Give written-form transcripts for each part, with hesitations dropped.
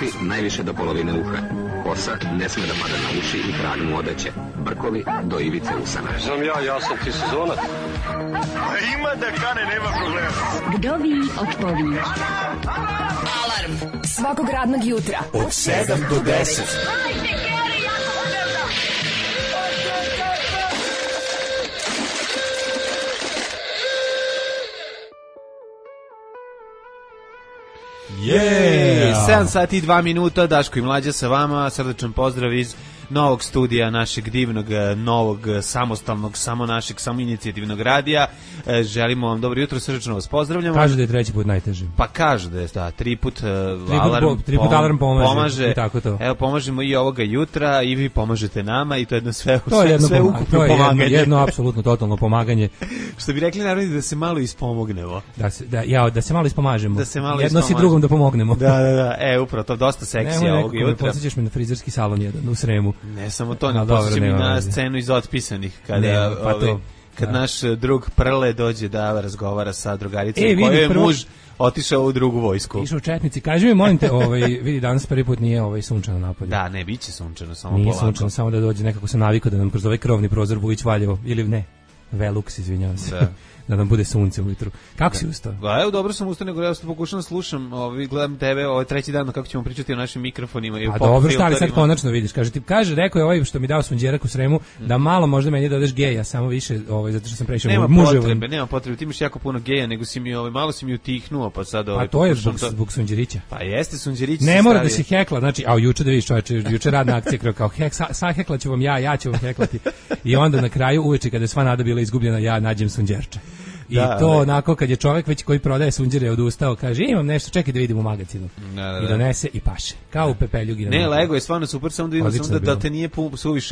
Uši najviše do polovine uha. Kosa ne sme da pada na uši i trag mu odeće. Brkovi do ivice usana. Znam ja sam ti sezonac. Ima da kane, nema problema. Vdovi otpovi. Alarm svakog radnog jutra od 7 do 10. Yeah. 7 sati i 2 minuta, Daško i Mlađa sa vama, srdečan pozdrav iz novog studija našeg divnog, novog, samostalnog, samo našeg, samoinicijativnog radija. Želimo vam dobro jutro, srdečno vas pozdravljamo. Kažu da je treći put najteži. Pa kažu da je, da, tri put alarm pomaže. I tako to. Evo, pomažemo i ovoga jutra i vi pomažete nama i to je jedno sve ukupno pomaganje. Jedno apsolutno totalno pomaganje. Što bi rekli narodni, da se malo ispomognemo. Da se malo ispomažemo. Da se malo jedno si drugom da pomognemo. Da. Upravo to, dosta seksija ovoga jutra. Podsjećaš me na frizerski salon jedan u Sremu. Ne samo to, ne posjećam i na scenu iz Otpisanih, kad naš drug Prle dođe da razgovara sa drugaricom kojoj je muž otišao u drugu vojsku. Išao u Četnici. Kaži mi, molim te, vidi, danas prvi put nije sunčano napolje. Da, ne, bit će sunčano, samo nije polako. Nije sunčano, samo da dođe, nekako sam navikao da nam kroz ovaj krovni prozor Vujić Valjevo, ili ne, Velux, izvinjavam se. Da nam bude sunce ujutru. Kako si ustao? Evo, dobro sam ustao, nego ja pokušam slušam, gledam tebe, treći dan kako ćemo pričati o našim mikrofonima i o pop filterima. A dobro, šta li sad konačno vidiš? Rekao je ovaj što mi dao sunđerak u Sremu, da malo možda meni dodaš geja, samo više, zato što sam prešao muževom. Nema potrebe, ti imaš jako puno geja, nego si mi malo si mi utihnuo, pa sad A to je zbog sunđerića. Pa jeste, sunđerić. Ne mora da se hekla, znači, juče da vidiš, čoveče, juče radna akcija kao sahekla ću vam ja ću vam heklati. I onda na kraju uveče kada je sva nada bila izgubljena, ja nađem sunđerče. I to onako kad je čovjek već koji prodaje sunđere odustao, kaže imam nešto, čekaj da vidim u magazinu. I donese i paše. Kao u pepeljugi. Ne, Lego je stvarno super, samo da vidim da te nije suviše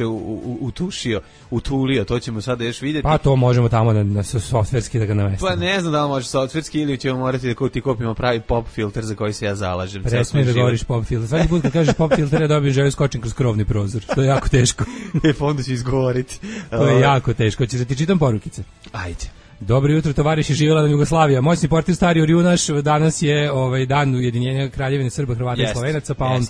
utulio, to ćemo sada još vidjeti. Pa to možemo tamo na softverski da ga navestimo. Pa ne znam da li može softverski ili ćemo morati da ti kopimo pravi pop filter za koji se ja zalažem. Presmi da govoriš pop filter. Svaki put kad kažeš pop filter ja dobijem želju skočim kroz krovni prozor. To je jako teško. Pa onda ću izgovoriti. To je jako teško. Hoćeš da ti čitam porukice? Ajde. Dobro jutro, tovariši, živjela nam Jugoslavija. Moćni portir stari Orjunaš, danas je dan ujedinjenja Kraljevine Srba, Hrvata i Slovenaca, pa on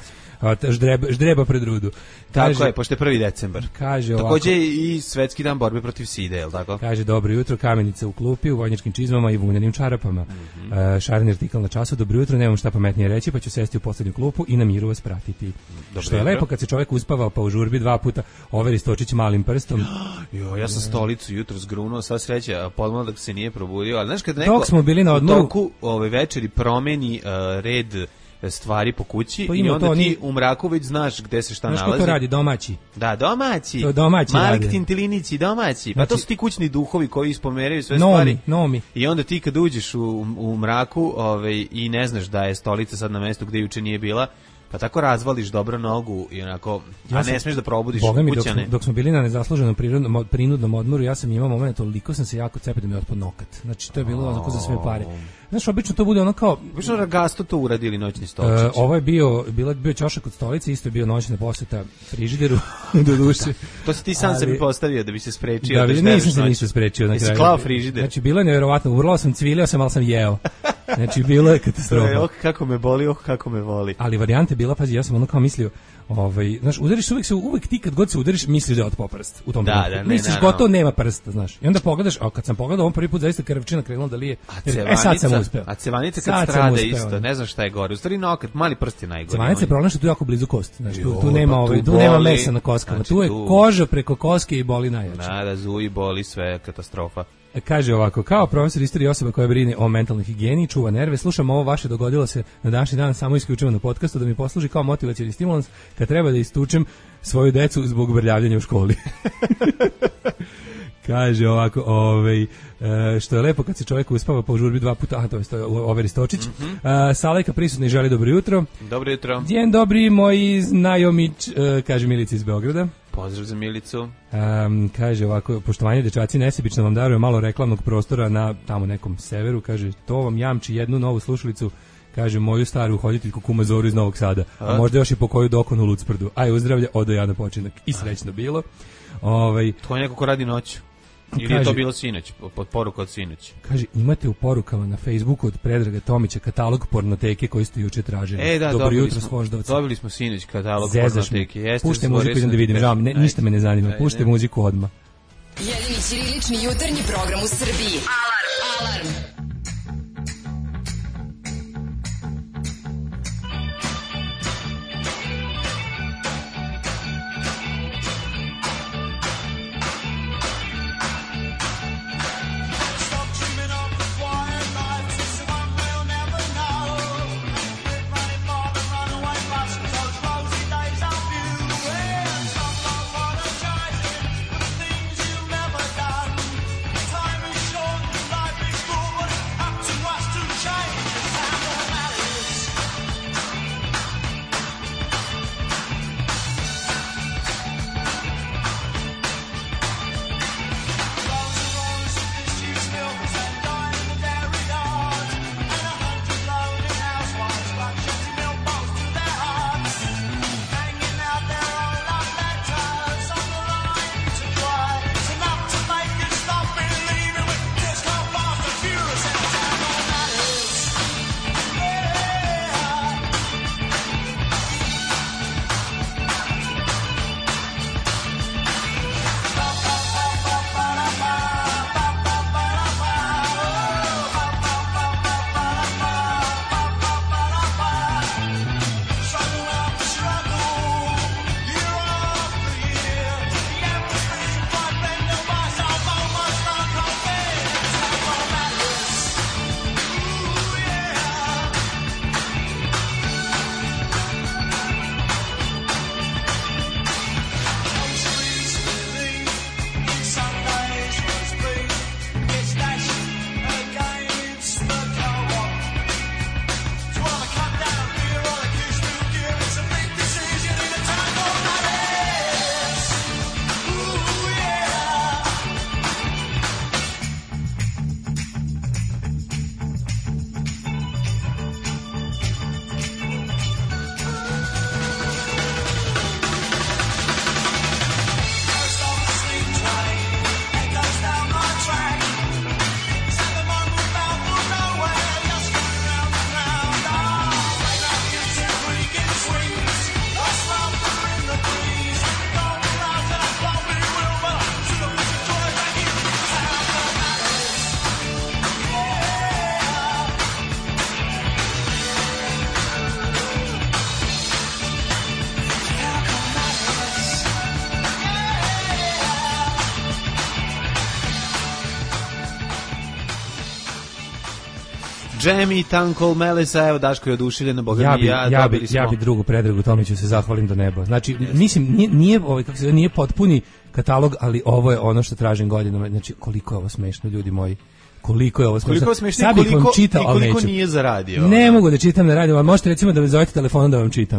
ždreba pred rudu. Tako je, pošto je 1. decembar. Kaže takođe i svetski dan borbe protiv side, je li tako? Kaže, dobro jutro, Kamenica u klupi, u vojničkim čizmama i vunjanim čarapama. Šareni artikal na času, dobro jutro, nemam šta pametnije reći, pa ću sesti u poslednju klupu i na miru vas pratiti. Što je lepo kad se čovjek uspavao pa u žurbi 2 puta overi Stočić malim prstom. Ja sam stolicu jutro zgrunuo, sva sreća, podmladak se nije probudio, ali znaš kad neko dok smo bili na odmoru, u toku večeri promeni red stvari po kući i onda ti u mraku već znaš gde se šta nalazi. Znaš ko to radi? Domaći. Da, domaći. To domaći Malik radi. Tintilinici, domaći. Pa to su ti kućni duhovi koji ispomeraju sve stvari. Nomi. I onda ti kad uđeš u mraku i ne znaš da je stolica sad na mestu gde juče nije bila, pa tako razvališ dobro nogu i onako, a ne smiješ da probudiš kućane. Dok smo bili na nezasluženom prinudnom odmoru, ja sam imao moment, toliko sam se jako cepio da mi je otpao nokat. Znači, to je bilo onako za sve pare. Znaš, obično to bude ono kao... Obično Ragasto to uradili noćni stolčić. Ovo je bio ćošak od stolice, isto je bio noćna poseta frižideru, do duše. To si ti sam sebi postavio da bi se sprečio. Da, nisam se ništa sprečio na kraju. Jesi klao frižider? Znači, bilo je nevjerovatno, urlao sam, cvilio sam, ali sam jeo. Znači, bilo je katastrofa. Kako me boli, kako me voli. Ali varijanta je bila, pazi, ja sam ono kao mislio, znaš, udariš uvek ti kad god se udariš, misliš da je otpao prst u tom trenutku. Misliš gotovo nema prsta, znaš. I onda pogledaš, a kad sam pogledao, on prvi put zaista krvčina krenula da lije. Sad sam uspeo. A cevanica kad strada isto, ne znam šta je gore. U stvari nokat, mali prst je najgore. Cevanica je problem što tu jako blizu kost. Znači, tu nema mesa na koskama. Tu je koža preko koske i boli najjače. Da, zuji, boli, sve katastrofa. Kaže ovako, kao profesor istorije osoba koja brine o mentalnoj higijeni, čuva nerve, slušam ovo vaše, dogodilo se na današnji dan samo isključivo na podcastu da mi posluži kao motivacioni stimulans kad treba da istučem svoju decu zbog brljavljanja u školi. Kaže ovako, što je lepo kad se čovjek uspava po žurbi 2 puta, to je Overi Stočić. Salajka prisutni želi dobro jutro. Dobro jutro. Dzień dobri, moji znajomić, kaže Milica iz Beograda. Pozdrav za Milicu. Kaže ovako, poštovanje dečaci, nesebično vam daruje malo reklamnog prostora na tamo nekom severu, kaže, to vam jamči jednu novu slušalicu, kaže, moju staru hoditeljku kuma Zoru iz Novog Sada, a možda još i po koju dokonu u Lucprdu. Aj, uzdravlja, odo ja na počinak. I srećno bilo. To je neko ko radi noću. Ili je to bilo sinoć, pod poruka od sinoć? Kaže, imate u porukama na Facebooku od Predraga Tomića katalog pornoteke koji ste juče tražili. Da, Dobro jutro, Svoždovci. Dobili smo sinoć katalog pornoteke. Pušte muziku, idem da vidim, žao, ništa me ne zanima, pušte muziku odmah. Jedini ćirilični jutarnji program u Srbiji. Alarm! Jamie, Tankol, Melisa, evo Daško je oduševljen, boga mi ja bi drugu Predragu Tomiću se zahvalim do neba. Znači, mislim, nije ovaj, kako se zove, nije potpuni katalog, ali ovo je ono što tražim godinama. Znači, koliko je ovo smešno, ljudi moji. Koliko je ovo smešno. Sad bih vam čitao, ali neću. Koliko nije zaradio. Ne mogu da čitam na radiju, ali možete recimo da me zovete telefonom da vam čitam.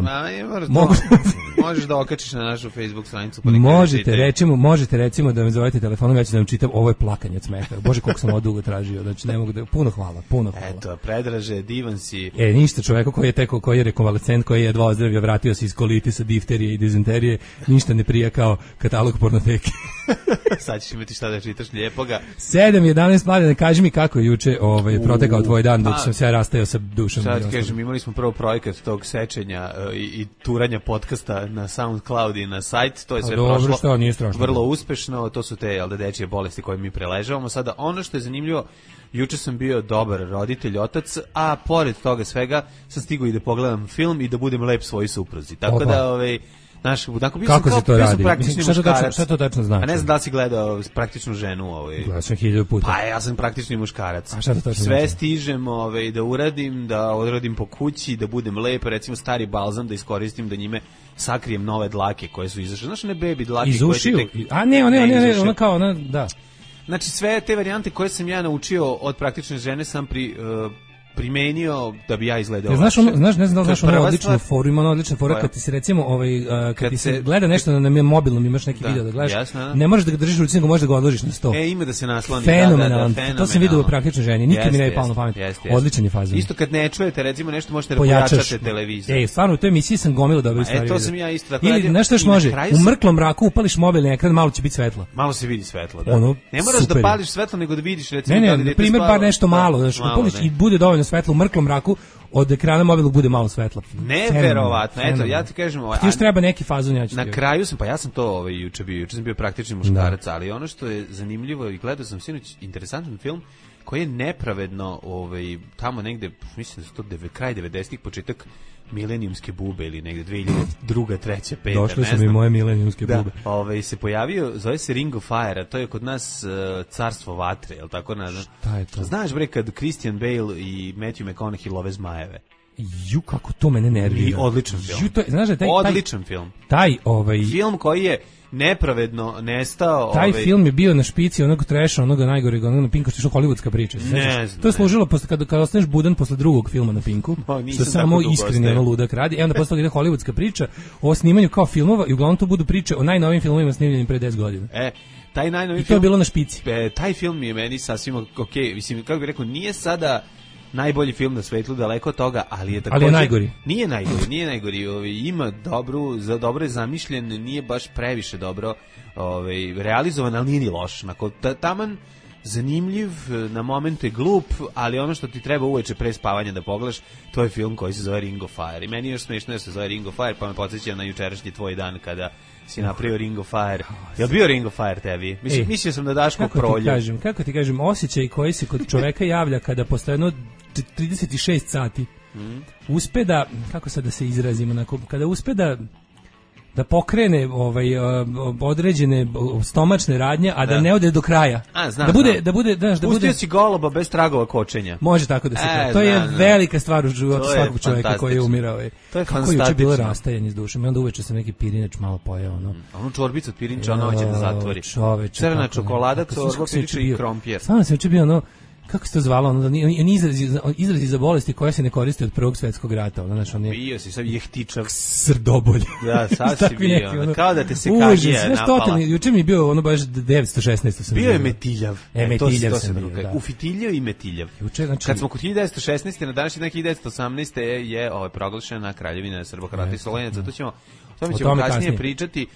Možeš da okačiš na našu Facebook stranicu. Možete recimo da me zovete telefonom, ja ću da vam čitam. Ovo je plakanje od smeha. Bože, koliko sam ovo dugo tražio. Znači, ne mogu da... Puno hvala. Eto, Predraže, divan si. Ništa, čoveku koji je rekonvalescent, koji je jedva ozdravio, vratio se iz kolitisa, difterije i dizenterije, ništa ne prija kao katalog pornoteke. Sad ćeš imati šta da čitaš lijepoga. 7:11 mladene, kaži mi kako je juče protekao tvoj dan dok sam se ja rastajao sa Dušom. Sad kažem, imali smo prvo projekat tog sečenja i turanja podcasta na SoundCloud i na sajt, to je sve prošlo vrlo uspešno, to su te dečije bolesti koje mi preležavamo. Sada ono što je zanimljivo, juče sam bio dobar roditelj, otac, a pored toga svega sam stigao i da pogledam film i da budem lep svojoj supruzi. Tako da kako se to radi? Šta to tačno znači? A ne znam da li si gledao Praktičnu ženu. Gledao sam 1000 puta. Pa ja sam praktični muškarac. A šta to tačno sve znači? Stižem da uradim, da odradim po kući, da budem lep, recimo stari balzam da iskoristim, da njime sakrijem nove dlake koje su izašle. Znaš, one baby dlake iz ušiju? A ne, ona kao, ona, da. Znači sve te varijante koje sam ja naučio od Praktične žene sam primenio da bi ja izgledao. Ne znaš ono odličnu foru, ima ono odlična fora kad ti se recimo kad ti se gleda nešto na mobilnom, imaš neki video da gledaš. Jasno, ne možeš da ga držiš u ruci, nego možeš da ga odložiš na sto. Ima da se nasloni. Fenomenalan. To sam video u praktičnoj ženi. Nikad mi ne je palo na pamet. Odličan je fazon. Isto kad ne čujete, recimo nešto možete da pojačate televizor. Stvarno u toj emisiji sam gomila dobrih stvari. To sam ja isto tako. Ili nešto još može. U mrklom mraku upališ mobilni ekran, malo će biti svetlo. Malo se vidi svetlo, da. Ne moraš da pališ svetlo, nego da vidiš recimo da li na primjer bar nešto malo, znači upališ i bude dovoljno svetlo u mrklom mraku, od ekrana mobilnog bude malo svetla. Neverovatno. Eto, ja ti kažem, ti još treba neki fazon, ja ću. Na kraju sam, ja sam to juče sam bio praktični muškarac, ali ono što je zanimljivo i gledao sam sinoć interesantan film koji je nepravedno tamo negde, mislim da su to kraj 90-ih, početak milenijumske bube ili negde 2002, 3, 5. Došle su mi moje milenijumske bube. Se pojavio, zove se Ring of Fire, a to je kod nas Carstvo vatre, je li tako nazvan? Šta je to? Znaš bre kad Christian Bale i Matthew McConaughey love zmajeve? Kako to mene nervira. Odličan film. Znaš da odličan film. Film koji je nepravedno nestao. Taj film je bio na špici onog treša, onoga najgoreg, onoga na Pinku, što je što hollywoodska priča. To je služilo kada ostaneš budan posle drugog filma na Pinku, što samo iskreni ludak radi. Onda posle toga ide hollywoodska priča o snimanju kao filmova i uglavnom to budu priče o najnovijim filmovima snimljenim pre 10 godina. Taj najnoviji film, to je bilo na špici. Taj film je meni sasvim okej. Mislim, kako bih rekao, nije sada najbolji film na svetu, daleko od toga, ali je također... Ali je najgori. Nije najgori. Ima dobro je zamišljen, nije baš previše dobro realizovan, ali nije ni loš. Taman zanimljiv, na momente glup, ali ono što ti treba uveče pre spavanja da pogledaš, to je film koji se zove Ring of Fire. I meni je još smiješno da se zove Ring of Fire, pa me podsjeća na jučerašnji tvoj dan kada si napravio Ring of Fire. Je li bio Ring of Fire tebi? Mislio sam da Daško prolje. Kako ti kažem, osjećaj koji se kod čoveka javlja kada posle jedno 36 sati uspe da, kako sad da se izrazimo, kada uspe da pokrene određene stomačne radnje, a da ne ode do kraja. Da bude pustio si goloba bez tragova kočenja. Može tako da se kaže. To je velika stvar u životu svakog čovjeka koji je umirao. To je kako je juče bilo rastajanje s dušom. I onda uveče sam neki pirinač malo pojeo. Onu čorbicu od pirinča, ona hoće da zatvori. Crna čokolada, čorba, pirinča i krompir. Stvarno sam juče bio kako se to zvalo, izrazi za bolesti koje se ne koriste od Prvog svjetskog rata. Bio si, sad jehtičav. Srdobolj. Da, sad si bio, kao da te se kažije napala. Juče mi je bio baš 916. Bio je metiljav. Metiljav sam bio, da. Ufitiljav i metiljav. Kad smo kod 1916. na današnji dan 1918. je proglašena Kraljevina Srba-Hrvata i Slovenaca. To ćemo kasnije pričati.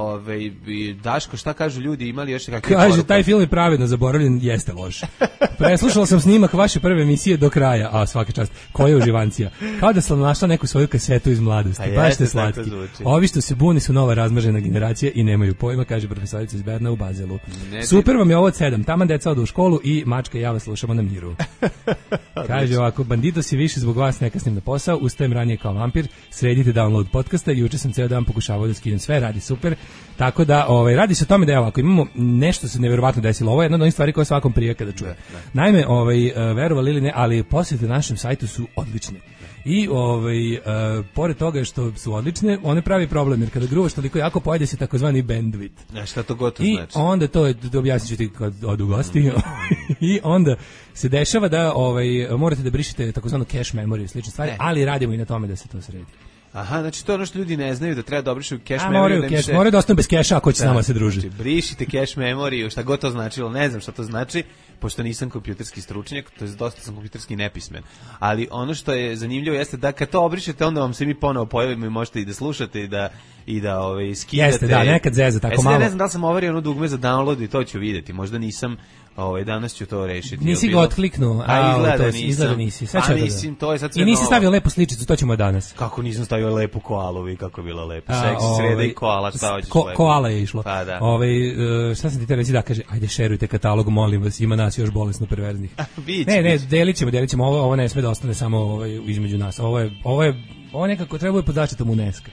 Daško, šta kažu ljudi, imali još kakve Kaže, taj film je pravedno zaboravljen, jeste loš. Preslušala sam snimak vaše prve emisije do kraja, a svaka čast, koja je uživancija. Kao da sam našla neku svoju kasetu iz mladosti, baš ste slatki. Ovi što se buni su nova razmažena generacija i nemaju pojma, kaže profesorica iz Berna u Bazelu. Super vam je ovo od 7, taman deca odu u školu i mačka i ja vas slušamo na miru. Kaže ovako, bandito si više zbog vas ne kasnim na posao, ustajem ranije kao vampir, sredite download podcasta, juče sam ceo dan pokušavao da skinem sve, radi super. Tako da radi se o tome da je ovako, imamo nešto se neverovatno desilo. Ovo je jedna od onih stvari koje svakom prije kada čuje. Naime, verovali ili ne, ali posjete našem sajtu su odlične. I pored toga što su odlične, one pravi problem, jer kada gruvaš toliko jako pojede se takozvani bandwidth. Šta to gotovo znači? I onda to objasnit ću ti kad odu gosti. I onda se dešava da morate da brišete takozvanu cache memory i slične stvari, ali radimo i na tome da se to sredi. Aha, znači to je ono što ljudi ne znaju, da treba da obrišu cache memory. Moraju da ostanu bez keša ako će s nama se družiti. Znači, brišite cache memory, šta god to značilo, ne znam šta to znači, pošto nisam kompjuterski stručnjak, to je dosta sam kompjuterski nepismen. Ali ono što je zanimljivo jeste da kad to obrišete, onda vam se mi ponovo pojavimo i možete i da slušate i da skidate. Jeste, da, nekad zeza tako malo. Ne znam da li sam overio ono dugme za download i to ću vidjeti, možda nisam. Danas ću to rešiti. Nisi ga otkliknuo, izgleda nisi. I nisi stavio lepu sličicu, to ćemo danas. Kako nisam stavio lepu koalu i kako je bila lepa. Seksi sreda i koala, šta hoćeš lepo. Koala je išlo. Pa da. Šta sam ti te reći da kaže, ajde šerujte katalog, molim vas, ima nas još bolesno perverznih. Ne, delit ćemo, ovo ne sme da ostane samo između nas. Ovo nekako treba pod zaštitom UNESCO.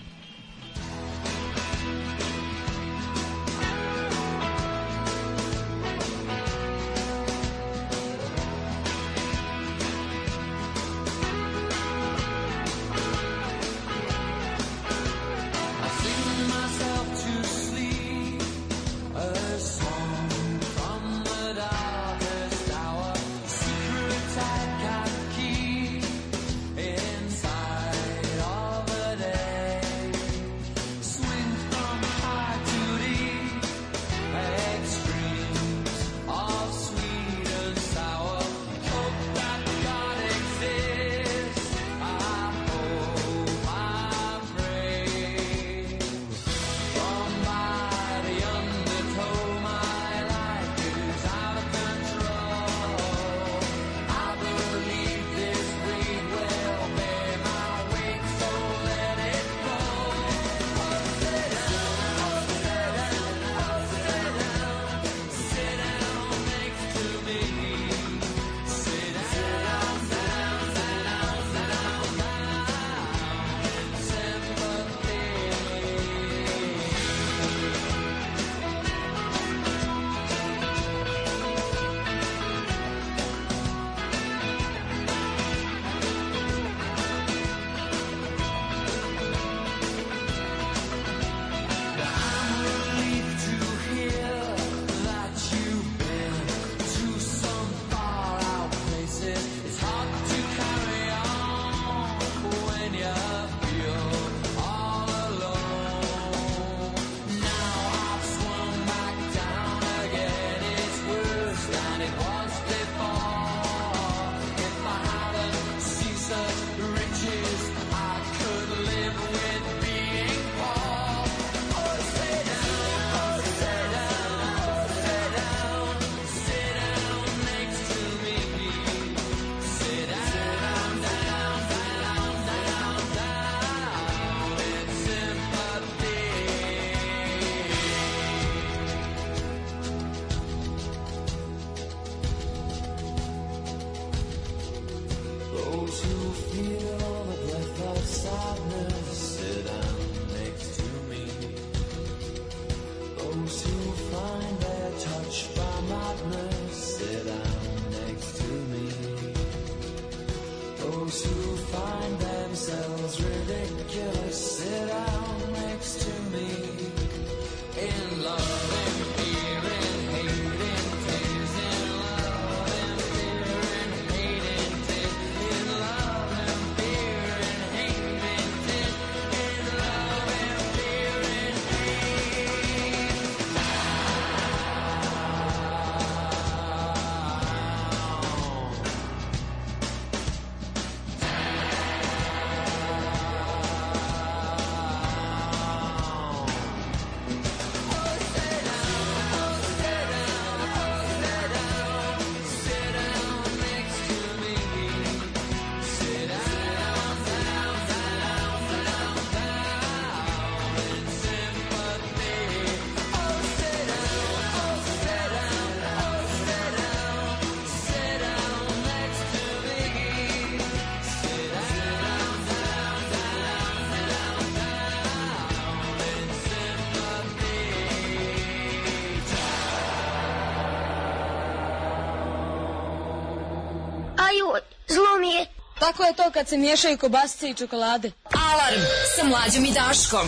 Tako je to kad se miješaju kobasice i čokolade. Alarm sa Mlađom i Daškom.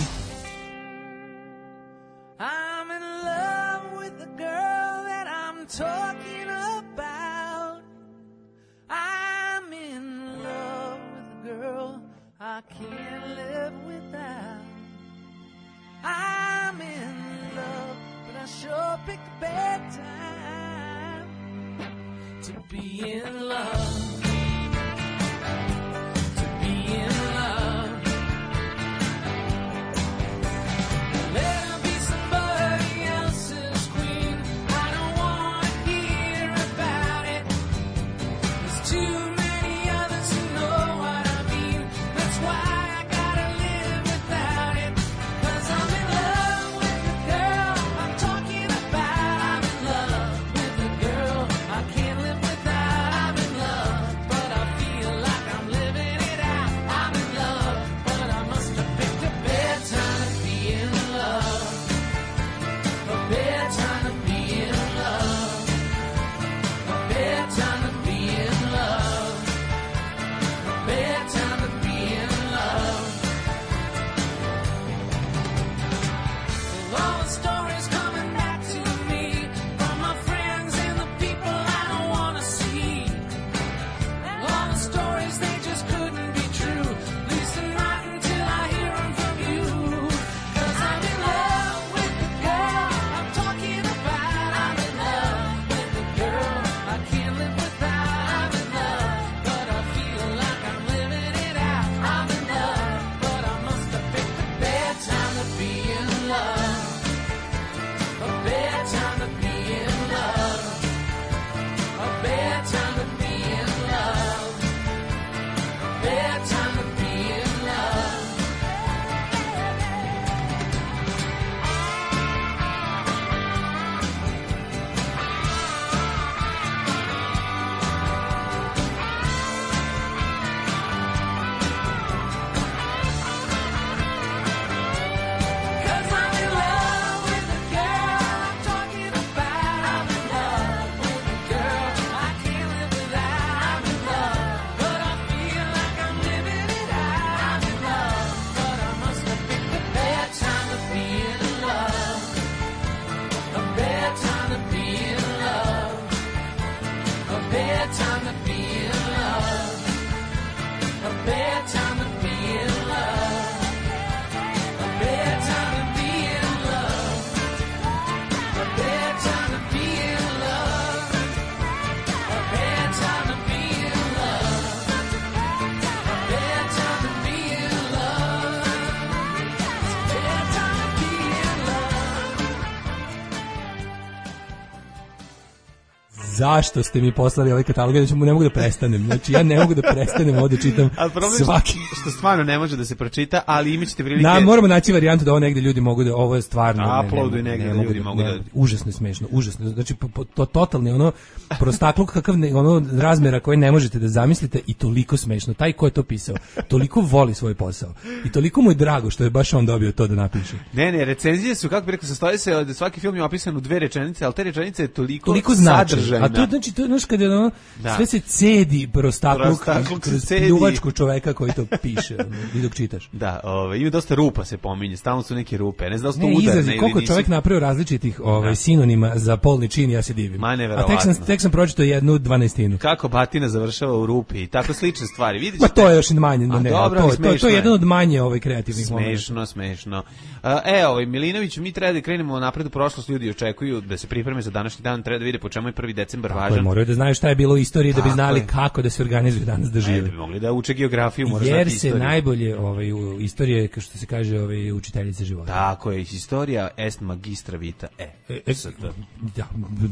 I'm in love with the girl that I'm talking about. I'm in love with the girl I can't live without. I'm in love, but I sure picked a bad time to be in love. Love zašto ste mi poslali ovaj katalog, ja ne mogu da prestanem, znači ja ne mogu da prestanem ovde čitam svaki. Što stvarno ne može da se pročita, ali imaćete prilike... moramo naći varijantu da ovo negde ljudi mogu da, ovo je stvarno... Uploaduj negde da ljudi mogu da... Užasno je smešno, užasno, znači to totalni ono prostakluk kakav ono razmera koje ne možete da zamislite i toliko smešno, taj ko je to pisao, toliko voli svoj posao i toliko mu je drago što je baš on dobio to da napiše. Ne, recenzije su, kako bi rekao, sastoje se od svaki film je opisan u 2 rečenice, ali te rečenice je toliko sadržajna. A to znači, to je znaš kad je ono, sve se cedi prostakluk kroz pljuvačku čoveka koji to piše i dok čitaš. Da, ima dosta rupa se pominje, stalno su neke rupe, ne znam da su to udarne ili nisu. Koliko čovek napravio različitih sinonima za polni čin, ja se divim. A tek sam pročitao 1/12. Kako batina završava u rupi i tako slične stvari. Vidiš? Pa to je još i manje, to je jedan od manje kreativnih momenta. Smešno. Milinović, mi treba da krenemo napred u prošlost, ljudi očekuju da se pripreme za današnji dan, treba da vide po čemu je 1. decembar važan. Moraju da znaju šta je bilo u istoriji da bi znali kako da se organizuju danas da žive. Da bi mogli da uče geografiju, moraš znati istoriju. Jer se najbolje u istorije, kao što se kaže, učiteljice života. Tako je, historija est magistra vita. Da,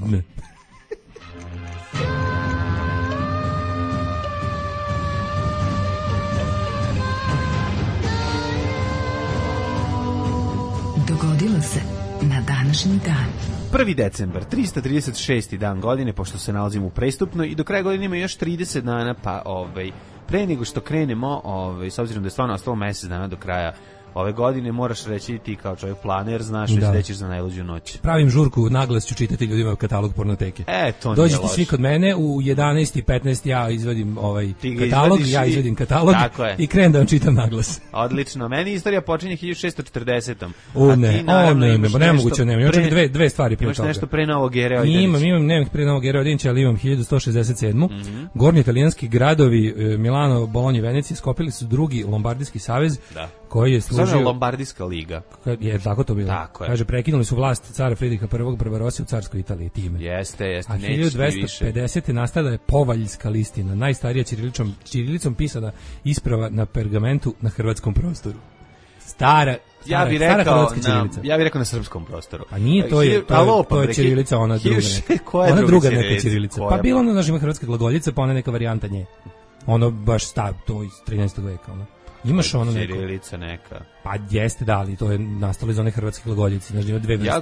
Dogodilo se na današnji dan. 1. decembar, 336. dan godine, pošto se nalazimo u prestupnoj i do kraja godine ima još 30 dana, pa pre nego što krenemo, s obzirom da je stvarno ostalo mesec dana do kraja ove godine, moraš reći ti kao čovjek planer, znaš da ćeš za najluđu noć. Pravim žurku, naglas ću čitati ljudima katalog pornoteke. To nije dođite loš. Svi kod mene, u 11:15 ja izvadim katalog, katalog i krenem da vam čitam naglas. Odlično, meni istorija počinje 1640. Nemoguće, nemam. Imam čak dve stvari pre toga. Imaš nešto pre Novog Jere Ojdenića? Nemam pre Novog Jere Ojdenića, ali imam 1167. Gornji italijanski gradovi Milano, Bolonja i Venecija skopili su drugi Lombardijski savez, koji je služio... Lombardijska liga. Je tako to bilo? Tako je. Kaže, prekinuli su vlast cara Fridriha I Barbarosse u carskoj Italiji time. Jeste. A 1250. nastala je Povaljska listina, najstarija ćirilicom pisana isprava na pergamentu na hrvatskom prostoru. Stara Ja bih rekao na srpskom prostoru. A nije, to je ćirilica, ona druga neka. Koja druga neka ćirilica? Pa bilo ona, znaš, ima hrvatska glagoljica, pa ona neka varijanta nje. Ono baš to iz 13. veka, ono. Imaš ono neko? Ćirilica neka. Pa jeste, da, ali to je nastalo iz one hrvatske glagoljice, znači ima dve vrste.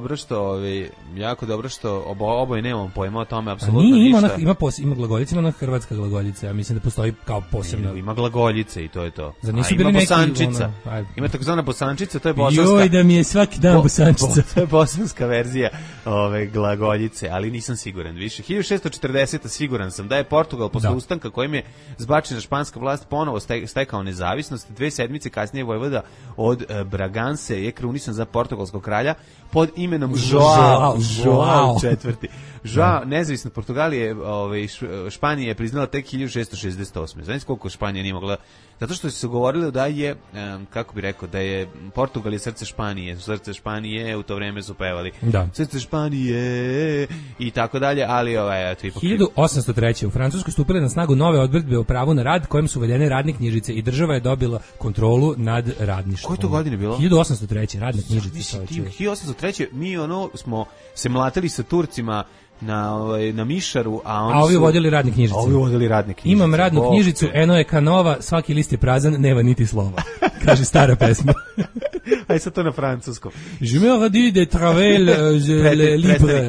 Jako dobro što oboje nemamo pojma o tome apsolutno ništa. Ima glagoljica, ima ona hrvatska glagoljica, ja mislim da postoji kao posebna. Ima glagoljice i to je to. Zar nisu bili neki bosančica. Ima takozvana bosančica, to je bosanska. Joj, da mi je svaki dan bosančica. To je bosanska verzija glagoljice, ali nisam siguran više. 1640. siguran sam da je Portugal posle ustanka kojim je zbačena španska vlast ponovo stekao nezavisnost. 2 sedmice kasnije vojvoda od Braganse je krunisan za portugalskog kralja pod imenom Joao IV. Joao, nezavisno Portugalije, Španija je priznala tek 1668. Znači koliko Španija nije mogla, zato što su se govorili da je, kako bi rekao, da je Portugal je srce Španije, u to vreme su pevali srce Španije i tako dalje, ali ipak 1803. u Francuskoj stupile na snagu nove odredbe o pravu na rad kojim su uvedene radne knjižice i država je dobila kontrolu nad radništvom. Koje to godine bilo? 1803. radne knjižice. 1803. mi smo se mlatili sa Turcima na Mišaru, a ovi vodili radne knjižice. Imam radnu knjižicu, eno je kanova, svaki list je prazan, nema niti slova. Kaže stara pesma. Aj sad to na francuskom. Je me radi de travel libre.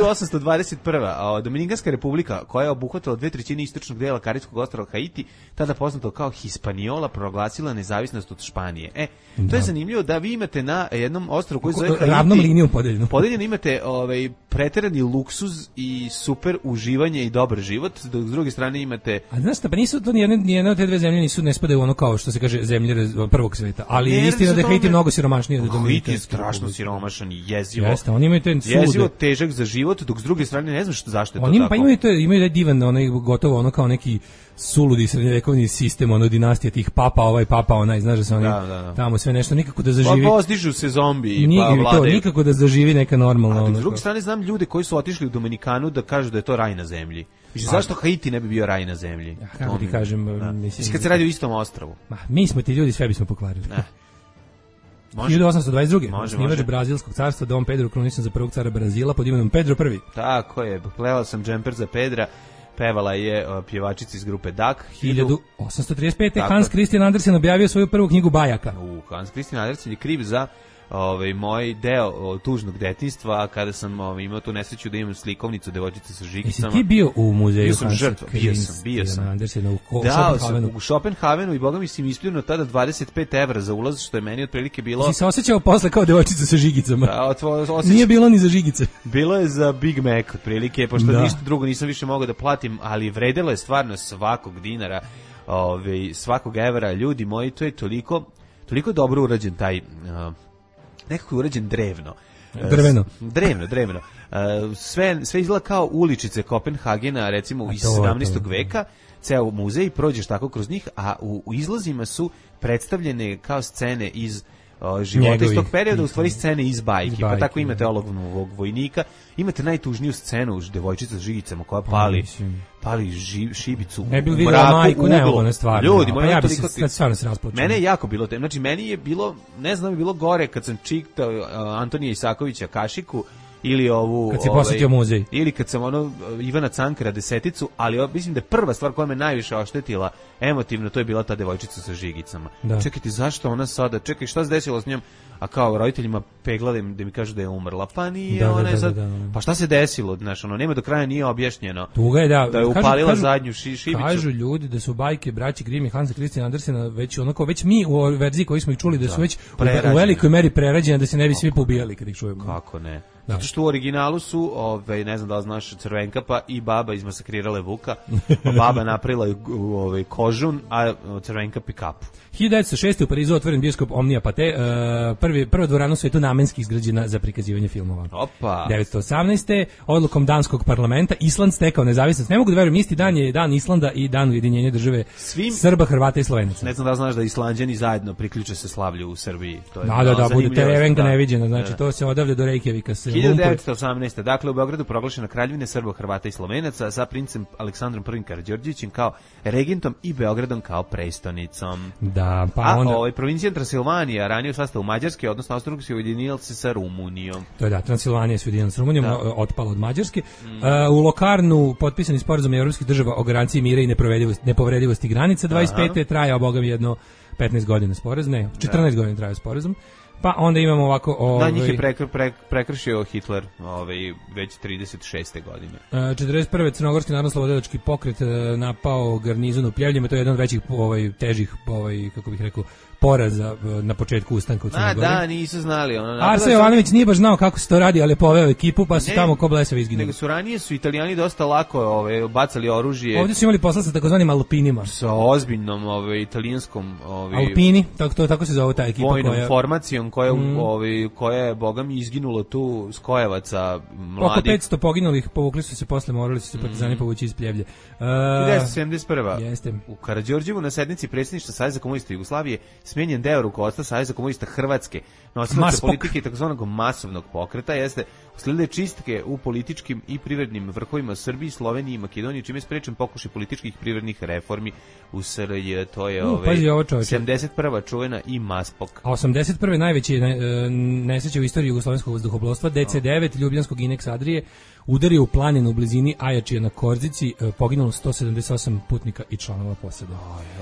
1821. Dominikanska republika, koja je obuhvatila 2/3 istočnog dela Karibskog ostrva Haiti, tada poznato kao Hispaniola, proglasila nezavisnost od Španije. To je zanimljivo da vi imate na jednom ostrvu koji zove Haiti. Ravnom linijom podeljeno. Podeljeno imate preterani luksuz i super uživanje i dobar život, dok s druge strane imate... A znaš šta, pa nisu to nijedne od te dve zemlje ne spadaju ono kao što se kaže zemlje prvog sveta, ali je istina da je Haiti mnogo siromašnije. Haiti je strašno siromašan i jezivo. Jeste, oni imaju ten jezivo, težak za život, dok s druge strane ne znam zašto je to tako. Pa imaju da divan, gotovo ono kao neki suludi srednjevekovni sistem, dinastija tih papa, papa onaj, znaš da se oni tamo sve nešto nikako da zaživi. Pa pozdižu se zombi i vladaju. Nikako da zaživi neka normalna. A s druge strane znam ljude koji su otišli u Dominikanu da kažu da je to raj na zemlji. Zašto Haiti ne bi bio raj na zemlji? Kako ti kažem, mislim... Kad se radi o istom ostrvu. Mi smo ti ljudi, sve bismo pokvarili. 1822. Osnivač Brazilskog carstva Dom Pedro krunisan za prvog cara Brazila pod imenom Pedro I. Tako je, plevao sam džemper za Pedra. Pevala je pjevačica iz grupe Dak. 1835. Hans Christian Andersen objavio svoju prvu knjigu bajaka. Hans Christian Andersen je kriv za moj deo tužnog detinjstva, kada sam imao tu nesreću da imam slikovnicu devojčice sa žigicama. Jesi ti bio u muzeju? Bio sam žrtva, bio sam. Andersena u u Schopenhavenu i boga mi si mi ispljunuo tada 25 evra za ulaz, što je meni otprilike bilo... Si se osjećao posle kao devojčica sa žigicama? Nije bilo ni za žigice. Bilo je za Big Mac, otprilike, pošto ništa drugo nisam više mogao da platim, ali vredelo je stvarno svakog dinara, svakog evra. Ljudi moji, to je toliko dobro urađen taj... nekako je urađen drevno. Drevno. Sve izgleda kao uličice Kopenhagena, recimo iz 17. veka, ceo muzej, prođeš tako kroz njih, a u izlazima su predstavljene kao scene iz života iz tog perioda, u stvari scene iz bajke. Pa tako imate olovnog vojnika, imate najtužniju scenu, devojčica s žigicama koja pali šibicu. Ne bi videla majku, ne ovo ne stvarno. Ljudi, pa ja bi se stvarno se rasplačio. Mene je jako bilo, znači meni je bilo, ne znam, bilo gore kad sam čitao Antonija Isakovića Kašiku, ili ovu... Kad si posjetio muzej. Ili kad sam Ivana Cankara Deseticu, ali mislim da je prva stvar koja me najviše oštetila emotivno, to je bila ta devojčica sa žigicama. Da. Čekajte, zašto ona sada, šta se desilo s njom? A kao roditeljima pegladim da mi kažu da je umrla. Pa nije, ona je sad... Pa šta se desilo? Znaš, nema do kraja nije objašnjeno. Tuga je da je upalila zadnju šibicu. Kažu ljudi da su bajke braći Grimm i Hansa Christiana Andersena već mi u verziji koju smo ih čuli da su već u velikoj meri prerađene, da se ne bi svi poubijali kad ih čujemo. Kako ne? Zato što u originalu su, ne znam da li znaš, Crvenkapa i baba izmasakrirale Vuka. Baba napravila kožun, a Crvenkapi kapu. 1906. u Parizu otvoren bioskop Omnia Pate, prva dvorana u svetu namenski izgrađena za prikazivanje filmova. Opa. 1918. odlukom danskog parlamenta Island stekao nezavisnost. Ne mogu da verujem, isti dan je dan Islanda i dan ujedinjenja države Srba, Hrvata i Slovenaca. Ne znam da znaš da Islanđani zajedno priključe se slavlju u Srbiji. To je da, bude terevenka neviđena, znači to se odavlja do Reykjavika. 1918. Dakle, u Beogradu proglašena kraljevina Srba, Hrvata i Slovenaca sa princem Aleksandrom I Karađorđevićem kao regentom i Beogradom kao prestonicom. Da, pa onda... provincija Transilvanija, ranije u sastavu Mađarske, odnosno Austro-Ugarske, ujedinila se sa Rumunijom. To je da, Transilvanija se ujedinila sa Rumunijom, otpala od Mađarske. U Lokarnu potpisani sporazum evropskih država o garanciji mira i nepovredivosti granica. 25. trajao, bogam, jedno 15 godina sporazum, 14 godina trajao sporazum. Pa onda imamo ovako... Da, njih je prekršio Hitler već 36. godine. 41. Crnogorski narodno-slobodilački pokret napao garnizon u Pljevljima, to je jedan od većih težih, kako bih rekao, poraza na početku ustanka u Crnoj Gori. Da, nisu znali. Arsen Jovanović nije baš znao kako se to radi, ali je poveo ekipu, pa su tamo ko blesavi izginuli. Nego ranije su Italijani dosta lako bacali oružje. Ovdje su imali posla sa takozvanim Alpinima. Sa ozbiljnom italijanskom... Alpini, tako se zove ta ekipa. Vojnom formacijom koja je, boga mi, izginulo tu skojevaca mladih. Oko 500 poginulih, povukli su se posle, morali su se partizani povući iz Pljevlje. 1971. Jeste. U Karađorđevu na sednici predsjedništva Saveza komunista Jugoslavije smijenjen deo rukovodstva Saveza komunista Hrvatske, nosilaca politike i takozvanog masovnog pokreta, jeste usledile čistke u političkim i privrednim vrhovima Srbiji, Sloveniji i Makedoniji, čime je sprečen pokušaj političkih i privrednih reformi u SRJ. To je 71. čuvena i Maspok. A 81. najveći nesreće u istoriji jugoslovenskog vazduhoplovstva, DC-9 Ljubljanskog Inex Adrije udario u planinu u blizini Ajačija na Korzici, poginulo 178 putnika i članova posade.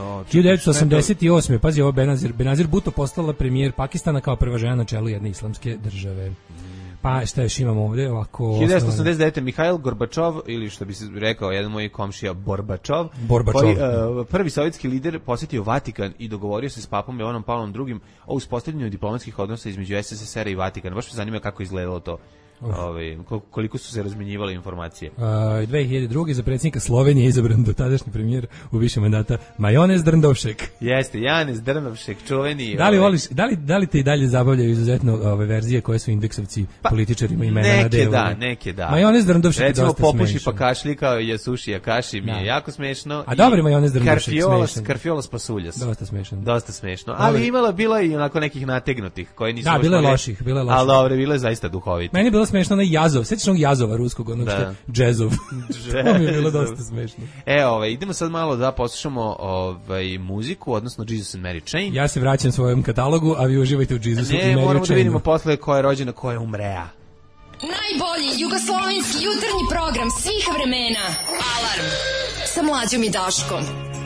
1988. pazi ovo, Benazir Bhutto postala premijer Pakistana kao prva žena na čelu jedne islamske države. Pa šta još imamo ovdje ovako... 1989. Mihail Gorbačov, ili što bi se rekao jedan moj komšija Borbačov, koji prvi sovjetski lider posjetio Vatikan i dogovorio se s papom Jovanom Pavlom II o uspostavljanju diplomatskih odnosa između SSSR-a i Vatikana. Baš me zanima kako izgledalo to. Koliko su se razmjenjivale informacije. 2002. za predsjednika Slovenije izabran dotadašnji premijer u više mandata Majonez Drndovšek. Jeste, Janez Drndovšek, čuveni. Da li te i dalje zabavljaju izuzetno verzije koje su indeksovci političarima imena nadevali? Neke da. Majonez Drndovšek je dosta smešan. Recimo popuši pa kašlji kao je suši a kaši mi je jako smešno. A dobri Majonez Drndovšek smešan. Karfiolas pasuljas. Dosta smešno. Ali bila i onako nekih nategnutih koje nisu... Da, bile loših. Ali dobre, bile zaista duhovite. Meni je bilo smešno, onaj Jazov. Sećaš onog Jazova ruskog, onog što je džezov. To mi je bilo dosta smešno. Idemo sad malo da poslušamo muziku, odnosno Jesus and Mary Chain. Ja se vraćam svojom katalogu, a vi uživajte u Jesusu i Mary Chainu. Moramo da vidimo posle ko je rođena, ko je umrea. Najbolji jugoslovenski jutarnji program svih vremena. Alarm sa Mlađom i Daškom.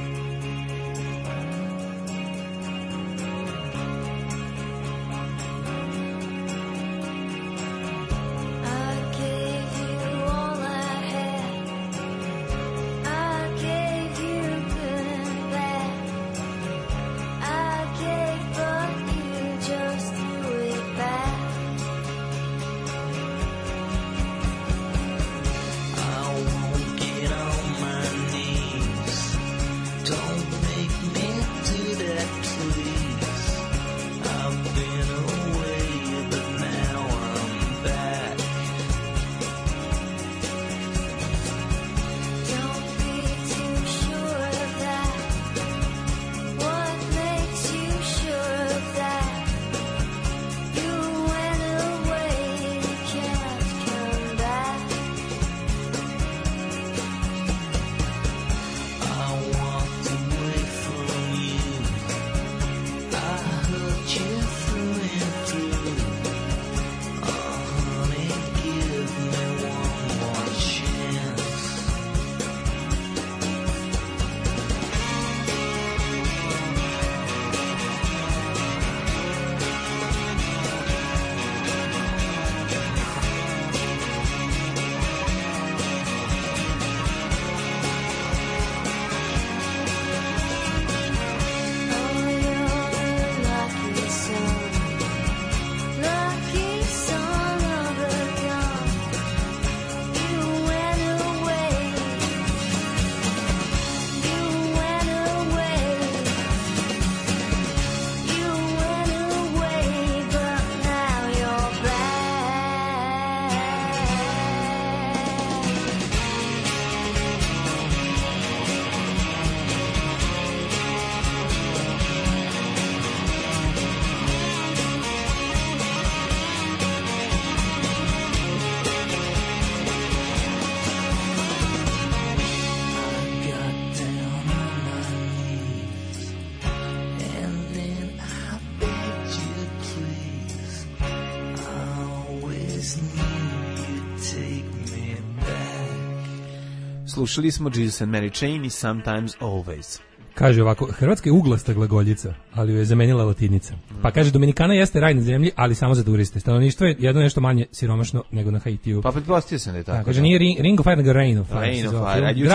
Slušali smo Jesus and Mary Chain i Sometimes Always. Kaže ovako, Hrvatska je uglasta glagoljica, ali ju je zamenila latinica. Pa kaže, Dominikana jeste raj na zemlji, ali samo za turiste. Stanovništvo je jedno nešto manje siromašno nego na Haitiju. Pa pretpostavio sam da je tako. Kaže, nije Ring of Fire, nego Rain of Fire. Rain of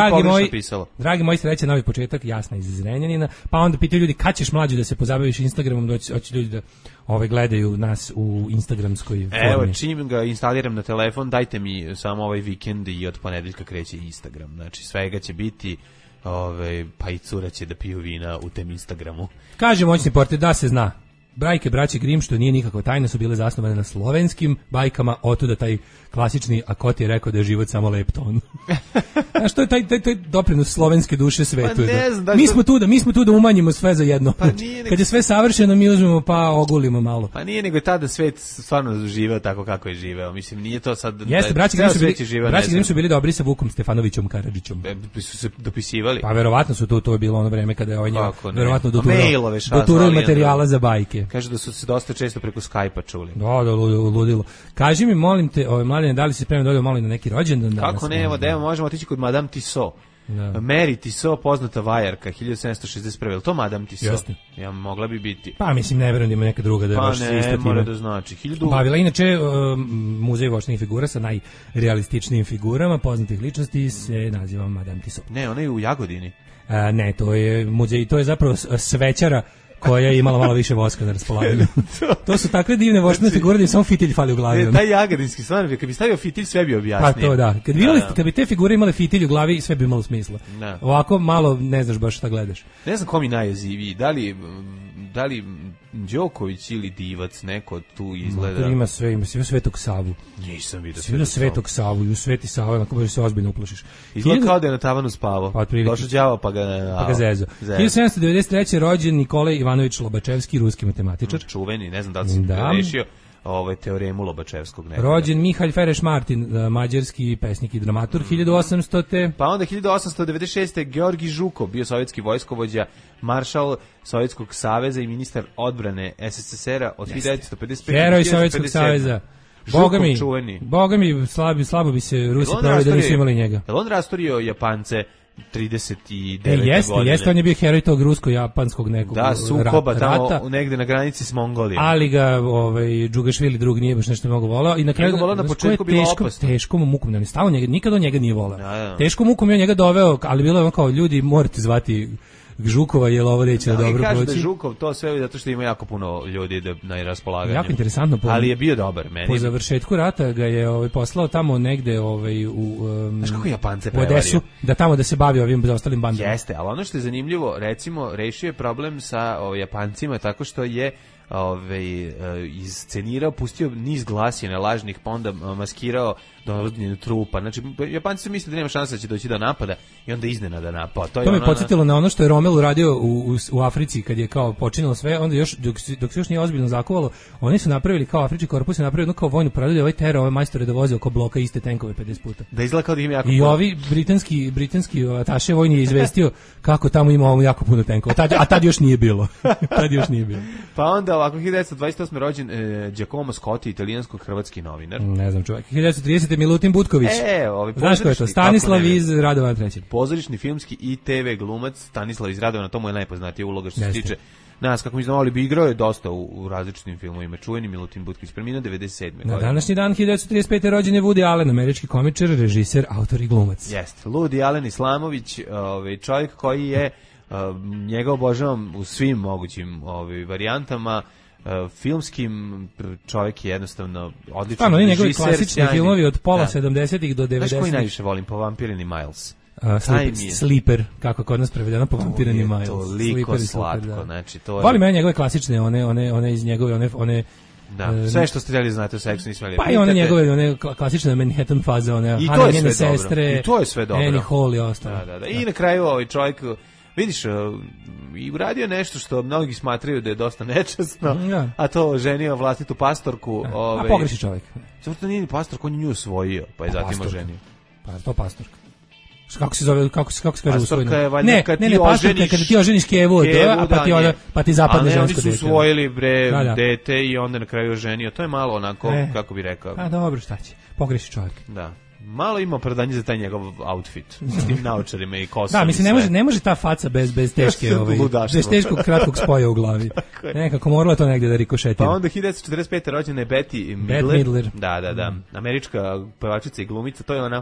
Fire, dragi moji, sreće, novi početak, jasna iz Zrenjanina. Pa onda pitaju ljudi, kad ćeš mlađu da se pozabaviš Instagramom, hoće ljudi da gledaju nas u instagramskoj formi. Evo, čim ga instaliram na telefon, dajte mi samo ovaj vikend i od ponedeljka kreće Instagram. Znači, svega će biti... pa i cura će da piju vina u tem Instagramu. Kaže moćni portir da se zna. Bajke braće Grim, što nije nikakva tajna, su bile zasnovane na slovenskim bajkama, otuda taj klasični, a ko ti je rekao da je život samo lep ton. Znaš, to je taj doprinos slovenske duše svetu. Pa ne znam, mi smo tu da umanjimo sve za jedno. Pa kad je sve savršeno, mi uzmemo pa ogulimo malo. Pa nije nego je tada svet stvarno živeo tako kako je živeo. Mislim, nije to sad... Jeste, braći Grim su bili dobri sa Vukom Stefanovićem Karadžićom. Su se dopisivali? Pa verovatno su to je bilo ono vreme kada je njega verovatno doturao materijala za bajke. Kaže da su se dosta često preko Skype-a čuli. Da, ludilo. Kaži mi, molim te, Mladene, da li si spreman da odemo malo na neki rođendan danas? Kako ne, evo, možemo otići kod Madame Tissot. Da. Mary Tissot, poznata vajarka, 1761. Je to Madame Tissot? Jeste. Ja, mogla bi biti. Pa mislim, ne verujem da ima neka druga da je baš se isto time. Pa ne, mora da znači. Bavila inače muzej voćnih figura sa najrealističnijim figurama poznatih ličnosti se naziva Madame Tissot. Ne, ona je u Jagodini. Ne, to je muzej, to je zapravo svećara koja je imala malo više voska na raspolaganju. To su takve divne voštene figure da im samo fitilj fali u glavi. Taj jagodinski stvarno, kad bi stavio fitilj, sve bi objasnio. Pa to da. Kad bi te figure imale fitilj u glavi, sve bi imalo smisla. Da. Ovako malo ne znaš baš šta gledaš. Ne znam ko mi najjeziviji, da li Đoković ili Divac, neko tu izgleda. Ima sve Svetog Savu. Nisam vidio Svetog Savu i u Sveti Sava, onako možeš se ozbiljno uplašiš. Izgleda kao da je na tavanu spavao. Pa došao đavo pa ga zezo. 1793. rođen Nikolaj Ivanović Lobačevski, ruski matematičar. Čuveni, ne znam da li si rešio. teoremu Lobačevskog. Rođen Mihalj Fereš Martin, mađarski pesnik i dramaturg, 1800. Pa onda 1896. Georgi Žukov, bio sovjetski vojskovođa, maršal Sovjetskog saveza i ministar odbrane SSSR-a od 1955. Heroj Sovjetskog saveza. Boga mi, slabo bi se Rusi pravili da nisu imali njega. Je on rastorio Japance 39. godine? Jeste, on je bio heroj tog rusko-japanskog nekog rata. Da, sukoba tamo negde na granici s Mongolijom. Ali ga Džugašvili drug nije baš nešto mnogo volao. I na kraju na početku bilo opasno. Teškom mukom, ne stalo njega, nikad on njega nije volao. Teškom mukom je njega doveo, ali bilo je on kao, ljudi, morate zvati Žukova, je ovo neće dobro proći. Kaže da je Žukov to sve zato što ima jako puno ljudi na raspolaganju. Jako interesantno. Ali je bio dobar. Meni. Po završetku rata ga je poslao tamo negde znaš kako Japance prevario? U Odesu, da tamo da se bavi ovim ostalim bandama. Jeste, ali ono što je zanimljivo, recimo, rešio je problem sa Japancima tako što je iscenirao, pustio niz glasina lažnih, pa onda maskirao dovođenje trupa. Znači, Japanci su mislili da nema šanse da će doći do napada i onda iznenada napao. To me podsjetilo na ono što je Rommel uradio u Africi kad je kao počinilo sve, onda još dok se još nije ozbiljno zakovalo, oni su napravili kao Afrički korpus, napravili jednu kao vojnu paradu, ovaj tera ove majstore da voze oko bloka iste tenkove 50 puta. Da izgleda kao da im jako I ovi britanski ataše vojni je izvestio kako tamo ima jako puno tenkova. A tad još nije bilo. Pa onda ovako 1928. rođen Giacomo Scotti, italijansko-hrvatski novinar. Ne znam čovjek. 1930. Milutin Butković. Znaš ko je to? Stanislav iz Radovana III. Pozorišni, filmski i TV glumac Stanislav iz Radovana, to mu je najpoznatija uloga što se tiče nas, kako mi znamo, bi igrao je dosta u različitim filmovima. Čuveni Milutin Butković, preminuo 97. Na današnji dan 1935. rođen je Woody Allen, američki komičar, režiser, autor i glumac. Jeste. Woody Allen Islamović, čovjek koji je njega obožavam u svim mogućim varijantama. Filmskim, čovjek je jednostavno odličan režiser. Njegovi klasični filmovi od pola 70-ih do 90-ih. Znaš koji najviše volim? Povampirini Miles. Sleeper, kako kod nas prevedeno, Povampirini Miles. Toliko slatko, znači to je... Volim ja njegove klasične, one iz njegove, one da, sve što ste htjeli znati o seksu nismo imali. Pa i one njegove, one klasične Manhattan faze, one Hana njene sestre, i to je sve dobro. Annie Hall i ostalo. Da. I na kraju čovjek, vidiš, i uradio nešto što mnogi smatraju da je dosta nečasno, a to ženio vlastitu pastorku. A pogreši čovjek. Samo to nije ni pastorka, on je nju osvojio, pa je zatim oženio. Pa to pastorka. Kako se zove, kako se kaže usvojeno? Ne, pastorka je kada ti oženiš kevu, pa ti zapadne žensko dete. A ne, oni su usvojili dete i onda na kraju oženio. To je malo onako, kako bi rekao. A dobro, šta će? Pogreši čovjek. Da. Malo ima opravdanje za taj njegov outfit s tim naočarima i kosom. Da, mislim ne može ta faca bez teške bez teškog kratkog spoja u glavi. Nekako moralo to negdje da rikošetira. Pa onda 1945. rođena je Betty Midler. Da. Američka pevačica i glumica, to je ona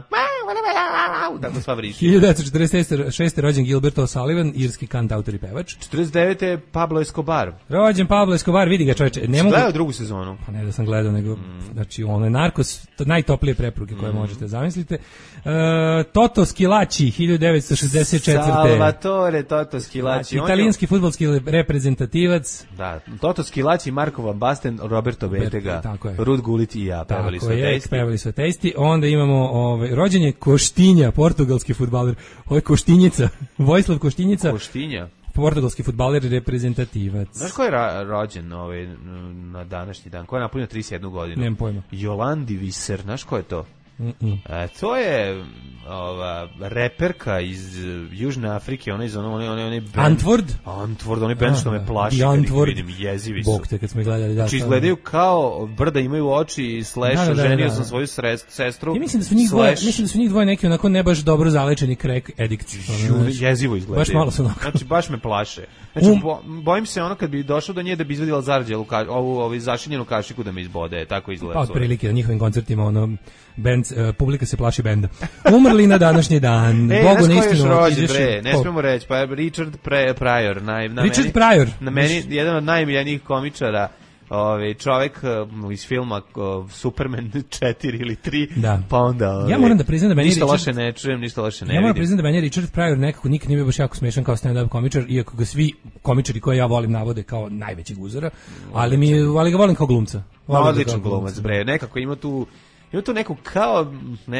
tako sva vriši. 1946. rođen Gilbert O'Sullivan, irski kantautor i pevač. 49. Pablo Escobar. Rođen Pablo Escobar, vidi ga čoveče. Gledao drugu sezonu? Pa ne da sam gledao, nego znači ono je Narkos, najtoplije preporuke koje možete zamislite. Toto Schillaci, 1964. Salvatore Toto Schillaci. Italijanski fudbalski reprezentativac. Da, Toto Schillaci, Marko Van Basten, Roberto Betega, Rud Gullit i ja pevali su Testi. Onda imamo rođen je Koštinja, portugalski fudbaler. Ovo je Koštinjica, Vojislav Koštinjica. Koštinja. Portugalski fudbaler i reprezentativac. Znaš ko je rođen na današnji dan? Ko je napunio 31 godinu? Nemam pojma. Jolandi Viser, znaš ko je to? To je reperka iz Južne Afrike, onaj band. Antwoord, onaj band što me plaši kad ih vidim, jezivi su. Bog te kad smo gledali. Znači izgledaju kao brda, imaju oči, oženio sam svoju sestru. Ja mislim da su njih dvoje neki onako ne baš dobro zalečeni crack addicts. Jezivo izgledaju. Baš malo su onako. Znači baš me plaše. Znači bojim se ono kad bi došao do nje da bi izvedila zarđelu, ovu zašinjenu kašiku da me izbode, tako izgleda. Pa otprilike na njihovim koncertima publika se plaši benda. Umrli na današnji dan. Bogu neistinu. Ne smemo reći, pa Richard Pryor. Richard Pryor. Na meni jedan od najmiljenijih komičara. Čovjek iz filma Superman 4 ili 3, da. Pa onda ja moram da priznam da meni ništa loše ne čujem, ništa loše ne vidim. Ja moram priznam da meni Richard Pryor nekako nikad nije bio baš jako smešan kao stand-up komičar, iako ga svi komičari koje ja volim navode kao najvećeg uzora, ali ga volim kao glumca. Odličan glumac, bre, nekako ima tu neku kao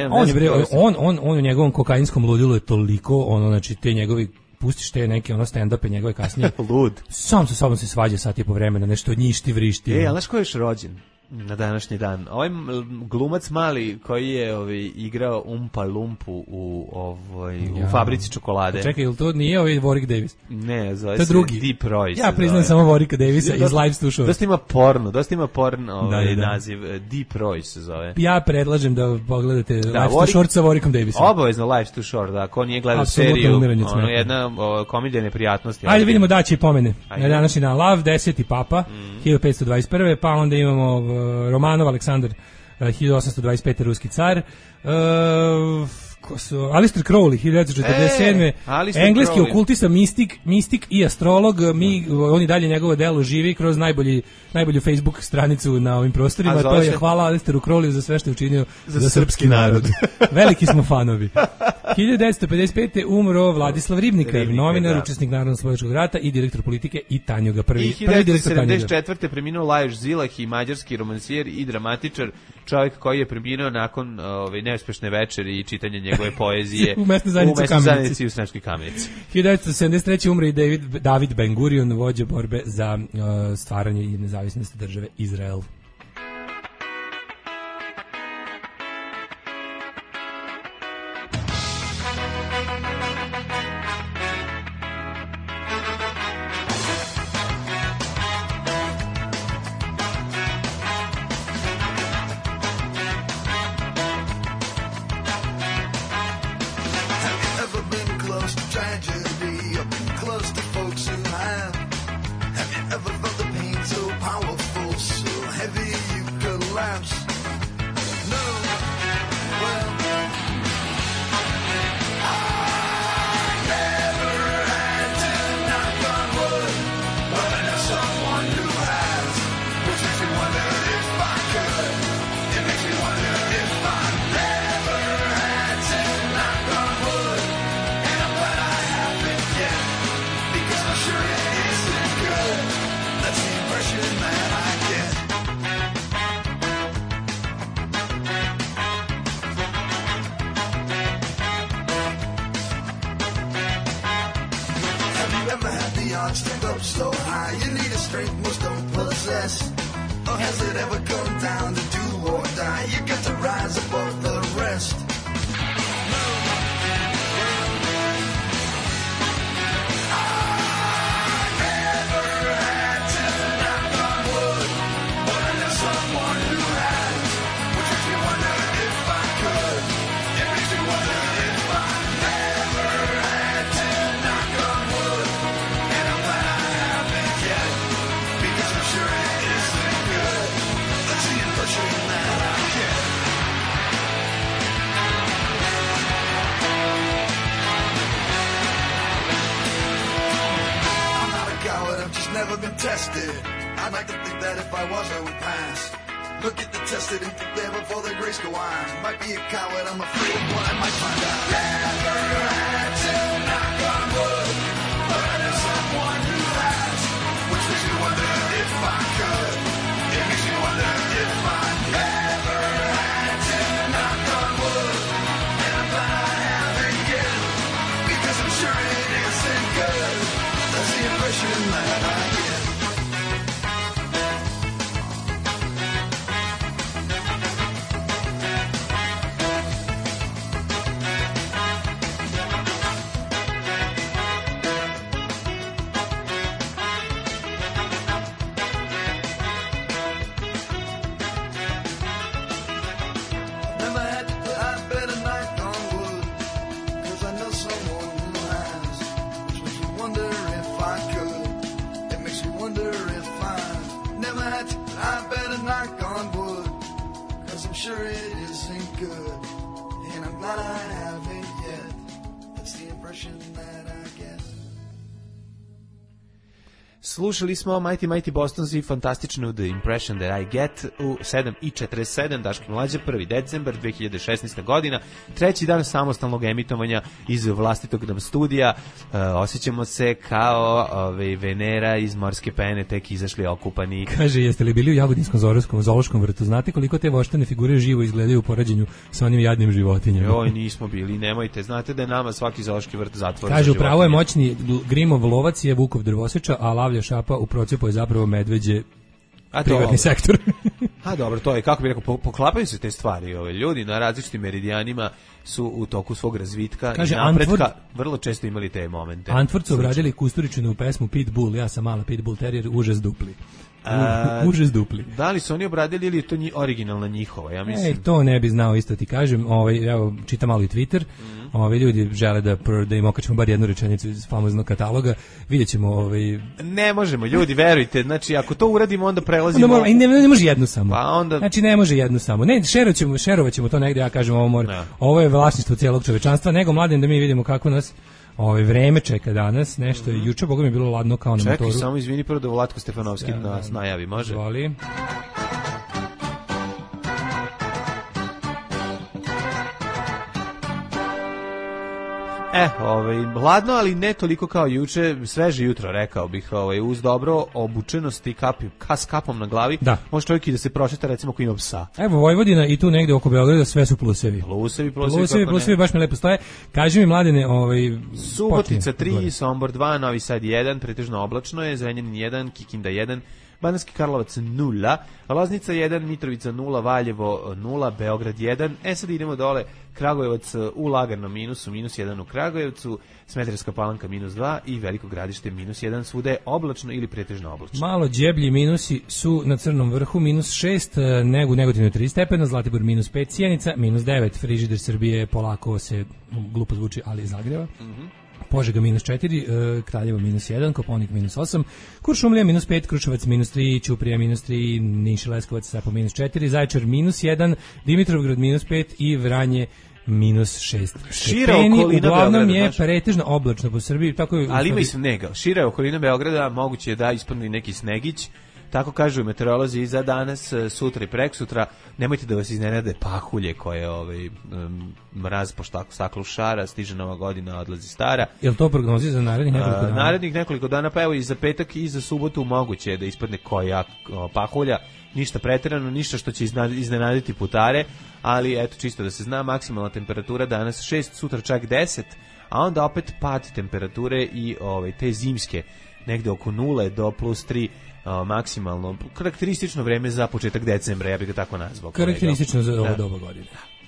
on u njegovom kokainskom ludilu je toliko znači te njegovi pustiš te neke stand-upe njegove kasnije. Lud. Sam sa sobom se svađa sat i po vremena, nešto njišti, vrišti. Ali znaš ko je još rođen? na današnji dan. Ovaj glumac mali koji je igrao Umpa Lumpu u fabrici čokolade. Čekaj, ili to nije Warwick Davis? Ne, zove se Deep Royce. Ja priznam samo Warwicka Davisa iz Life's Too Short. Dosta ima porno naziv. Deep Royce se zove. Ja predlažem da pogledate Life's Too Short sa Warwickom Davisom. Obavezno Life's Too Short, da, ko nije gledao seriju, jedna komedija neprijatnosti. Ajde vidimo daći i pomene. Na današnji dan Lav, 10. papa, 1521. Pa onda imamo Romanov Aleksandar, 1825. ruski car, Aleister Crowley, 1947. Engleski okultista, mistik i astrolog. On i dalje njegovo delo živi kroz najbolju Facebook stranicu na ovim prostorima. To je hvala Aleisteru Crowleyu za sve što je učinio za srpski narod. Veliki smo fanovi. 1955. umro Vladislav Ribnikar, novinar, učesnik Narodno-slobodačkog rata i direktor politike i Tanjuga. I 1974. preminuo Lajos Zilah, i mađarski romansijer i dramatičar, čovjek koji je preminuo nakon neuspešne večeri i čitanja njegove poezije u mesnoj zajednici u Sremskoj Kamenici. 1973. umre i David Ben Gurion, vođa borbe za stvaranje i nezavisnost države Izrael. Slušali smo Mighty Bostons i fantastičnu The Impression That I Get u 7:47, Daško Mlađa, 1. decembar 2016. godina, treći dan samostalnog emitovanja iz vlastitog nam studija. Osjećamo se kao Venera iz Morske pene, tek izašli okupani. Kaže, jeste li bili u Jagodinskom zoološkom vrtu? Znate koliko te voštane figure živo izgledaju u poređenju sa onim jadnim životinjama? Joj, nismo bili, nemojte. Znate da je nama svaki zoološki vrt zatvor. Kaže, upravo je moćni Grimov lovac je Vukov drvoseča, a Lavlja Šapa u procepu je zapravo medveđe privatni sektor. A dobro, to je, kako bih rekao, poklapaju se te stvari. Ljudi na različitim meridijanima su u toku svog razvitka i napretka vrlo često imali te momente. Antvorcu obradili Kusturičinu u pesmu Pitbull, ja sam mala Pitbull terrier, užas dupli. Užas dupli. Da li su oni obradili ili je to originalna njihova? Ja mislim. To ne bi znao, isto ti kažem. Evo, čitam malo i Twitter. Ljudi žele da im okačemo bar jednu rečenicu iz famoznog kataloga. Vidjet ćemo. Ne možemo, ljudi, verujte. Znači, ako to uradimo, onda prelazimo. Ne može jednu samo. Pa onda... Znači, ne može jednu samo. Ne, šerovat ćemo to negde, ja kažem, ovo je vlasništvo cijelog čovečanstva, nego mladen da mi vidimo kako nas vreme čeka danas, nešto je juče, boga mi je bilo ladno kao na motoru. Čekaj, samo izvini prvo da Vlatko Stefanovski nas najavi, može? Zvoli. Hladno, ali ne toliko kao juče, sveže jutro, rekao bih, uz dobro obučenost i s kapom na glavi, može čovjek i da se prošeta, recimo, ako ima psa. Evo, Vojvodina i tu negde oko Beograda sve su plusevi. Plusevi baš mi lepo stoje. Kaži mi, mladene, Subotica 3, Sombor 2, Novi Sad 1, pretežno oblačno je, Zrenjanin 1, Kikinda 1, Banatski Karlovac 0, Loznica 1, Mitrovica 0, Valjevo 0, Beograd 1. Sad idemo dole, Kragujevac u laganom minusu, -1 u Kragujevcu, Smederevska Palanka -2 i Veliko Gradište -1, svuda je oblačno ili pretežno oblačno. Malo đeblji minusi su na Crnom vrhu, -6, Negotinu 3 stepena, Zlatibor -5, Sjenica -9, frižider Srbije polako se, glupo zvuči, ali zagreva. Požega -4, Kraljevo -1, Koponik -8, Kuršumlija -5, Kruševac -3, Ćuprija -3, Niš i Leskovac sa po -4, Zaječar -1, Dimitrovgrad -5 i Vranje -6 stepeni. Uglavnom je pretežno oblačno po Srbiji. Ali ima i snega. Šira okolina Beograda, moguće je da ispadne neki snegić. Tako kažu meteorolozi za danas, sutra i preksutra. Nemojte da vas iznenade pahulje koje mraz po staklu šara, stiže Nova godina, odlazi stara. Je li to prognozi za narednih nekoliko dana? Narednih nekoliko dana, pa evo i za petak i za subotu moguće je da ispadne koja pahulja. Ništa preterano, ništa što će iznenaditi putare, ali eto, čisto da se zna, maksimalna temperatura danas 6, sutra čak 10, a onda opet pad temperature i te zimske negde oko 0 do +3 maksimalno. Karakteristično vreme za početak decembra, ja bih ga tako nazvao. Karakteristično za ovo doba godine.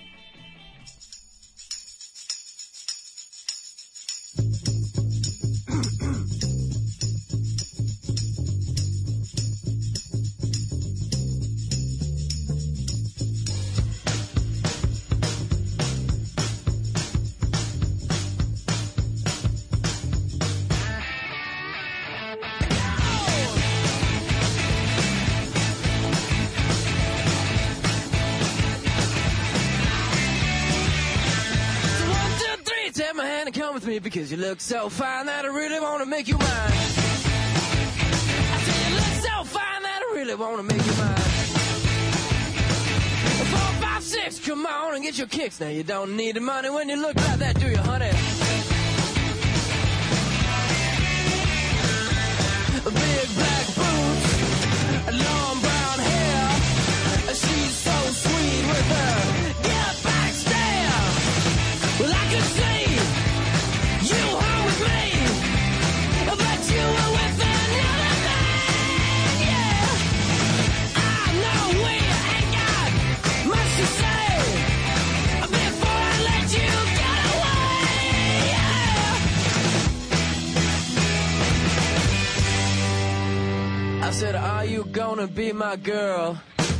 Because you look so fine that I really want to make you mine. I say you look so fine that I really want to make you mine. 4, 5, 6, come on and get your kicks. Now you don't need the money when you look like that, do you, honey? Big black boots, long brown hair. She's so sweet with her get back stare. Well, I could see you home with me, but you were with another man, yeah. I know we ain't got much to say before I let you get away, yeah. I said, are you gonna be my girl?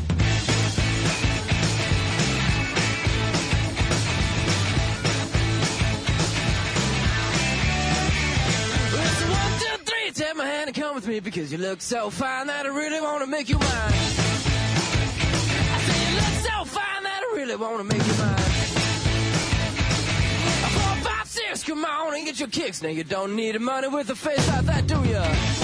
Take my hand and come with me because you look so fine that I really want to make you mine. I say you look so fine that I really want to make you mine. 4, 5, 6, come on and get your kicks. Now you don't need the money with a face like that, do ya?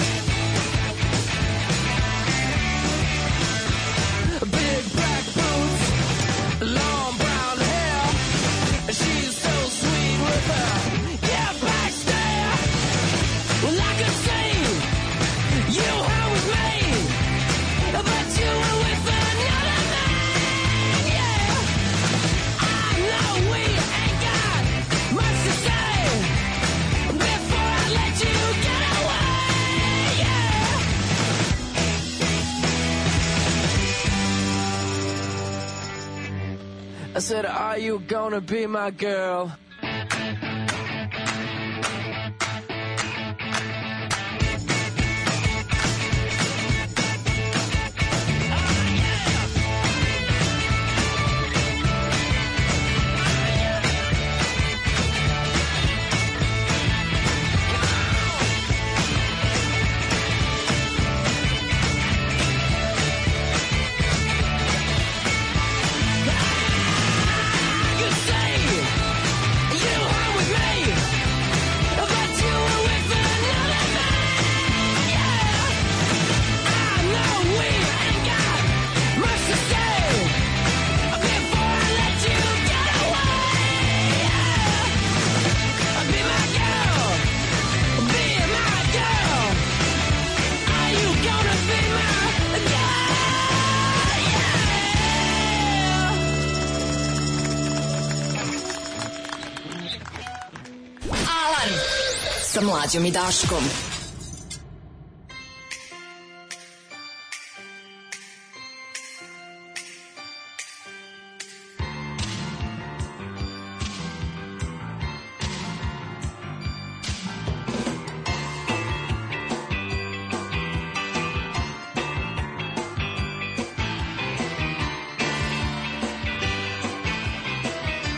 Big black boots, long brown hair. She's so sweet with her yeah, back stare. Well, I could say you home with me, but you were with another man, yeah. I know we ain't got much to say before I let you get away. I said, are you gonna be my girl? Sa Mlađom i Daškom.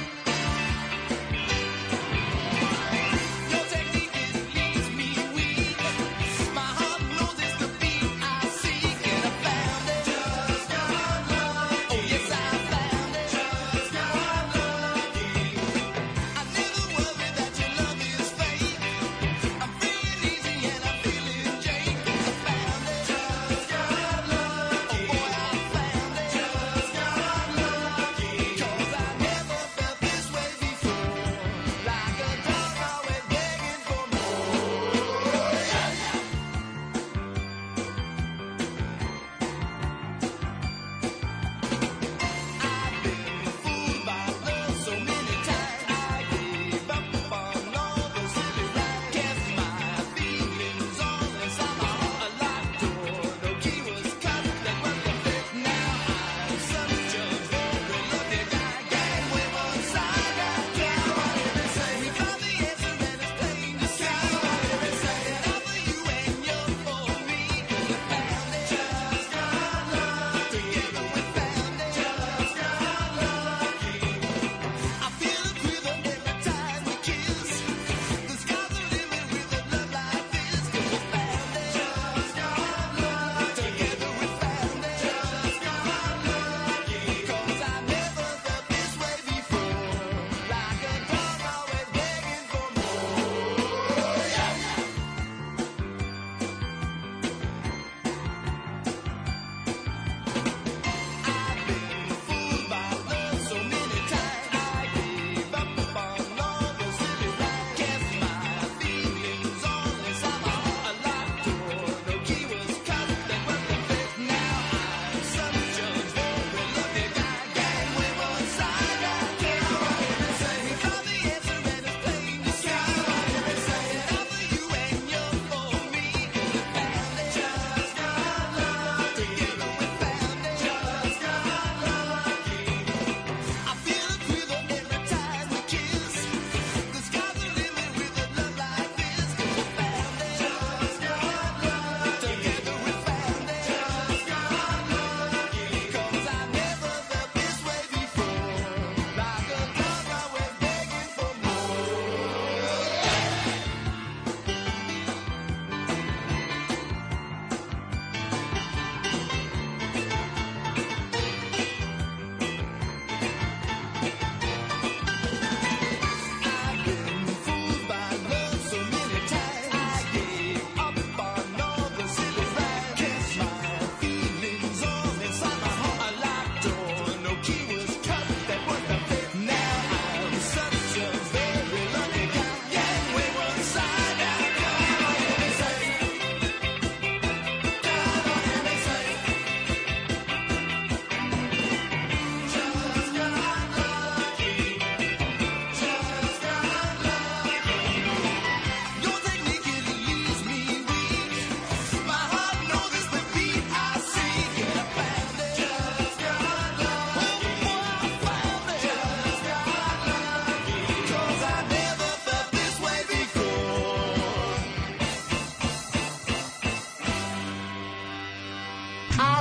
Your technique leaves me weak.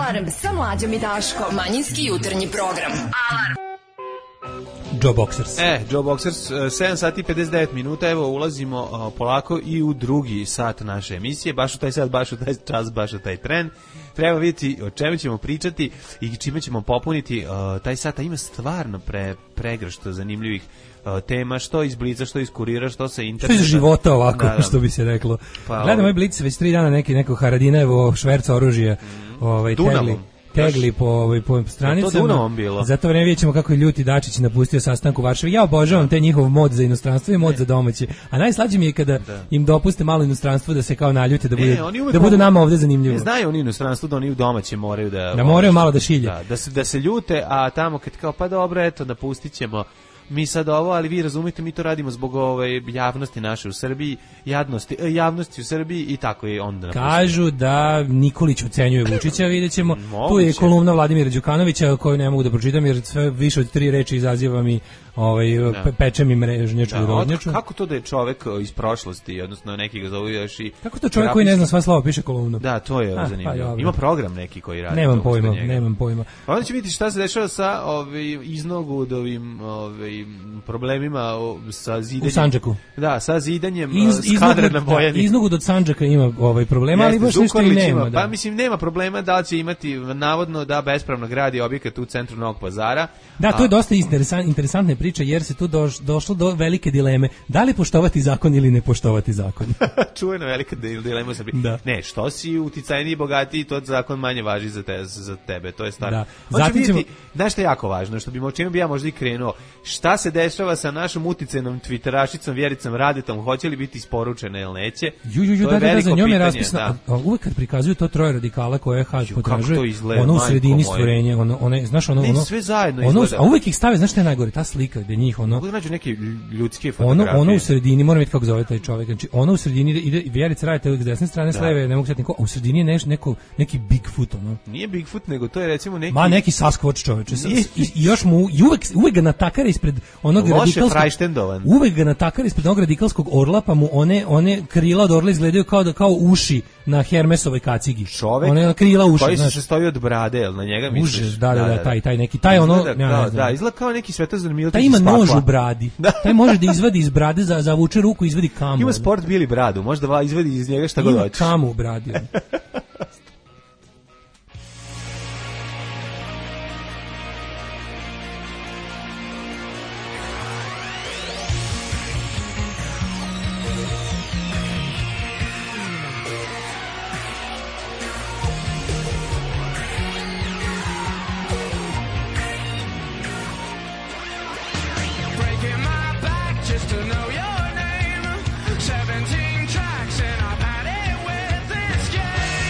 Alarm sa Mlađom i Daškom. Manjinski jutarnji program. Alarm. Joe Boxers. Joe Boxers, 7 sati 59 minuta, evo ulazimo polako i u drugi sat naše emisije, baš u taj sat, baš u taj čas, baš u taj tren. Treba vidjeti o čemu ćemo pričati i čime ćemo popuniti taj sat, a ima stvarno pregršt zanimljivih tema, što iz Blica, što iz Kurira, što sa interneta. Što iz života ovako, što bi se reklo. Pa, gledam ovaj Blic već 3 dana neko Haradinajevo šverca oružja, tegli po stranicama. Za to vreme vidjet ćemo kako je Ljuti Dačić napustio sastanak u Varšavi. Ja obožavam te njihov mod za inostranstvo i mod za domaće. A najslađe mi je kada im dopuste malo inostranstvo da se kao naljute, da bude nama ovde zanimljivo. Ne znaju oni inostranstvo da oni u domaće moraju da moraju malo da šilje. Da se ljute, a tamo kad kao pa dobro, eto, napustit ćemo mi sad ovo, ali vi razumite, mi to radimo zbog javnosti naše u Srbiji, javnosti u Srbiji i tako je onda. Kažu da Nikolić ucenjuje Vučića, vidjet ćemo. Tu je kolumna Vladimira Đukanovića koju ne mogu da pročitam jer sve više od 3 reči izaziva mi peče mi mrežnjaču i rodnjaču. Kako to da je čovek iz prošlosti, odnosno neki ga zovu još i... Kako to čovek koji ne zna sva slova piše kolumnu? Da, to je zanimljivo. Ima program neki koji radi. Nemam pojma. Pa onda će vidjeti šta se dešava sa iznogudovim problemima sa zidanjem. U Sandžaku. Da, sa zidanjem skadra na Bojani. Iznogud od Sandžaka ima problema, ali baš nešto i nema. Pa mislim, nema problema da li će imati navodno da bespravno gradi objekat u centru Novog Pazara. Da, to je dosta interesantna priča jer se tu došlo do velike dileme. Da li poštovati zakon ili ne poštovati zakon? Čuvena velika dilema se ne, što si uticajniji i bogatiji, to zakon manje važi za tebe. To je stvar. Da. Zatim ćemo... Znaš što je jako važno, o čemu bi ja možda i krenuo? Šta se dešava sa našom uticajnom twitterašicom Vjericom Radetom? Hoće li biti isporučene ili neće? Da, za njom je raspisano. Uvek kad prikazuju to troje radikala koje Haš potražuje, ono u sredini stvorenja, znaš, ono sve zajedno izgleda. A uvek ih stave, znaš što je najgore, ta slika gde njih, mogu da nađu neke ljudske fotografije. Ono u sredini, moram vidjeti kako zove taj čovjek, znači ono u sredini ide Vjerica Radeta uvek s desne strane, s leve, ne mogu setiti, a u sredini je neki Bigfoot, ono. Nije Bigfoot, nego to je recimo neki... neki Sasquatch čoveče. I još mu, uvek ga natakara ispred onog radikalskog... Uvek ga natakara ispred onog radikalskog orla, pa mu one krila od orla izgledaju kao uši na Hermesovoj kacigi. Čovek one krila uši, koji se sastoji od brade, jel na njega misliš? Užas, taj neki, taj ono... Da, izgleda kao neki Svetozar Miletić. Taj ima nož u bradi. Taj može da izvadi iz brade, zavuče ruku i izvadi kamu. Ima sport bili bradu, može da izvadi iz njega šta god hoće. Ima kamu u bradi. Tracks and I've had it with this game.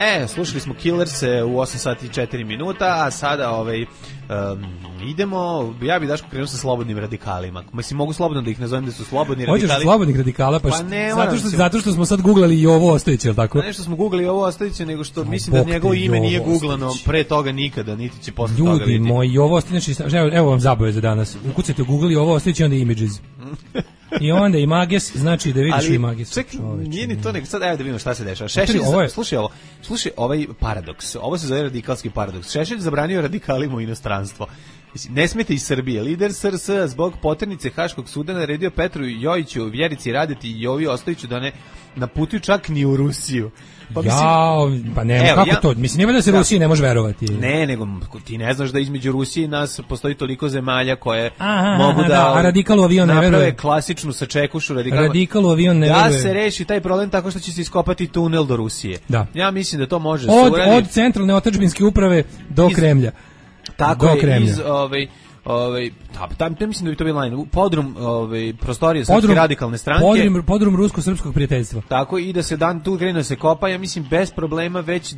Slušali smo Killerse u 8 sati i 4 minuta, a sada idemo, ja bih Daško krenuo sa slobodnim radikalima. Mislim, mogu slobodno da ih nazovem da su slobodni radikali. Hoćeš slobodnih radikala, zato što smo sad googlali Jovo Ostojića, je li tako? Ne što smo googlali Jovo Ostojića, nego što mislim da njegovo ime nije googlano pre toga nikada, niti će posle toga vidjeti. Ljudi moji, Jovo Ostojić, evo vam zabave za danas. Ukucajte u Google Jovo Ostojić i onda Images. I onda Images, znači da vidiš Images. Čekaj, nije ni to, nego sad evo da vidimo šta se dešava. Šešelj, slušaj ovaj paradoks, ovo se zove radikalski paradoks. Šešelj zabranio radikalima u inostranstvo. Ne smete iz Srbije. Lider SRS zbog poternice Haškog suda naredio Petru Jojiću, Vjerici Radeti i Jovi Ostojiću da ne naputuju čak ni u Rusiju. Pa ne, kako to? Mislim, nema da se Rusiji ne može verovati. Ne, nego ti ne znaš da između Rusije i nas postoji toliko zemalja koje mogu a radikalu avion ne veruje. Naprave klasičnu sačekušu radikalu avion ne veruje. Da se reši taj problem tako što će se iskopati tunel do Rusije. Da. Ja mislim da to može od centralne otadžbinske uprave do Kremlja. Tako je, iz mislim da bi to bilo podrum prostorije Srpske radikalne stranke. Podrum rusko-srpskog prijateljstva. Tako i da se tu krene da se kopa, ja mislim bez problema već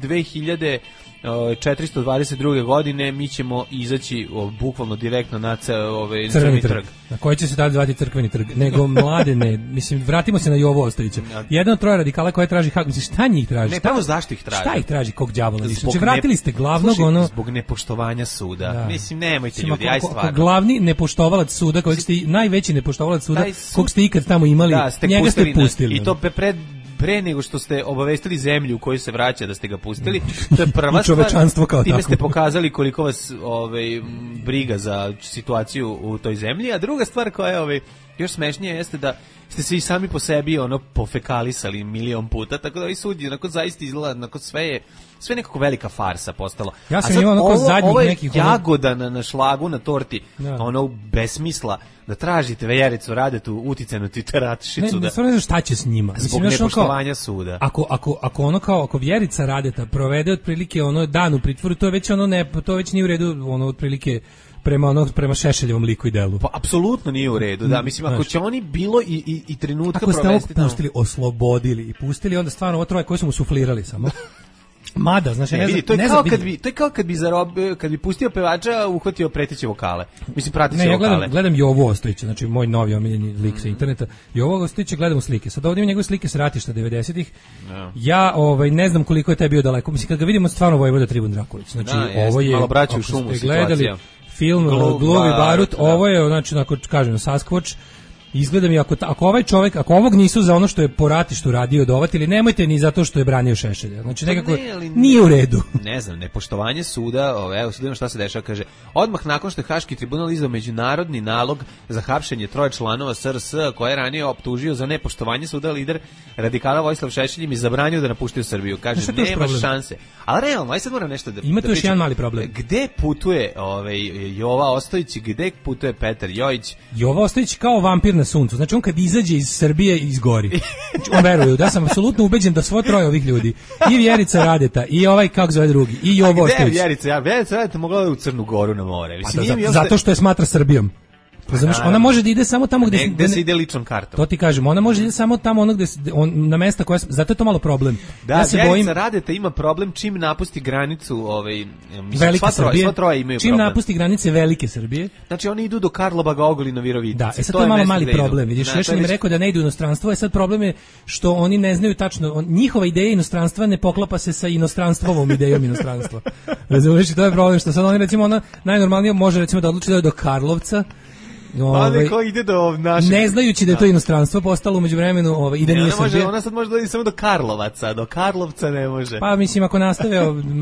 2422. godine mi ćemo izaći bukvalno direktno na Crveni trg. Na koji će se tada zvati Crkveni trg? Nego Mladene, mislim, vratimo se na Jovo Ostojića. Jedan od troje radikala koje traži hak, mislim, šta njih traži? Ne, pravo zašto ih traži? Šta ih traži, kog đavola? Znači, vratili ste glavnog, zbog nepoštovanja suda. Da. Mislim, nemojte ljudi, aj stvarno. Glavni nepoštovalac suda, najveći nepoštovalac suda, kog ste ikad tamo imali, njega ste pustili. I to pre nego što ste obavestili zemlju u kojoj se vraća da ste ga pustili, to je prva stvar. Time ste pokazali koliko vas briga za situaciju u toj zemlji, a druga stvar koja je još smešnije jeste da ste se i sami po sebi pofekalisali milion puta, tako da ovi sudi zaista izgleda, sve nekako velika farsa postalo. Ja sam imao zadnjih nekih... Ovo je jagoda na šlagu, na torti, besmisla, da tražite Vjericu Radetu, uticajnu titerašicu. Ne znam šta će s njima. Zbog nepoštovanja suda. Ako Vjerica Radeta provede otprilike dan u pritvoru, to već nije u redu, otprilike prema Šešeljevom liku i delu. Pa apsolutno nije u redu, da, mislim, ako će oni bilo i trenutka provesti... Ako ste ovo pustili, oslobodili i pustili, onda stvarno ovo troje koji su mu suflirali samo... Mada, znaš, to je kao kad bi pustio pevača, uhvatio preteće vokale. Mislim, prateće vokale. Ja gledam Jovu Ostojića, znači moj novi omiljeni lik sa interneta. Jovu Ostojića gledam u slike. Sad ovdje imam njegove slike s ratišta 90-ih. Ja ne znam koliko je taj bio daleko. Mislim, kad ga vidimo stvarno Vojvoda Tribun Drakulić. Znači, ovo je, malo braći u šumu gledali film Gluvi Barut, ovo je, znači, ako kažem, Sasquatch. Izgleda mi, ako ovaj čovjek, ako ovog nisu za ono što je po ratištu radio dovatili, nemojte ni zato što je branio Šešelja. Znači nekako nije u redu. Ne znam, nepoštovanje suda, evo sad vidimo šta se dešava, kaže, odmah nakon što je Haški tribunal izdao međunarodni nalog za hapšenje troje članova SRS koje je ranije optužio za nepoštovanje suda, lider radikala Vojislav Šešelj im je zabranio da napuštaju Srbiju. Kaže, nema šanse. Ali realno, aj sad moram nešto da ima tu još jedan mali problem. Gde putuje Jova Ostojić, gde putuje Petar Jojić? Jova Ostojić kao vampir na suncu. Znači on kad izađe iz Srbije izgori. Znači, on veruje, da sam apsolutno ubeđen da svo troje ovih ljudi, i Vjerica Radeta, i ovaj kako zove drugi, i Jovo Ostojić. Vjerica Radeta mogla da u Crnu Goru na more. Zato što je smatra Srbijom. Razumeš, ona može da ide samo tamo gde se ide ličnom kartom. To ti kažem, ona može da ide samo tamo gde na mesta koja, zato je to malo problem. Da, ja se bojim, Radeta ima problem čim napusti granicu, Velike Srbije. Sva troje imaju čim problem. Napusti granice Velike Srbije. Znači oni idu do Karlobaga, Ogulina, Virovitica. Da, sad to je malo mali problem. Vidiš, još im rekao da ne idu u inostranstvo, sad problem je što oni ne znaju tačno, njihova ideja inostranstva ne poklapa se sa inostranstvovom idejom inostranstva. Razumeš, to je problem što sad oni recimo ona najnormalnije može recimo da odluči da do Karlovca. Ko ide do našeg... Ne znajući da je to inostranstvo postalo umeđu vremenu i da nije Srbija. Ona sad može da ide samo do Karlovaca, do Karlovca ne može. Pa mislim, ako nastave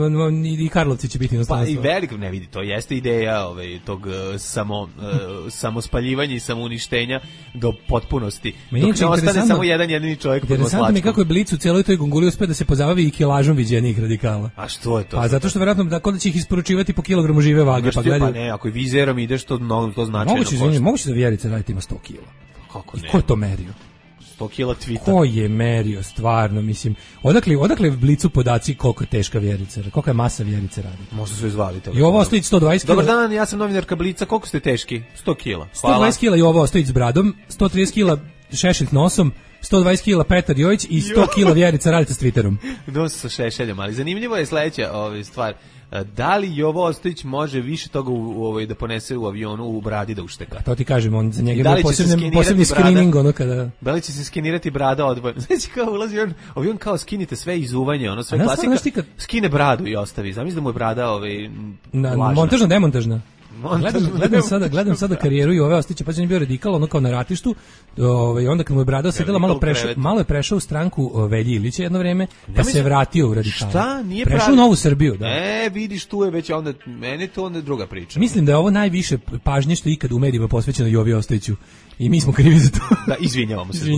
i Karlovci će biti inostranstvo. Pa i veliko, ne vidi, to jeste ideja tog samospaljivanja i samouništenja do potpunosti. Dok će ostane samo jedan jedini čovjek pod Moslačkom. Interesantno mi kako je Blic u cijeloj toj gunguli uspio da se pozabavi i kilažom viđenijih radikala. A što je to? Pa zato što verovatno da će ih isporučivati po kilogramu žive vage. Pa ne, ako je vizerom ideš, to značajno. Moguće da Vjerica Radeta ima 100 kila. Kako ne? I ko je to merio? 100 kila tvita. Ko je merio, stvarno, mislim. Odakle v Blicu podaci koliko je teška Vjerica, koliko je masa Vjerice Radeta? Možda su izvali to. I ovo Ostojić 120 kila. Dobar dan, ja sam novinarka Blica, koliko ste teški? 100 kila. 120 kila i ovo Ostojić s bradom, 130 kila Šešelj nosom, 120 kila Petar Jojić i 100 kila Vjerica Radeta s Twitterom. Dosta sa Šešeljom, ali zanimljivo je sledeća stvar. Da li Jovo Ostojić može više toga da ponese u avionu u bradi da ušteka? To ti kažem, on za njega je posebni screening ono kada... Da li će se skenirati brada odvojeno? Znači kao ulazi avion kao skinite sve izuvanje, ono sve klasika, skine bradu i ostavi. Zamisli da mu je brada montažna, demontažna. Gledam sada karijeru Jove Ostojića, pa je bio radikal, ono kao na ratištu, onda kad mu je brada sedela, malo je prešao u stranku Velji Ilića jedno vreme, pa se vratio u radikal. Šta? Nije prešao u Novu Srbiju, da. Vidiš, tu je već onda, meni to onda druga priča. Mislim da je ovo najviše pažnje što ikad u medijima posvećeno Jovi Ostojiću i mi smo krivi za to. Da, izvinjavamo se.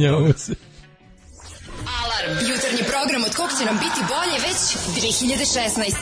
Alarm, jutarnji program od kog će nam biti bolje već 2016.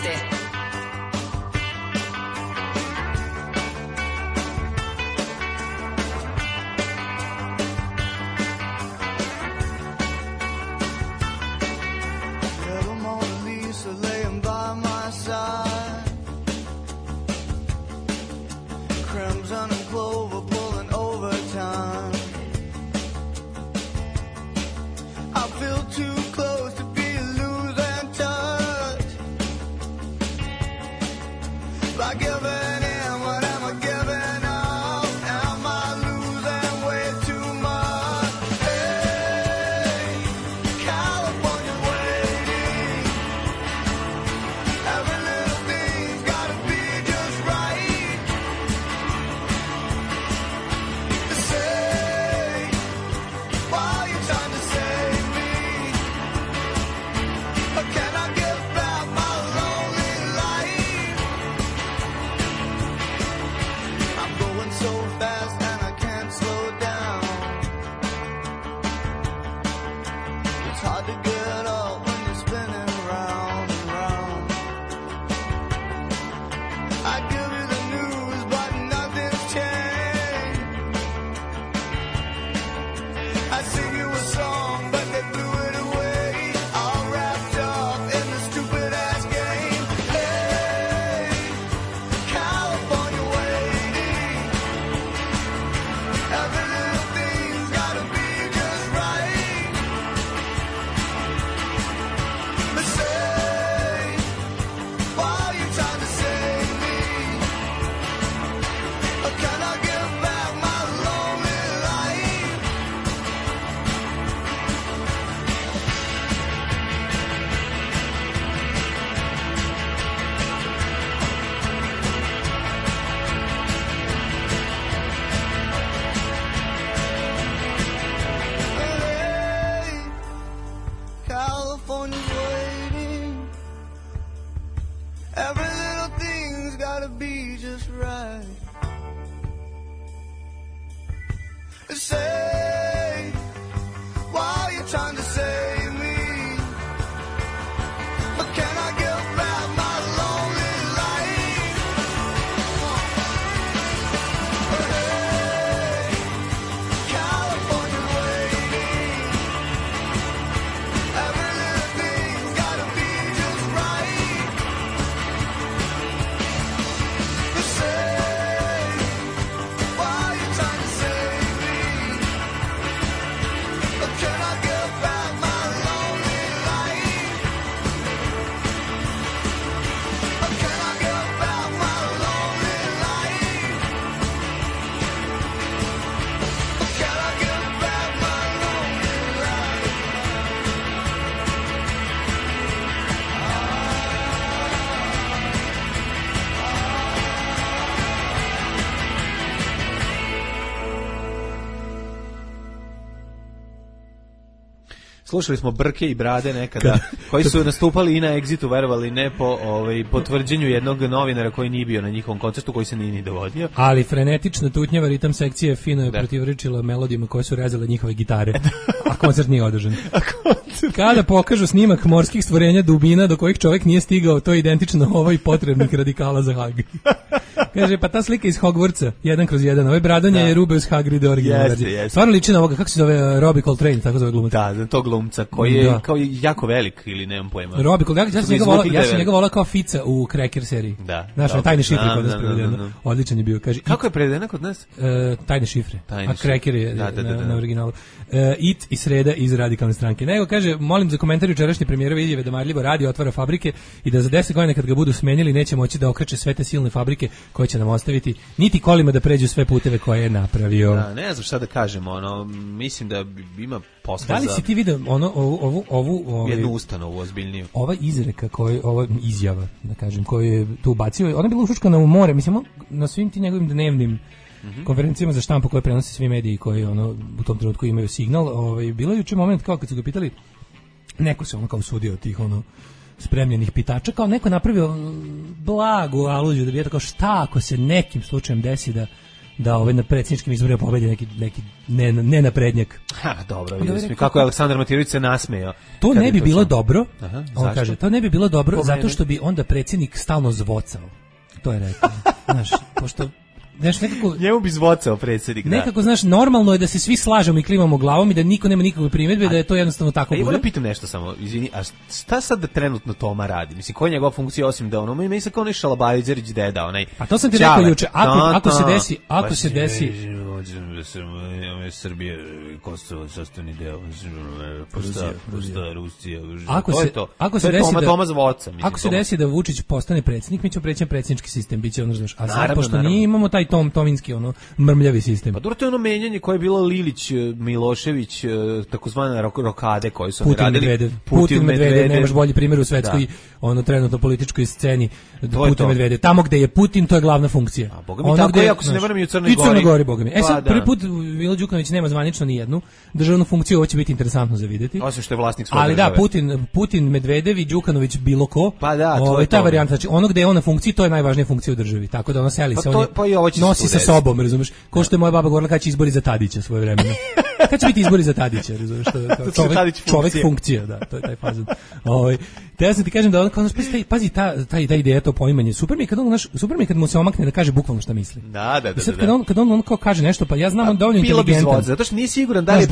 Slušali smo Brke i Brade nekada, koji su nastupali i na Exitu, verovali ne, po potvrđenju jednog novinara koji nije bio na njihovom koncertu, koji se nije ni dovodio. Ali frenetična tutnjava ritam sekcije fino je protivričila melodijama koje su rezale njihove gitare, a koncert nije održan. Kada pokažu snimak morskih stvorenja dubina do kojih čovjek nije stigao, to je identično ovoj potrebnik radikala za Hag. Kaže, pa ta slika iz Hogwartsa, 1/1, ovaj Bradonja je Rubeus Hagrid originalna verzija. Stvarno liči na ovoga, kako se zove, Robbie Coltrane, tako zove glumac. Da, to glumca, koji je kao jako velik, ili nemam pojma. Robbie Coltrane, ja sam njega volao kao Fica u Cracker seriji. Da. Znaš, tajne šifre kod nas prevedeno. Odličan je bio. Kaže, kako je prevedena kod nas? Tajne šifre. A Cracker je na originalu. It i Sreda iz Radikalne stranke. Nego kaže, molim za komentar jučerašnje premijerove izjave da marljivo radi, otvara fabrike i da za 10 godina kad ga budu smenili neće moći da okreće sve te silne fabrike koje će nam ostaviti, niti kolima da pređu sve puteve koje je napravio. Da, ne znam šta da kažemo, mislim da ima posla za... Da li si ti vidio ovu jednu ustanovu ozbiljniju? Ova izreka, ova izjava, da kažem, koju je tu ubacio, ona je bila ušučkana u more, mislim, na svim ti njegovim dnevnim konferencijama za štampu koje prenose svi mediji koji u tom trenutku imaju signal. Bilo je juče moment kao kad su ga pitali, neko se kao sudio tih spremljenih pitača, kao neko napravio blagu aluziju da bi je tako, šta ako se nekim slučajem desi da na predsjedničkim izborima pobedi neki nenaprednjak. Dobro, vidio kako je Aleksandar Matirović se nasmejao. To ne bi bilo dobro. On kaže, to ne bi bilo dobro zato što bi onda predsjednik stalno zvocao. To je rekao. Znaš, pošto nekako, njemu bi zvocao predsjednik. Nekako, znaš, normalno je da se svi slažemo i klimamo glavom i da niko nema nikakve primjedbe, da je to jednostavno tako bude. Ja pitam nešto samo, izvini, a šta sad da trenutno Toma radi? Mislim, koja je njegova funkcija osim da meni se kao onaj Šalabajzerić deda, onaj... A to sam ti rekao juče, ako se desi... Srbije, Kosovo, sastavni deo, Rusija, ako se desi da Vučić postane predsjednik, mi ćemo preći na predsjednički sistem, bit će znaš, a sad, pošto nije imamo taj tominski, mrmljavi sistem. Pa dobro, to je menjanje koje je bilo Lilić, Milošević, takozvane rokade koje su radili. Putin Medvedev, nemaš bolji primjer u svetskoj, trenutno političkoj sceni, Putin Medvedev. Tamo gde je Putin, to je glavna funkcija. A boga mi tako je, ako se ne varam i u Crnoj Gori. I Crnoj Gori, boga mi. Sad, prvi put Milo Đukanović nema zvanično ni jednu državnu funkciju, ovo će biti interesantno za vidjeti. Osim što je vlasnik svoje države. Ali da, Putin, Medvedev i Đukanović bilo ko. Pa da, to je ta varijanta. Znači, ono gde je on na funkciji, to je najvažnija funkcija u državi. Tako da seli se, nosi sa sobom, razumeš? Ko što je moja baba govorila kad će izbori za Tadića svoje vremena. Kad će biti izbori za Tadića, razumeš? Čovek funkcija, da, to je taj fazon. Te ja sam ti kažem da pazi ta ideja, to poimanje. Super mi je kad mu se omakne da kaže bukvalno šta misli. Da. I sad kad on kao kaže nešto, pa ja znam on dovoljno inteligentan. Zato što nije siguran da li je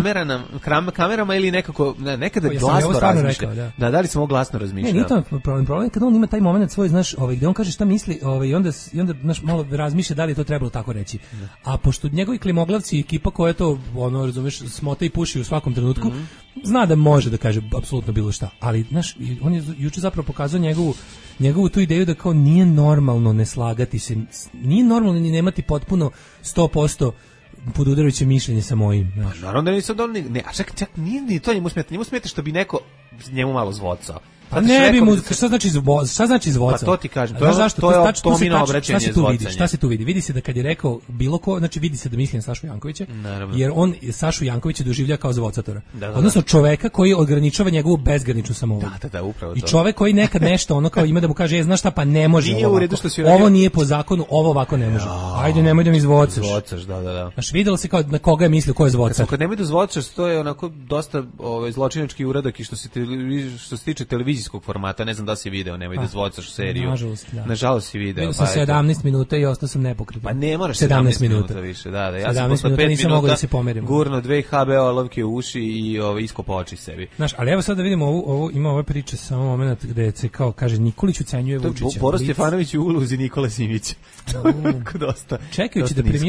kamerama ili nekako nekada glasno razmišlja. Da li se mogu glasno razmišljati. Ne, nije to problem kad on ima taj momenat svoj, znaš, gde on kaže šta misli, i onda znaš, malo razmišlja da li je to trebalo tako reći. A pošto njegovi klimoglavci i ekipa koja to razumeš, smota i puši u svakom trenutku, zna da može da kaže apsolutno bilo šta. Ali znaš, on je juče zapravo pokazao njegovu tu ideju da kao nije normalno ne slagati se, nije normalno ni nemati potpuno 100% podudarajuće mišljenje sa mojim. Naravno da nisam dovoljno, a čak nije ni to njemu smeta što bi neko njemu malo zvocao. Pa ne bi mu, šta znači zvocao? Pa to ti kažem, to je Tomino obraćanje zvocanje. Šta se tu vidi? Vidi se da kad je rekao bilo ko, znači vidi se da misli na Sašu Jankovića, jer on Sašu Jankovića doživlja kao zvocatora. Odnosno čoveka koji ograničava njegovu bezgraničnu samovolju. Da, upravo to. I čovek koji nekad nešto kao ima da mu kaže, znaš šta, pa ne može ovo nije po zakonu, ovo ovako ne može. Ajde, nemoj da mi zvocaš. Da. Znaš, videlo se kao na koga je mislio, ko je zvocar. Kad nemoj da zvocaš, to je onako dosta zločinački uradak i što se tiče televizijskog formata, ne znam da si video, nemoj da zvocaš seriju. Nažalost si video. Vidio sam 17 minuta i ostao sam nepokretan. Pa ne moraš 17 minuta više, da. Ja sam posle 5 minuta da se pomerim. Gurno 2 HBO olovke u uši i iskopao oči sebi. Znaš, ali evo sad da vidimo ima ove priče samo moment gde se kao kaže Nikolić ucenjuje Vučića. Boris Stefanović u ulozi Nikole Simića. Dosta. Čekajući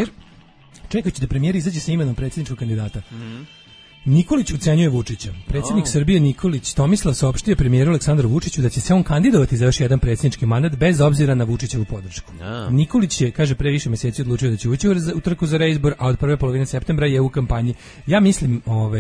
da premijer izađe sa imenom predsjedničkog kandidata. Nikolić ucenjuje Vučića. Predsjednik Srbije Nikolić Tomislav saopštio premijeru Aleksandru Vučiću da će se on kandidovati za još jedan predsjednički mandat bez obzira na Vučićevu podršku. Nikolić je, kaže, pre više mjeseci odlučio da će ući u trku za reizbor, a od prve polovine septembra je u kampanji. Ja mislim,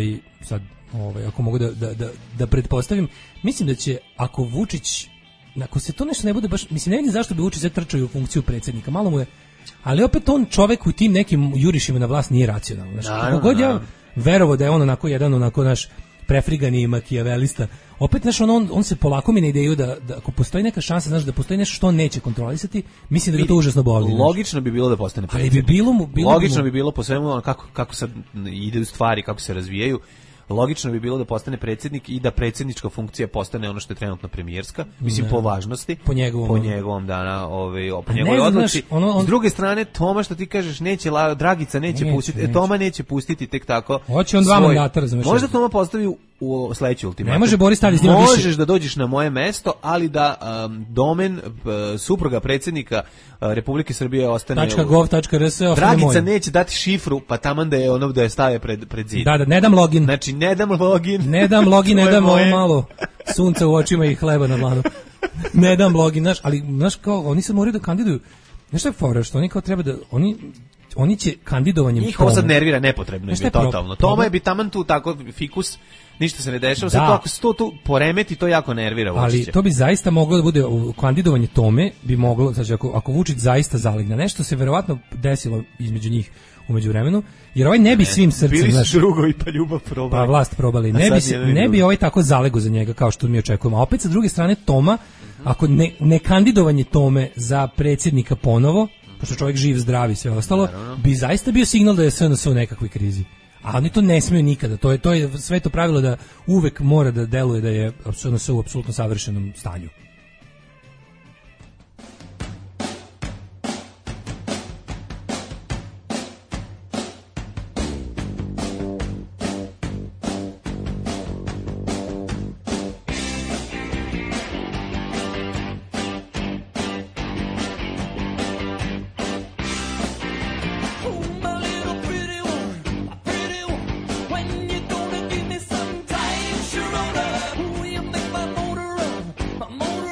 ako mogu da pretpostavim, mislim da će ako Vučić, ako se to nešto ne bude baš, mislim, ne vidim zašto bi Vučić trčao u funkciju predsjednika, malo mu je, ali opet on čovek u tim nekim jurišima na vlast nije racionalno. Kako god ja verovo da je on jedan naš prefrigani makijavelista. Opet, znaš, on se polako mi na ideju da ako postoji neka šansa, znaš, da postoji nešto što on neće kontrolisati, mislim da ga to užasno boli. Logično bi bilo da postane predsjednik. Logično bi bilo po svemu kako sad ide u stvari, kako se razvijaju. logično bi bilo da postane predsjednik i da predsjednička funkcija postane ono što je trenutno premijerska, mislim po važnosti, po njegovom dana, po njegovoj odluci. S druge strane, Toma, što ti kažeš, Dragica neće pustiti, Toma neće pustiti tek tako. Hoće on 2 mandata, razumeš. Možda Toma postavi u sledeću ultimatum. Ne može Boris Tadić da ima više. Možeš da dođeš na moje mesto, ali da domen supruga predsjednika Republike Srbije ostane .gov.rs Dragica neće dati šifru, pa taman da je ono da je stave pred zid. Da, ne dam login. Znači, ne dam login. Ne dam ovo malo sunca u očima i hleba na dlanu. Ne dam login, ali kao, oni se moraju da kandiduju. Znaš šta je fora, što oni kao treba da, oni će kandidovanjem Njih ovo sad nervira nepotrebno, je totalno. Toma je bi taman tu tako fikus, ništa se ne dešava, sad to ako se to tu poremeti, to jako nervira Vučića. Ali to bi zaista moglo da bude, kandidovanje Tome bi moglo, znači ako Vučić zaista zaligne, nešto se verovatno desilo između njih u međuvremenu, jer ovaj ne bi svim srcem, bili su drugovi pa ljubav probali. Pa vlast probali. Ne bi ovaj tako zalego za njega kao što mi očekujemo. A opet sa druge strane Toma, ako ne kandidovanje Tome za predsjednika ponovo, pošto čovjek živ, zdrav i sve ostalo, bi zaista bio signal da je SNS u nekakvoj krizi. A oni to ne smiju nikada. To je sve to pravilo da uvek mora da deluje da je SNS u apsolutno savršenom stanju. My motor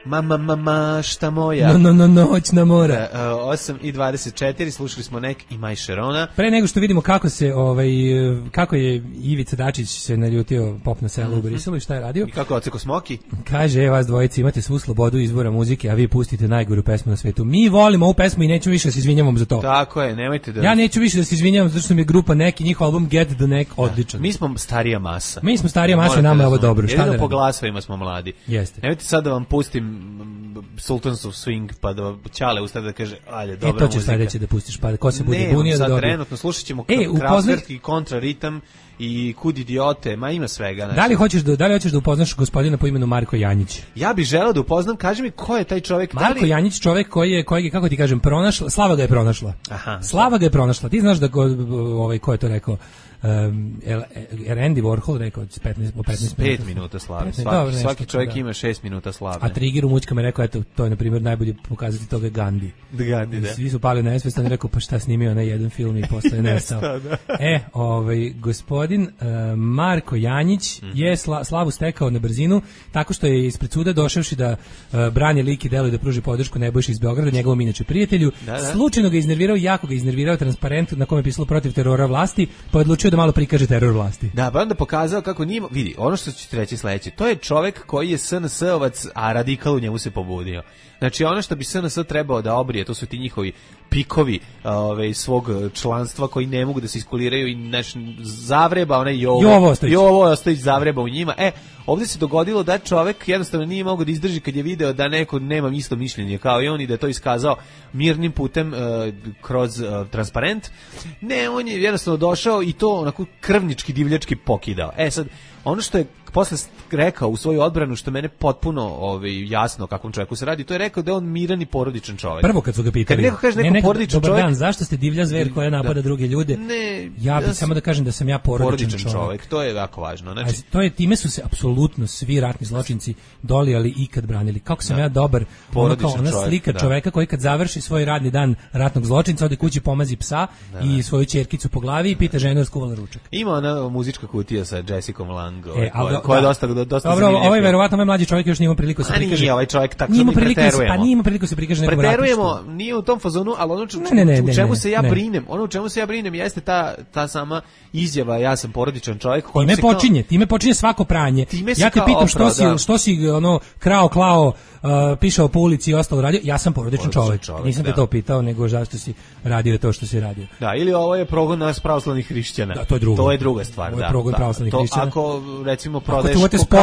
Mama, šta moja. Noćna mora. 8:24, slušali smo Nek i Maj Šerona. Pre nego što vidimo kako je Ivica Dačić se naljutio pop na selu u Briselu i šta je radio. I kako oceko Smoki? Kaže, vas dvojici imate svu slobodu izbora muzike, a vi pustite najgoru pesmu na svetu. Mi volimo ovu pesmu i nećemo više da se izvinjavamo za to. Tako je, nemojte da... Ja neću više da se izvinjavam zato što mi je grupa Nek i njihov album Get the Neck odličan. Mi smo starija masa. Nama je ovo dobro. Jedino po glasovima smo mladi. Jeste. Nemojte sad da vam pustim Sultans of Swing pa da Ćale ustane da kaže ajde dobra muzika. To će sledeće da pustiš pa ko se bude bunio da dobije. Trenutno slušat ćemo Kraftwerk i Kontraritam i Kud idiote, ma ima svega. Znači. Da li hoćeš da upoznaš gospodina po imenu Marko Janjić? Ja bih želeo da upoznam, kaži mi ko je taj čovjek. Marko Janjić, čovjek koji je kako ti kažem, pronašla, Slava ga je pronašla. Aha. Slava ga je pronašla. Ti znaš da ko je to rekao? Andy Warhol rekao 15 minuta slave. Svaki čovjek ima 6 minuta slave. A Trigger u mućkama je rekao, eto, to je na primjer najbolji pokazatelj toga Gandhi. Da. Svi su pali na nesvest, on je rekao, pa šta snimio na jedan film i posle nestao. Gospodin Marko Janjić je slavu stekao na brzinu tako što je ispred suda došavši da brani lik i delo i da pruži podršku Nebojši iz Beograda, njegovom inače prijatelju. Slučajno ga iznervirao transparent na kome je pisalo protiv terora vlasti, pa odlučio da malo prikaže teror vlasti. Da, pa onda pokazao kako nije... Vidi, ono što ću ti reći sledeće, to je čovek koji je SNS-ovac, a radikal u njemu se pobudio. Znači, ono što bi SNS trebao da obrije, to su ti njihovi pikovi svog članstva koji ne mogu da se iskuliraju i zavreba, onaj Jovo Ostojić zavreba u njima. Ovdje se dogodilo da čovek jednostavno nije mogao da izdrži kad je video da neko nema isto mišljenje kao i on i da je to iskazao mirnim putem kroz transparent. Ne, on je jednostavno došao i to onako krvnički, divljački pokidao. Sad, ono što je posle rekao u svoju odbranu, što mene potpuno jasno o kakvom čovjeku se radi, to je rekao da je on miran i porodičan čovjek. Prvo kad su ga pitali, kad neko kaže neko porodičan čovjek, dan, zašto ste divlja zver koja napada druge ljude? Ja bih samo da kažem da sam ja porodičan čovjek. To je jako važno. Znači, time su se apsolutno svi ratni zločinci dolijali i kad branili. Kako sam ja dobar, ona slika čovjeka koji kad završi svoj radni dan ratnog zločinca ode kući, pomazi psa i svoju ćerkicu po glavi i pita ženu je skuvala ručak. Ima ona muzička kutija sa Jessicom Lang, koja je dosta dobro, ovaj verovatno mlađi čovjek još nije imao priliku se prikaže. Nije ovaj čovjek tako mi preterujemo. Nije imao priliku se prikaže nekom ratištu. Preterujemo, nije u tom fazonu, ali ono u čemu se ja brinem jeste ta sama izjava, ja sam porodičan čovjek. Time počinje svako pranje. Ja te pitam što si krao, klao, pišao po ulici i ostalo radio, ja sam porodičan čovjek. Nisam te to pitao, nego zašto si radio to što si radio. Da, ili ovo je progon nas pravoslavnih hrišćana. Da, to je druga stvar. Ovo je progon pravoslavnih hrišćana. Ako recimo prodaješ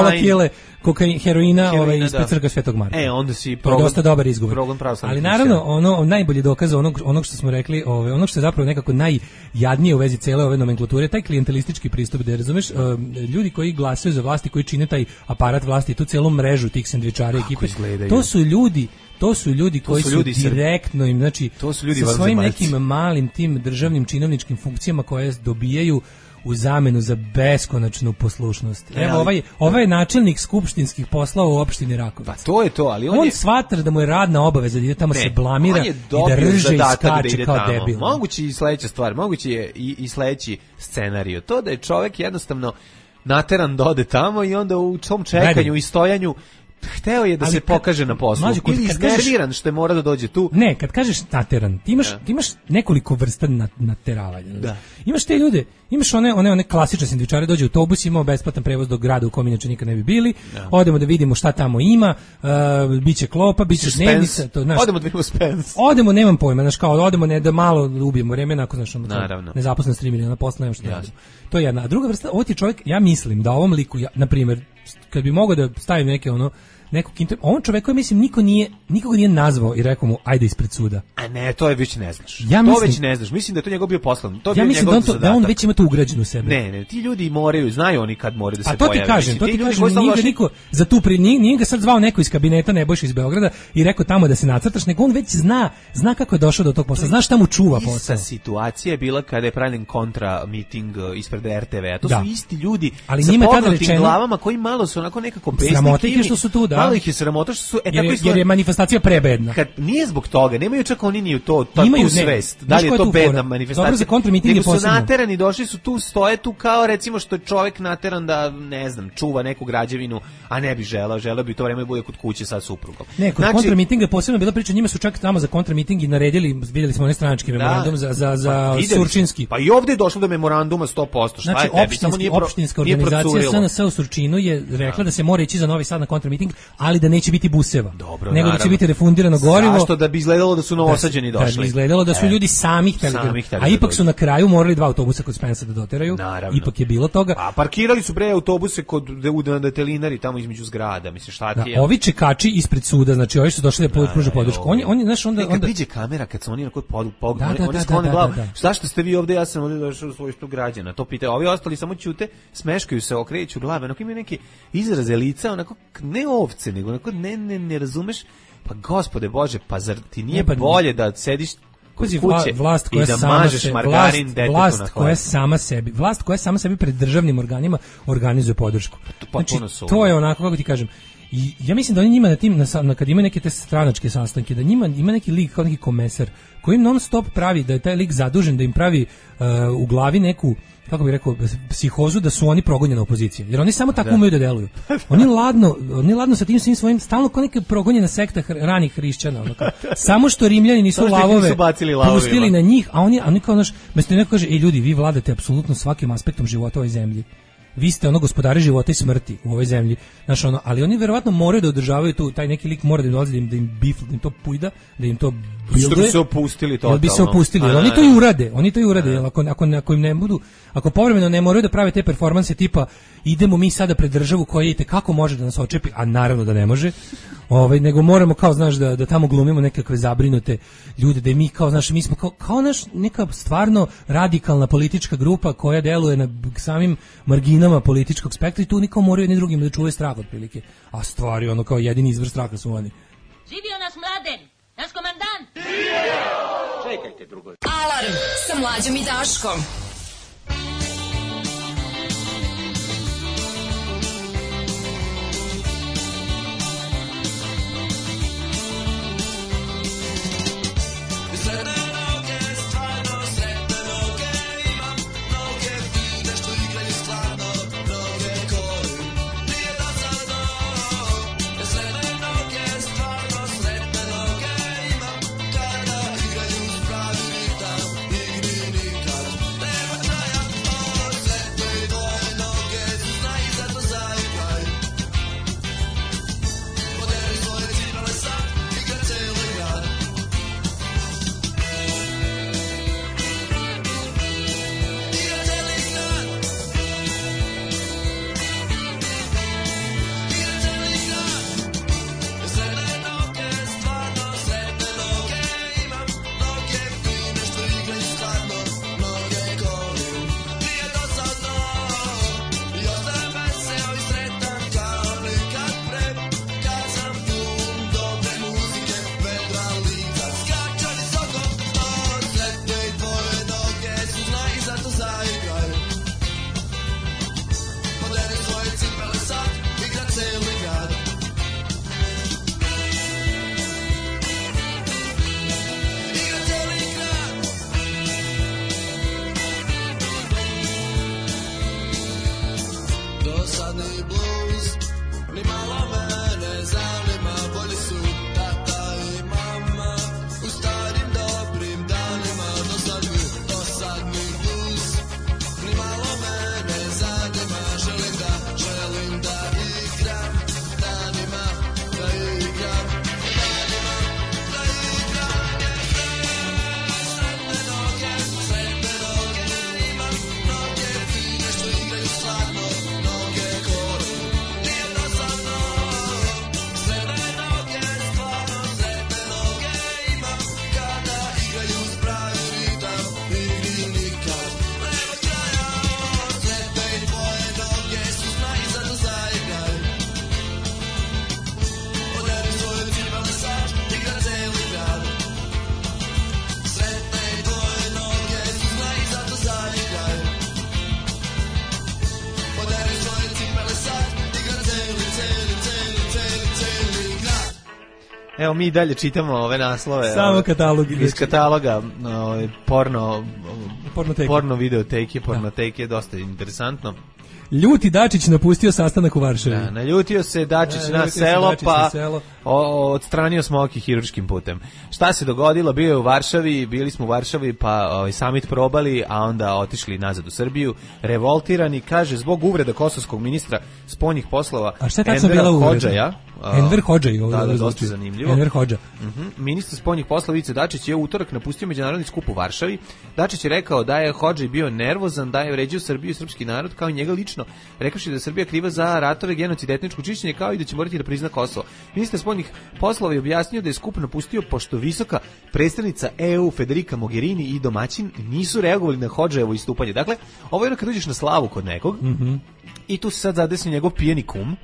kokain, heroina ispred crkve Svetog Marka. Onda si to je dosta dobar izgovor. Ali naravno, najbolji dokaz onog što smo rekli, onog što je zapravo nekako najjadnije u vezi cele ove nomenklature, taj klijentelistički pristup, da razumeš, ljudi koji glasaju za vlasti, koji čine taj aparat vlasti, tu celu mrežu tih sendvičara ekipe, to su ljudi koji su direktno im, znači, sa svojim nekim malim tim državnim činovničkim funkcijama koje dobijaju u zamenu za beskonačnu poslušnost. Evo, ovaj je načelnik skupštinskih poslova u opštini Rakovac. Pa to je to, ali on smatra da mu je radna obaveza da ide tamo se blamira i da rže i skače kao debil. Moguće i sledeća stvar, moguće je i sledeći scenarijo. To da je čovek jednostavno nateran da ode tamo i onda u tom čekanju i stojanju hteo je da se pokaže na poslu. Ili iznerviran što je mora da dođe tu. Ne, kad kažeš nateran, ti imaš nekoliko vrsta nateravanja. Da. Imaš te ljude, imaš one klasične sendvičare, dođe autobus, imao besplatan prevoz do grada u kom inače nikad ne bi bili, odemo da vidimo šta tamo ima, biće klopa, biće dnevnica. Odemo da vidimo Spence. Odemo, nemam pojma, odemo da malo ubijemo vremena, ako nezaposlen 3 miliona posla, nema što da radimo. To je jedna. A druga vrsta, ovo ti čovjek, ja mislim da ovom liku, na primjer, kad bi mogao da stavim nekog on čovjek koji mislim nikoga nije nazvao i rekao mu ajde ispred suda. A ne, to je već ne znaš. Već ne znaš. Mislim da je to njegov bio poslan. Ja mislim da on već ima to ugrađeno u sebe. Ne, ti ljudi znaju oni kad moraju da se pojave. A to ti kažem, nije ga niko za tu nije ga sad zvao neko iz kabineta Nebojša iz Beograda i rekao tamo da se nacrtaš, nego on već zna kako je došao do tog posla, zna šta mu čuva posao. Ista situacija je bila kada je pravljen kontra miting ispred RTV-a. To su isti ljudi sa pognutim glavama koji malo su onako nekako besni. Sramotike što su tu, da. malo ih je sramota što su jer je manifestacija prebedna. Kad nije zbog toga, nemaju čak oni ni u to tu svest. Da li je to bedna manifestacija? Dobro, za kontramiting je posebno. Su naterani, došli su tu, stoje tu kao recimo što je čovjek nateran da, ne znam, čuva neku građevinu, a ne bi želeo bi to vreme bude kod kuće sa suprugom. Ne, kod kontramitinga je posebno bila priča, njima su čak tamo za kontramiting i naredili, vidjeli smo onaj stranački memorandum za Surčinski. Pa i ovdje je došlo do memoranduma 100%. Znači, opštinska organizacija SNS u Surčinu je rekla da se mora ići za Novi Sad na kontramiting, ali da neće biti buseva. Dobro, nego da će biti refundirano gorivo. Zašto? Da bi izgledalo da su novosađeni došli. Da bi izgledalo da su ljudi sami hteli. A ipak su na kraju morali 2 autobusa kod Spensa da doteraju. Naravno. Ipak je bilo toga. A parkirali su autobuse kod detelinari tamo između zgrada, mislim šta ti je. Ovi čekači ispred suda, znači ovi su došli da pruže podršku. Oni znaš onda kad priđe kamera, kad su oni onako oni sklone glavu. Zašto ste vi ovde? Ja sam ovde došao u svojstvu građana. To pitaju. Ovi ostali samo ćute, smeškaju se, okreću glave, onako imaju neki izraze lica, onako ne ovce, nego onako ne razumeš. Pa Gospode Bože, pa zar ti nije bolje da sediš kući i da mažeš margarin detetu na hleb? Vlast koja sama sebi pred državnim organima organizuje podršku. Znači, to je onako, kako ti kažem, i ja mislim da oni njima na tim, kad imaju neke te stranačke sastanke, da njima ima neki lik kao neki komesar koji im non stop pravi, da je taj lik zadužen da im pravi u glavi neku, kako bih rekao, psihozu da su oni progonjena opozicija. Jer oni samo tako umeju da deluju. Oni ladno sa tim svojim, stalno kao neka progonjena sekta ranih hrišćana. Onako. Samo što Rimljani nisu lavove pustili na njih, a oni kao naš, mesto neko kaže, ljudi, vi vladate apsolutno svakim aspektom života u ovoj zemlji. Vi ste gospodari života i smrti u ovoj zemlji. Znaš, ali oni verovatno moraju da održavaju taj neki lik mora da im dolazi, da im bifl, da im to pujda, da im to bilde. Što bi se opustili totalno. Bi se opustili. Oni to i urade. Ako im ne budu, ako povremeno ne moraju da prave te performanse tipa idemo mi sada pred državu koja je kako može da nas očepi, a naravno da ne može. Nego moramo kao znaš da tamo glumimo nekakve zabrinute ljude, da mi kao znaš mi smo kao naš neka stvarno radikalna politička grupa koja deluje na samim marginama političkog spektra i tu niko moraju jedni drugim da čuje strah otprilike. A stvari ono kao jedini izvor straha su oni. Živio nas Mladen, naš komandant. Čekajte drugo. Alarm sa Mlađom i Daškom. Evo mi dalje čitamo ove naslove. Samo katalog. Iz kataloga porno videoteke, pornoteke, dosta interesantno. Ljuti Dačić napustio sastanak u Varšavi. Da, naljutio se Dačić na selo, pa odstranio Smoki hirurškim putem. Šta se dogodilo? Bio je u Varšavi, bili smo u Varšavi, pa summit probali, a onda otišli nazad u Srbiju. Revoltirani, kaže, zbog uvreda kosovskog ministra spoljnih poslova Envera Hodžaja. Enver Hodžaj, da, dosta zanimljivo. Enver Hodža. Ministar spoljnih poslova Ivica Dačić je u utorak napustio međunarodni skup u Varšavi. Dačić je rekao da je Hodžaj bio nervozan, da je vređao Srbiju i srpski narod, kao i njega lično, rekavši da je Srbija kriva za ratove, genocid, etničko čišćenje, kao i da će morati da prizna Kosovo. Ministar spoljnih poslova je objasnio da je skup napustio pošto visoka predstavnica EU Federica Mogherini i domaćin nisu reagovali na Hodžajevo istupanje. Dakle, ovo je kad uđeš na slavu kod nekog i tu se sad zadesni njegov pijeni kum.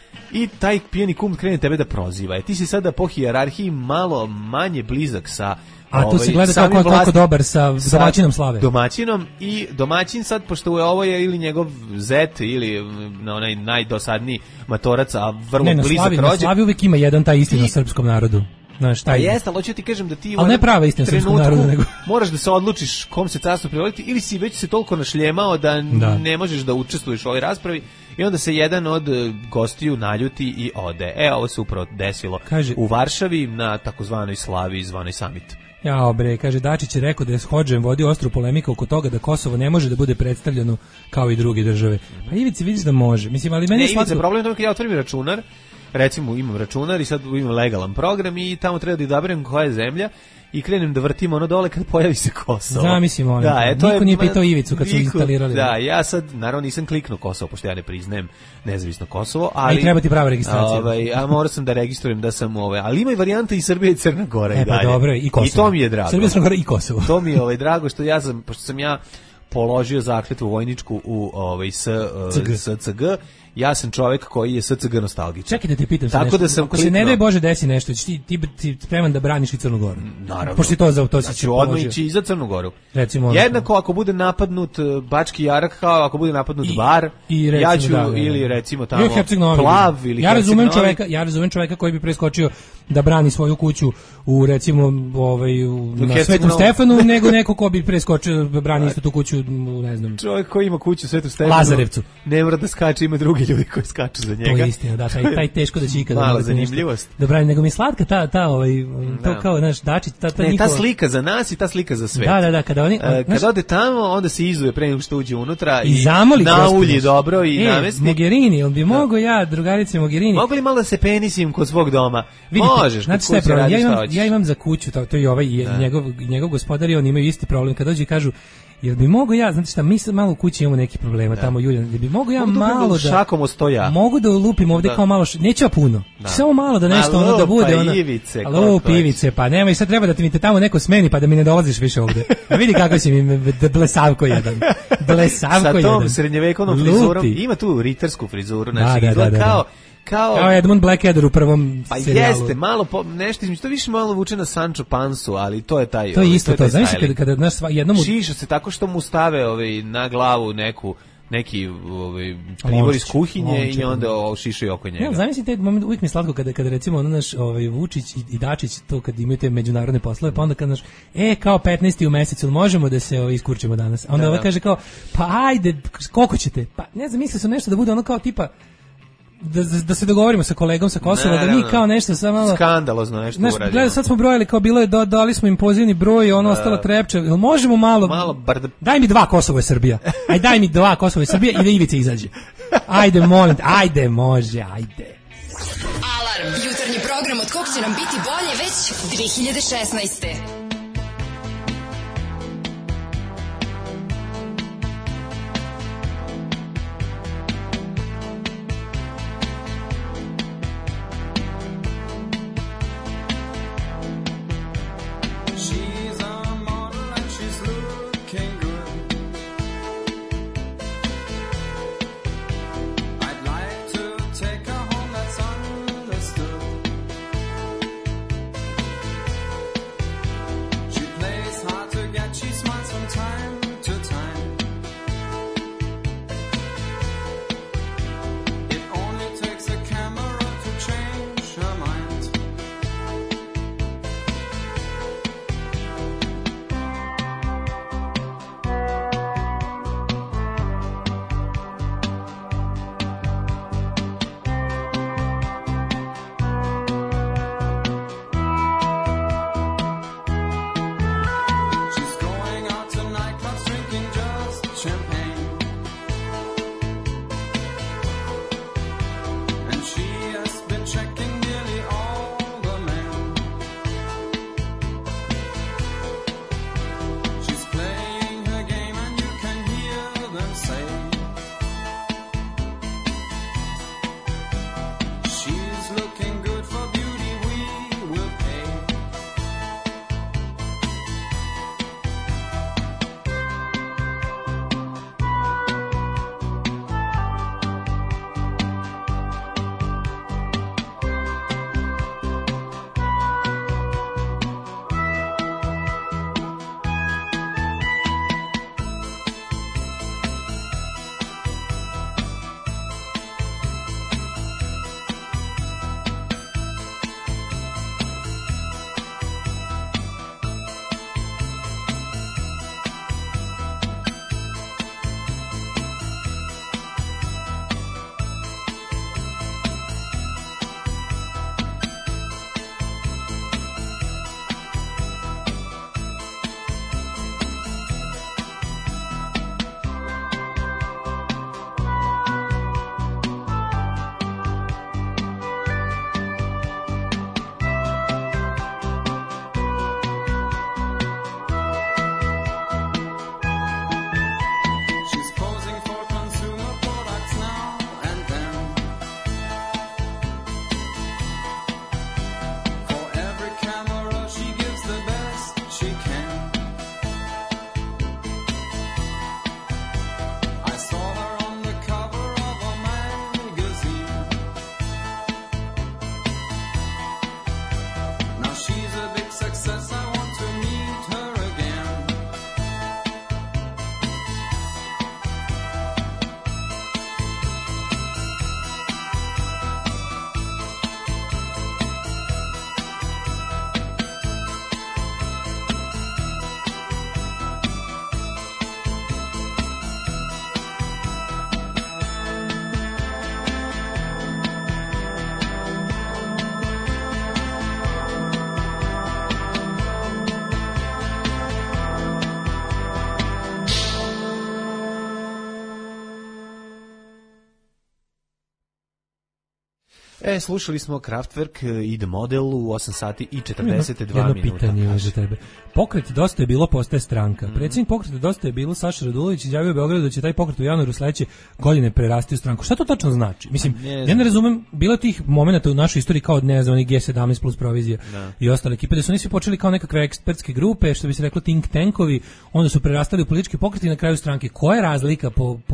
I taj pijeni kum krene tebe da proziva. Ti si sada po hijerarhiji malo manje blizak sa... A tu se gleda kako koliko dobar sa domaćinom slave. Domaćinom i domaćin sad, pošto je ovo je ili njegov zet ili onaj najdosadniji matorac, a vrlo blizak rođak. Na slavi uvijek ima jedan taj istina o srpskom narodu. Znaš, taj jeste, ali hoću ti kažem da ti ali ne prava istina srpskog naroda, nego moraš da se odlučiš kom se carstvo privoliti ili si već se toliko našljemao da ne možeš da učestvuješ u ovoj raspravi i onda se jedan od gostiju naljuti i ode. Ovo se upravo desilo u Varšavi na takozvanoj slavi zvanoj summit. Jao bre, kaže Dačić je rekao da je s Hodžajem vodio ostru polemiku oko toga da Kosovo ne može da bude predstavljeno kao i druge države. Pa Ivici vidiš da može. Mislim, ali meni je Ivica, problem je to kad ja otvorim računar, recimo imam računar i sad imam legalan program i tamo treba da izaberem koja je zemlja i krenem da vrtim ono dole kad pojavi se Kosovo. Zamislim ono. Da, niko nije pitao Ivicu kad su instalirali. Da, ja sad naravno nisam kliknuo Kosovo, pošto ja ne priznajem nezavisno Kosovo, ali i treba ti prava registracija. A morao sam da registrujem da sam ali ima i varijanta i Srbija i Crna Gora i dalje. Pa dobro, i Kosovo. I to mi je drago. Srbija, Crna Gora i Kosovo. To mi je drago što pošto sam ja položio zakletvu vojničku u SCG. Ja sam čovjek koji je SCG nostalgičan. Čekaj da te pitam tako da sam ako se ne daj Bože desi nešto, ti spreman da braniš i Crnu Goru. Naravno. Pošto to si odmah ići i za Crnu Goru. Recimo jednako ako bude napadnut Bački Jarak, kao ako bude napadnut Bar, ja ću ili recimo tamo Plav ili ja razumem čovjeka koji bi preskočio da brani svoju kuću u recimo na Svetom Stefanu, nego neko ko bi preskočio da brani isto tu kuću, ne znam. Čovjek koji ima kuću u Svetom Stefanu, Lazarevcu. Ne mora da skače, ima drugi ljudi koji skaču za njega. To je istina, da, taj teško da će ikada. Mala zanimljivost. Da brani, nego mi slatka to kao naš Dačić, ta slika za nas i ta slika za svet. Da, kada oni kad ode tamo, onda se izuje pre nego što uđe unutra i zamoli naulji dobro i namesti. Mogherini, on bi mogao drugarice Mogherini. Mogu li malo da se penisim kod svog doma? Možeš, znači ja imam za kuću, to je ovaj njegov gospodar i on imaju isti problem kad dođe i kažu jer bi mogu znate šta, mi sad malo u kući imamo neki problema, tamo Julijan, bi mogu malo da šakom stoja. Mogu da lupim ovde kao malo, neću puno. Samo malo da nešto ono da bude ono. Lupi ivice, pa nema i sad treba da ti mi tamo neko smeni pa da mi ne dolaziš više ovde. A vidi kako si mi blesavko jedan. Blesavko jedan. Sa tom srednjevekovnom frizurom, ima tu ritersku frizuru, znači izgleda kao Edmund Blackadder u prvom serijalu. Pa jeste, malo nešto između, to više malo vuče na Sancho Pansu, ali to je taj. To je isto to. Znaš kada naš jednom šiša se tako što mu stave na glavu neki pribor iz kuhinje i onda šišaju oko njega. Ja, zamisli taj moment, uvijek mi slatko kada recimo ono naš Vučić i Dačić to kad imaju te međunarodne poslove, pa onda kad naš kao 15. u mesecu možemo da se iskurčimo danas. A onda kaže kao pa ajde, koliko ćete? Pa ne znam, mislio sam nešto da bude ono kao tipa da se dogovorimo sa kolegom sa Kosova, da mi kao nešto samo malo skandalozno nešto uradimo. Gledaj, sad smo brojali kao bilo je dali smo im pozivni broj, ono ostalo trepče. Jel možemo malo daj mi 2 Kosovo je Srbija. Aj daj mi 2 Kosovo je Srbija i da Ivica izađe. Ajde molim, ajde može, ajde. Alarm, jutarnji program od kog će nam biti bolje već 2016. Slušali smo Kraftwerk i The Model u 8 sati i 42 minuta. Jedno pitanje za tebe. Pokret Dosta je bilo postaje stranka. Predsjednik pokreta Dosta je bilo Saša Radulović izjavio u Beogradu da će taj pokret u januaru sledeće godine prerasti u stranku. Šta to tačno znači? Mislim, ja ne razumem, bilo tih momenata u našoj istoriji kao onih G17 plus provizija i ostale ekipe, da su oni svi počeli kao nekakve ekspertske grupe, što bi se reklo think tankovi, onda su prerastali u politički pokret i na kraju stranke. Koja je razlika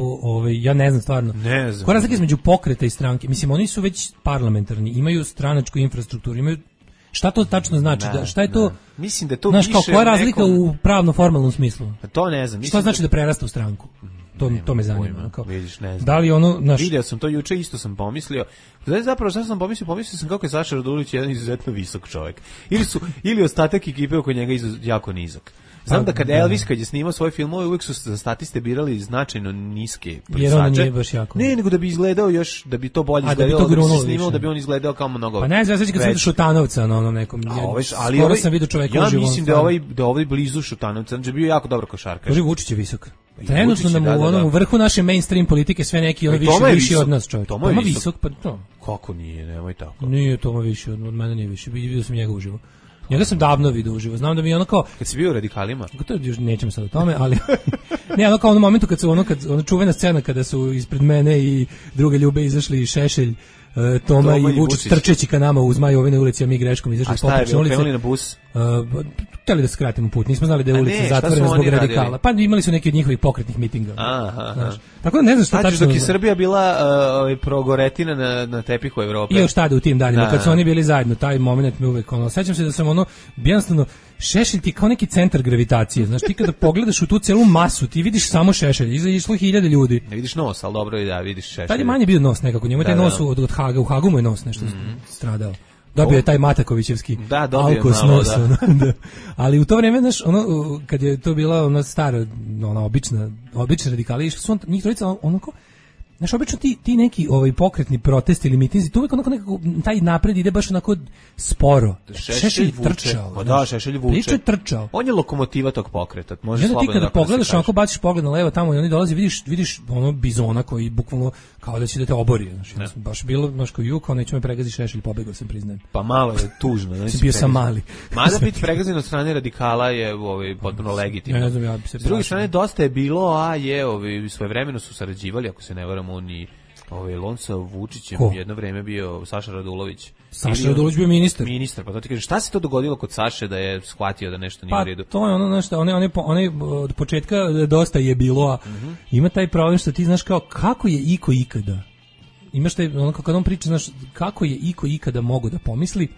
ja ne znam stvarno. Ne znam. Koja je razlika između pokreta i stranke? Mislim, oni su već parlamentarni, imaju stranačku infrastrukturu, imaju šta to tačno znači? Šta je to? Mislim da to više koja je razlika u pravno-formalnom smislu? Pa to ne znam. Šta znači da prerasta u stranku? To me zanima. Vidiš, ne znam. Da li Vidio sam to juče, isto sam pomislio. Znači, zapravo šta sam pomislio? Pomislio sam kako je Saša Radulović jedan izuzetno visok čovjek. Ili ostatak ekipe oko njega jako nizak. Znam da kad Elvis kad je snimao svoje filmove uvijek su za statiste birali značajno niske plisače. Jer on nije baš jako. Ne, nego da bi izgledao još, da bi to bolje izgledalo, da bi se snimao, da bi on izgledao kao mnogo. Pa ne znam, kad sam vidio Šutanovca na onom nekom. Skoro sam vidio čoveka uživo. Ja mislim da ovaj blizu Šutanovca, da je bio jako dobro košarkaš. Bože, Vučić je visok. Trenutno nam u vrhu naše mainstream politike sve neki viši od nas, čovjek. Toma visok, pa to. Kako nije, nemoj tako. Nije Toma viši od mene, nije viši. Vidio sam njega uživo. Njega sam davno vidio uživo. Znam da mi je ono kao... Kad si bio u Radikalima? To još nećemo sad o tome, ali... ne, ono kao ono momentu kad su ono čuvena scena kada su ispred mene i druge ljube izašli Šešelj, Toma i Vučić trčeći ka nama u Zmajovine ulici, a mi greškom izašli iz Poprečne ulice. A šta je, krenuli na bus? Hteli da skratimo put, nismo znali da je ulica zatvorena zbog radikala. Pa imali su neki od njihovih pokretnih mitinga. Tako da ne znam šta tačno. Dok je Srbija bila progoretina na tepihu Evrope. I još tada u tim danima, kad su oni bili zajedno, taj moment me uvek sećam se da sam jednostavno Šešelj ti kao neki centar gravitacije. Znaš, ti kada pogledaš u tu celu masu, ti vidiš samo Šešelj, iza išlo 1000 ljudi. Ne vidiš nos, ali dobro je da vidiš Šešelj. Tad je manje bio nos nekako, njemu je taj nos od Haga, u Hagu mu je nos nešto stradao. Dobio je taj Matakovićevski alkos nos. Ali u to vrijeme, znaš, kad je to bila ona stara, ona obična radikali, išli su njih trojica, znaš, obično ti neki pokretni protesti ili mitinzi, to uvijek nekako, taj napred ide baš onako sporo. Šešelj trčao. Pa da, Šešelj vuče. Priča je trčao. On je lokomotiva tog pokreta. Može slobodno. Ti kada pogledaš, onako baciš pogled na levo tamo i oni dolazi, vidiš ono bizona koji bukvalno kao da će da te obori. Znači, baš bilo, znaš, kao ju, kao neću me pregazi Šešelj, pobegao sam, priznajem. Pa malo je tužno. Bio sam mali. Mada biti pregazan od strane radikala je potpuno legitimno. Ne znam, ja bi se... S druge strane, dosta je bilo, a je, svojevremeno su sarađivali, ako se ne varam, oni Lonca Vučićem jedno vreme bio Saša Radulović. Saša Radulović bio ministar, pa to ti kažeš, šta se to dogodilo kod Saše da je shvatio da nešto nije u redu? Pa to je ono, znaš, one od početka dosta je bilo, a ima taj problem što ti znaš kao kako je iko ikada. Imaš taj, ono kad on priča, znaš, kako je iko ikada mogu da pomisli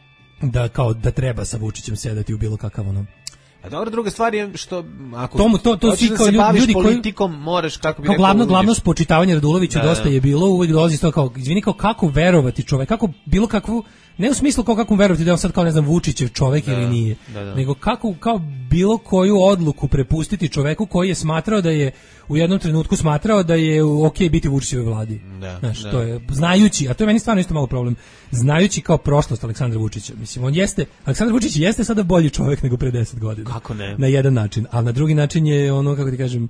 da kao da treba sa Vučićem sedati u bilo kakav ono. A dobro, druga stvar je što ako to svi kao ljudi koji politikom moraš kako bi glavno spočitavanje Raduloviću dosta je bilo, uvijek dolazi to kao izvini, kao kako verovati čovek, kako bilo kakvu, ne u smislu kao kako verovati da je on sad kao ne znam Vučićev čovek ili nije, nego kako kao bilo koju odluku prepustiti čoveku koji je smatrao da je u jednom trenutku smatrao da je okej biti u Vučićevoj vladi. Znaš, to je znajući, a to je meni stvarno isto malo problem, znajući kao prošlost Aleksandra Vučića. Mislim, Aleksandar Vučić jeste sada bolji čovjek nego pre 10 godina. Kako ne? Na jedan način, a na drugi način je ono, kako ti kažem,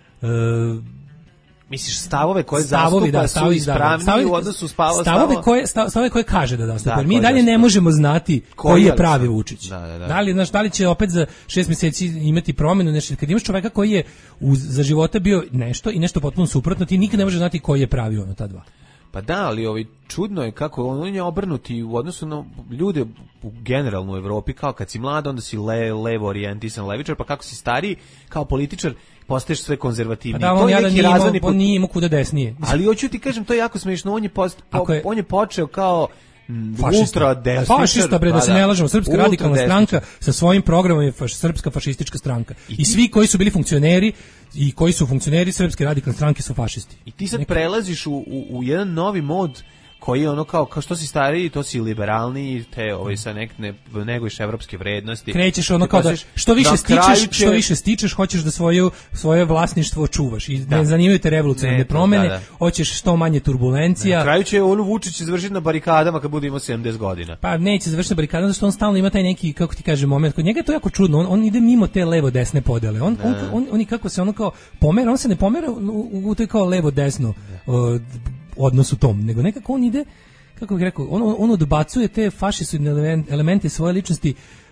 misliš stavove koje zastupa su ispravni u odnosu stavove koje kaže da zastupa. Mi dalje ne možemo znati koji je pravi Vučić. Da li će opet za 6 mjeseci imati promjenu, nešto. Kad imaš čoveka koji je za života bio nešto i nešto potpuno suprotno, ti nikad ne možeš znati koji je pravi ono ta dva. Pa da, ali čudno je kako on je obrnuti u odnosu na ljude generalno u Evropi, kao kad si mlad, onda si levo orijentisan levičar, pa kako si stariji, kao političar, postaješ sve konzervativniji. Pa da, on nije imao kuda desnije. Ali hoću ti kažem, to je jako smiješno, on je počeo kao ultra desničar. Fašista, bre, da se ne lažemo, Srpska radikalna stranka sa svojim programom je Srpska fašistička stranka. I svi koji su bili funkcioneri i koji su funkcioneri Srpske radikalne stranke su fašisti. I ti sad prelaziš u jedan novi mod koji je ono kao što si stariji, to si liberalniji, te sa neguješ evropske vrednosti. Krećeš ono kao da što više stičeš, hoćeš da svoje vlasništvo čuvaš. I ne zanimaju te revolucionarne promene, hoćeš što manje turbulencija. Na kraju će Vučić završiti na barikadama kad bude imao 70 godina. Pa neće završiti na barikadama, zato što on stalno ima taj neki, kako ti kaže, moment. Kod njega je to jako čudno, on ide mimo te levo-desne podele. On kako se ono kao pomera, on se ne pomera u to kao levo-desno odnosu tom, nego nekako on ide, kako bih rekao, on odbacuje te fašistoidne elemente svoje ličnosti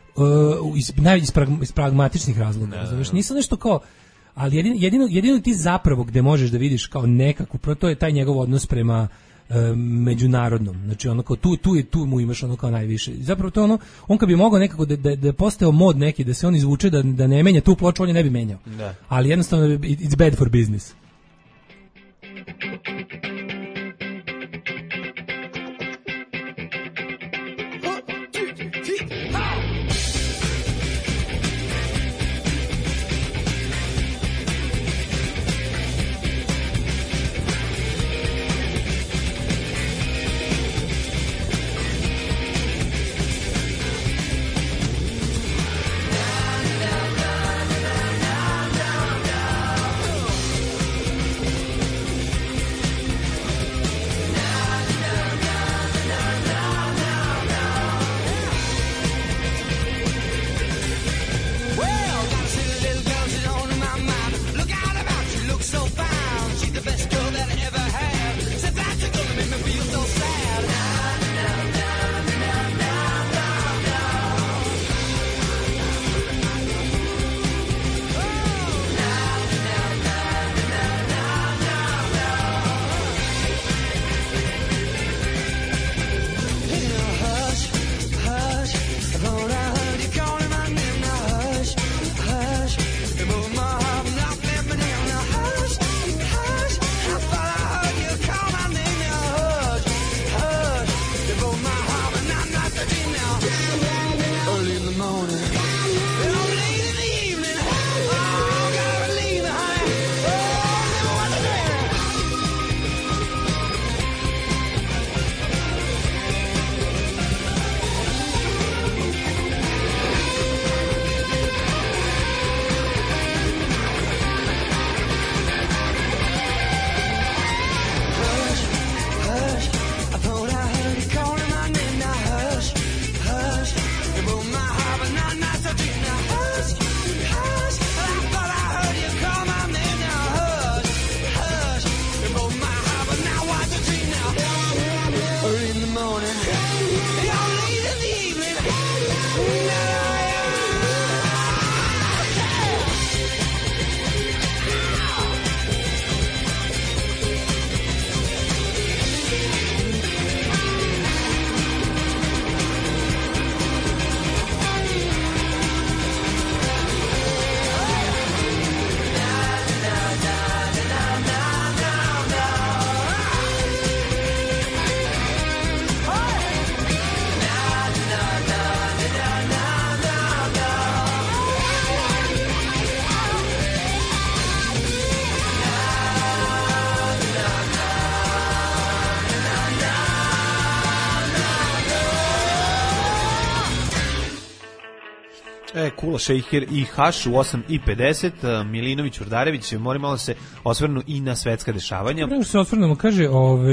iz pragmatičnih razloga. Znaš, nisam nešto kao, ali jedino ti zapravo gde možeš da vidiš kao nekakvu, to je taj njegov odnos prema međunarodnom. Znači ono kao tu mu imaš ono kao najviše. Zapravo to ono, on kad bi mogao nekako da postao mod neki, da se on izvuče da ne menja tu ploču, on je ne bi menjao. Da. Ali jednostavno it's bad for business. Kula Shaker i Haš u 8:50, Milinović, Urdarević, moram malo se osvrnu i na svetska dešavanja. Prema što se osvrnemo, kaže,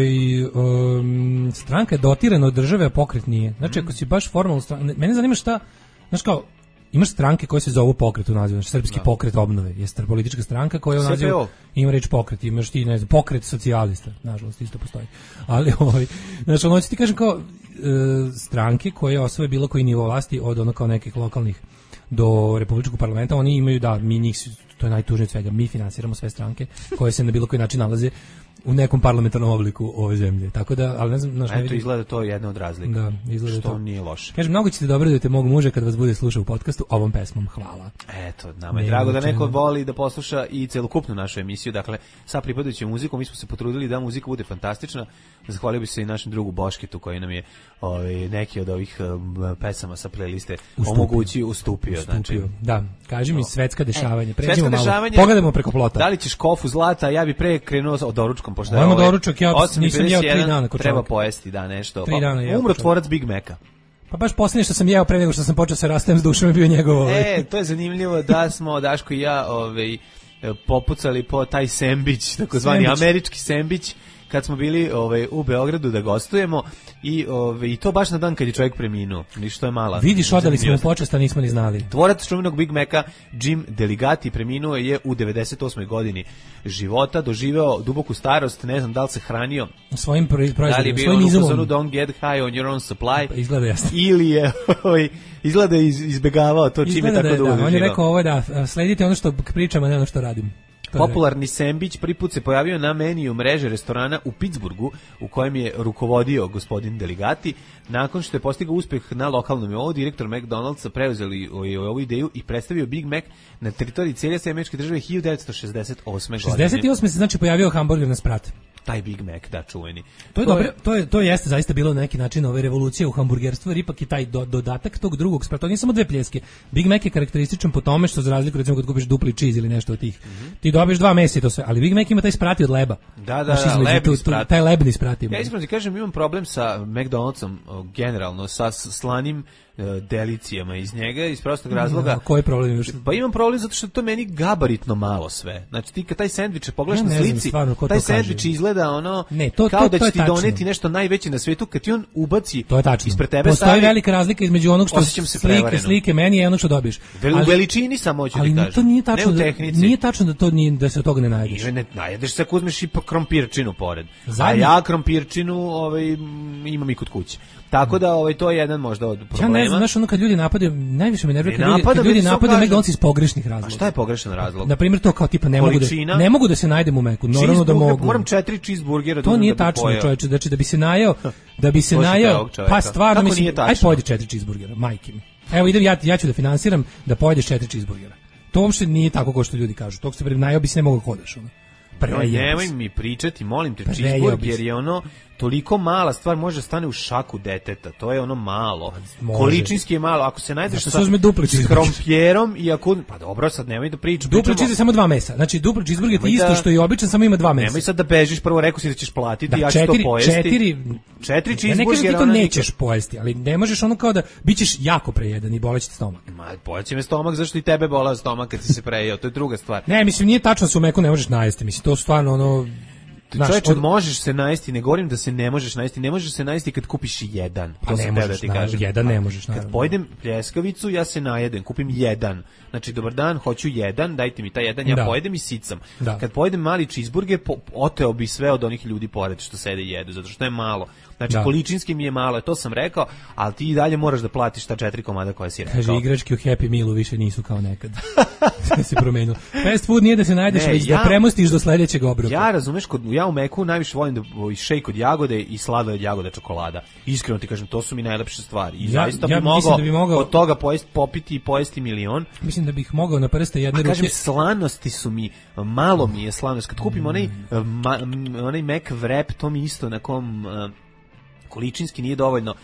stranka je dotirana od države, a pokret nije. Znači, ako si baš formalno stranka, mene zanima šta, znaš kao, imaš stranke koje se zovu pokret u nazivu, znači Srpski pokret obnove, jeste politička stranka koja u nazivu ima reč pokret, imaš ti, ne znam, pokret socijalista, nažalost, isto postoji. Ali, znači, ono ću ti kažem kao, stranke koje osvoje bilo koji nivo vlasti od ono kao nekih lokalnih do republičkog parlamenta, oni imaju, da, mi njih, to je najtužnije od svega, mi finansiramo sve stranke koje se na bilo koji način nalaze u nekom parlamentarnom obliku ove zemlje. Tako da, ali ne znam, znaš, eto, izgleda to je jedna od razlika. Da, izgleda što to nije loše. Kažem, mnogo ćete da obradujete mog muža kad vas bude slušao u podcastu ovom pesmom. Hvala. Eto, nama je drago da neko voli da posluša i celokupnu našu emisiju. Dakle, sa pripadajućom muzikom mi smo se potrudili da muzika bude fantastična. Zahvalio bih se i našem drugu Bošketu koji nam je neki od ovih pesama sa playliste ustupio. Znači, da, kaži mi svetska dešavanja. Pređimo malo. Pogledajmo preko plota. Da li ćeš kofu zlata? Ja bih pre krenuo od doručkom, pošto je doručak, ja nisam jeo 3 dana. Treba pojesti, da, nešto. Umro tvorac Big Maca. Pa baš posljednje što sam jeo pre nego što sam počeo se rastajem s dušom je bio njegov. To je zanimljivo da smo Daško i ja popucali po taj sendvič, takozvani američki sendvič, kad smo bili u Beogradu da gostujemo i to baš na dan kad je čovjek preminuo. Ništa je mala. Vidiš, odali smo mu počast, a nismo ni znali. Tvorac čuvenog Big Maca Jim Deligati preminuo je u 98. godini života, doživeo duboku starost, ne znam da li se hranio svojim proizvodima, da li je bio svojim izumom. Don't get high on your own supply. Pa izgleda jasno. Ili je izgleda izbegavao to čime tako dugo doživao. On je rekao sledite ono što pričam, a ne ono što radim. Popularni sendvič prvi put se pojavio na meniju mreže restorana u Pittsburghu, u kojem je rukovodio gospodin Deligati. Nakon što je postigao uspeh na lokalnom nivou, direktor McDonald'sa preuzeli ovu ideju i predstavio Big Mac na teritoriji cijele američke države 1968. godine. 68. se znači pojavio hamburger na sprat. Taj Big Mac, da, čuveni. To je dobro, to jeste zaista bilo na neki način revolucija u hamburgerstvu, jer ipak i taj dodatak tog drugog sprata. To nije samo dve pljeske. Big Mac je karakterističan po tome što za razliku recimo kad kupiš dupli cheese ili nešto od tih. Ti dobiješ 2 mesa i to sve, ali Big Mac ima taj sprati od leba. Da, lebni sprat. Taj lebni sprat ima. Ja iskreno ti kažem, imam problem sa McDonald'som generalno, sa slanim delicijama iz njega, iz prostog razloga. Koji problem imaš? Pa imam problem zato što to meni gabaritno malo sve. Znači ti kad taj sendvič pogledaš na slici, taj sendvič izgleda kao da će ti doneti nešto najveće na svetu, kad ti on ubaci ispred tebe. Postoji velika razlika između onog što slike meni i onog što dobiješ. U veličini samo hoću ti kažem. Ali to nije tačno. Ne u tehnici. Nije tačno da se od toga ne najedeš. Ne najedeš se ako uzmeš i krompirčinu pored. A ja krompirčinu imam i kod kuće. Tako da to je jedan možda od problema. Ja ne znam, znaš, ono kad ljudi napadaju, najviše me nervira kad ljudi napadaju McDonald's iz pogrešnih razloga. A šta je pogrešan razlog? Na primjer to kao tipa ne mogu da se najdem u Meku, normalno da mogu. Moram 4 cheeseburgera to nije tačno, čoveče, znači da bi se najeo, pa stvarno mislim, aj pojedi 4 cheeseburgera, majke mi. Evo idem ja ću da finansiram da pojedeš 4 cheeseburgera. To uopšte nije tako kao što ljudi kažu. To se najeo bi se ne mogao hodaš ono. Nemoj mi pričati, molim te, cheeseburger je toliko mala stvar, može stane u šaku deteta, to je ono malo. Količinski je malo, ako se najdeš sa krompjerom i ako, pa dobro, sad nemoj da pričam. Dupli cheese je samo 2 mesa, znači dupli cheeseburger je isto što i običan, samo ima 2 mesa. Nemoj sad da bežiš, prvo rekao si da ćeš platiti, ja ću to pojesti. 4 cheeseburgera. Ne kažem ti to nećeš pojesti, ali ne možeš ono kao da bićeš jako prejedan i boleće ti stomak. Boleće me stomak, zašto i tebe bolao stomak kad si se prejeo, to je druga stvar. Ne, mislim, nije tačno da se u Meku ne možeš najesti, mislim, to stvarno ono... Čovječe, možeš se najesti, ne govorim da se ne možeš najesti, ne možeš se najesti kad kupiš jedan. Pa ne možeš, jedan ne možeš. Kad pojedem pljeskavicu, ja se najedem, kupim jedan. Znači, dobar dan, hoću jedan, dajte mi taj jedan, ja pojedem i sicam. Kad pojedem mali cheeseburger, oteo bi sve od onih ljudi pored što sede i jedu, zato što je malo. Znači, količinski mi je malo, to sam rekao, ali ti i dalje moraš da platiš ta 4 komada koja si rekao. Kaže, igračke u Happy Mealu više nisu kao nekad. Sve se promenilo. Fast food nije da se najdeš, već da premostiš do sledećeg obroka. Ja razumeš, ja u Meku najviše volim da šejk od jagode i sladoled od jagode čokolada. Iskreno ti kažem, to su mi najlepše stvari. I zaista bi mogao od toga popiti i pojesti milion. Mislim da bih mogao na prste jedne ruke. Kažem, slanosti su mi, malo mi je slanost. Kad kupim onaj Mac wrap, to mi isto na kom... količinski nije dovoljno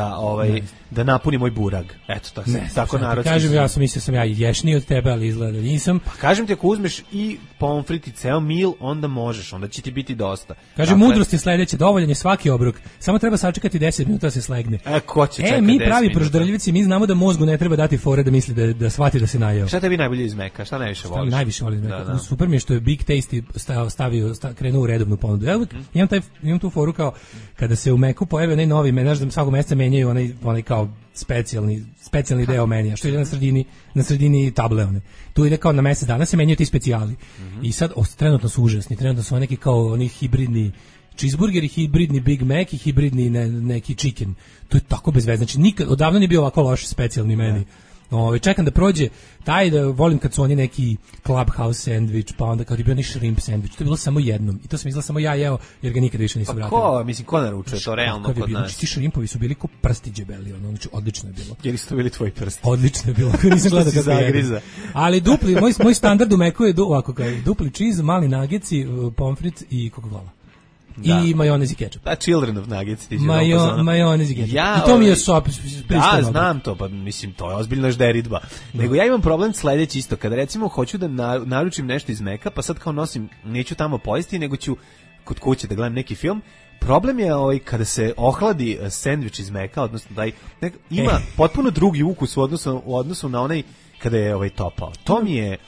da napuni moj burag. Eto, tako narodski. Kažem, ja sam mislio sam ja ješniji od tebe, ali izgleda nisam. Pa kažem ti, ako uzmeš i pomfrit i ceo mil, onda možeš, onda će ti biti dosta. Kaže, mudrost je sledeće, dovoljan je svaki obrok. Samo treba sačekati 10 minuta da se slegne. Ko će čekati 10 minuta? Mi pravi proždrljivci, mi znamo da mozgu ne treba dati fore da misli da shvati da se najeo. Šta tebi najbolje iz Meka? Šta najviše voliš? Najviše volim iz Meka. Super mi je što je Big Tasty krenuo u redovnu ponudu. Ja imam tu foru kao kada se u Meku pojavi onaj novi menadž, da svakog mjeseca menjaju onaj kao specijalni deo menija, što ide na sredini table one. Tu ide kao na mjesec dana se menjaju ti specijali. I sad trenutno su užasni, trenutno su neki kao oni hibridni cheeseburger, hibridni Big Mac i hibridni neki chicken. To je tako bez veze. Znači nikad odavno nije bio ovako loš specijalni meni. Čekam da prođe taj, da volim kad su oni neki Clubhouse sandvič, pa onda kad je bio neki shrimp sandvič, to je bilo samo jednom i to sam izgleda samo ja jeo jer ga nikad više nisam vratio. Ko naručuje to realno kod nas? Znači ti shrimpovi su bili ko prsti džebeli, znači odlično je bilo. Jer su to bili tvoji prsti? Odlično je bilo, nisam gledao kako je. Ali dupli, moj standard u Meku je ovako kao dupli cheese, mali nuggets, pomfrit i Coca-Cola. I majonez i kečap. Da, children of nuggets. Majonez i kečap. I to mi je Da, znam to, pa mislim, to je ozbiljna žderidba. Nego ja imam problem sledeći isto. Kada recimo hoću da naručim nešto iz Meka, pa sad kao nosim, neću tamo pojesti, nego ću kod kuće da gledam neki film. Problem je kada se ohladi sendvič iz Meka, odnosno da ima potpuno drugi ukus u odnosu na onaj kada je topao. To mi je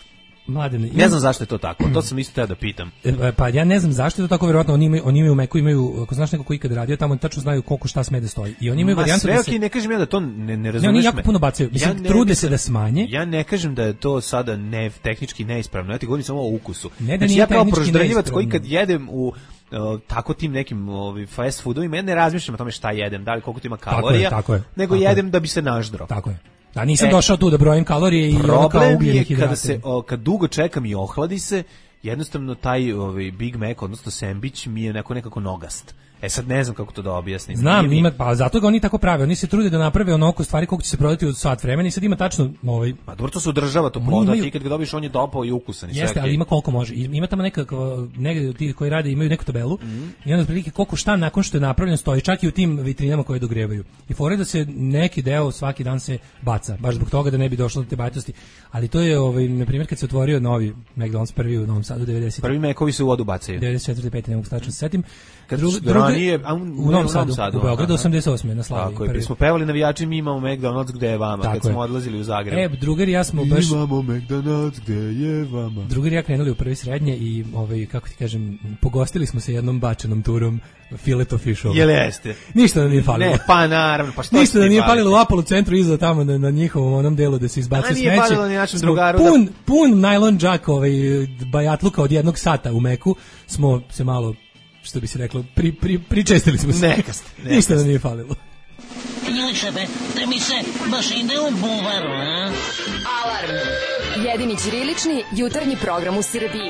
Mladen, ne znam zašto je to tako, to sam isto teo da pitam. Pa ja ne znam zašto je to tako, verovatno oni imaju u Meku, ako znaš neko ko ikad radio tamo, tačno znaju koliko šta sme da stoji. I oni imaju varijantu da se... ne kažem ja da to ne razumeš. Ne, oni jako puno bacaju. Mislim, trude se da smanje. Ja ne kažem da je to sada tehnički neispravno, ja ti govorim samo o ukusu. Ne da nije tehnički proždrljivac koji kad jedem u tako tim nekim fast foodovima, ja ne razmišljam o tome šta jedem, da li koliko to ima kalorija, nego jedem da bi se naždro. Tako je. Da nisam došao tu da brojim kalorije i problem je kad dugo čekam i ohladi se, jednostavno taj Big Mac, odnosno sendvič mi je nekako nogast. Sad ne znam kako to da objasnim. Znam, pa zato ga oni tako prave. Oni se trude da naprave onako stvari koliko će se prodati u sat vremena i sad ima tačno Pa dobro, to se održava, to ploda, ti kad ga dobiš on je dopao i ukusan. Jeste, ali ima koliko može. Ima tamo negdje ti koji rade imaju neku tabelu i onda otprilike koliko šta nakon što je napravljen stoji, čak i u tim vitrinama koje dogrevaju. I fore da se neki deo svaki dan se baca, baš zbog toga da ne bi došlo do te bajatosti. Ali to je, na primjer, kad se otvorio novi McDonald's prvi u Novom Sadu 90. Prvi Macovi se u vodu bacaju. 94. 5. ne mogu stačno se setim. U Novom Sadu, u Beogradu 88. na Slavi. Tako je, smo pevali navijači, mi imamo McDonald's gde je vama, kad smo odlazili u Zagreb. Drugar i ja smo baš... Imamo McDonald's gde je vama. Drugar i ja krenuli u prvi srednje i, kako ti kažem, pogostili smo se jednom bačenom turom filet of fish. Jel jeste? Ništa nam nije falilo. Ne, pa naravno, pa što ništa nam nije falilo u Apollo centru iza tamo na njihovom onom delu da se izbaci smeće. Nije falilo ni našem drugaru. Pun najlon džak bajatluka od 1 sata u Meku smo se malo, što bi se reklo, pričestili smo se. Nekast. Ništa nam nije falilo. Jelišape, da mi se baš ide u buvaru, a? Alarm. Jedini ćirilični jutarnji program u Srbiji.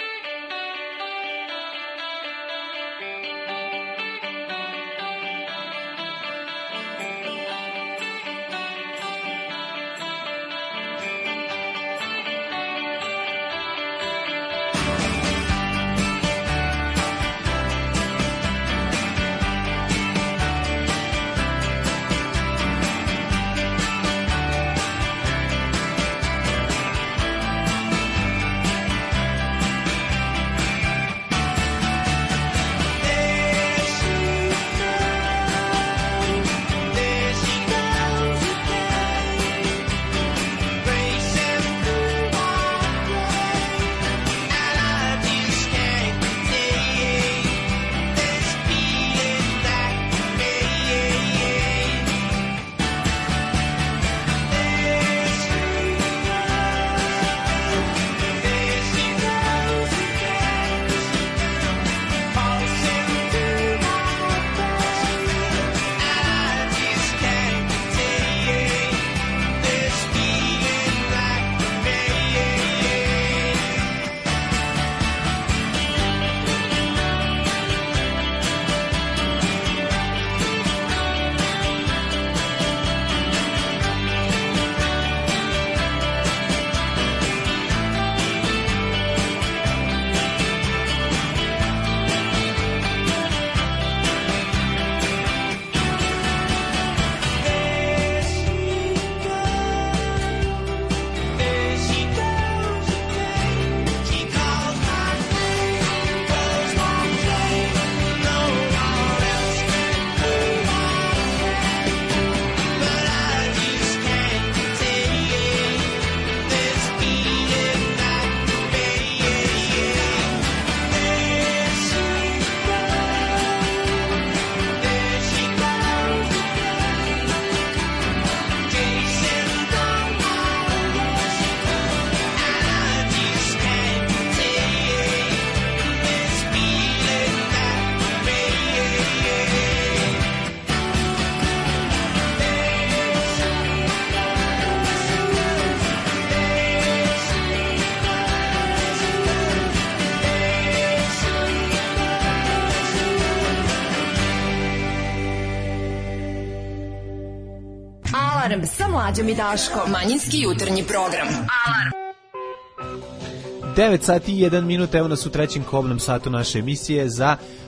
Alarm sa Mlađom i Daškom. Manjinski jutarnji program. Alarm. 9 sati i 1 minut, evo nas u trećem kobnom satu naše emisije za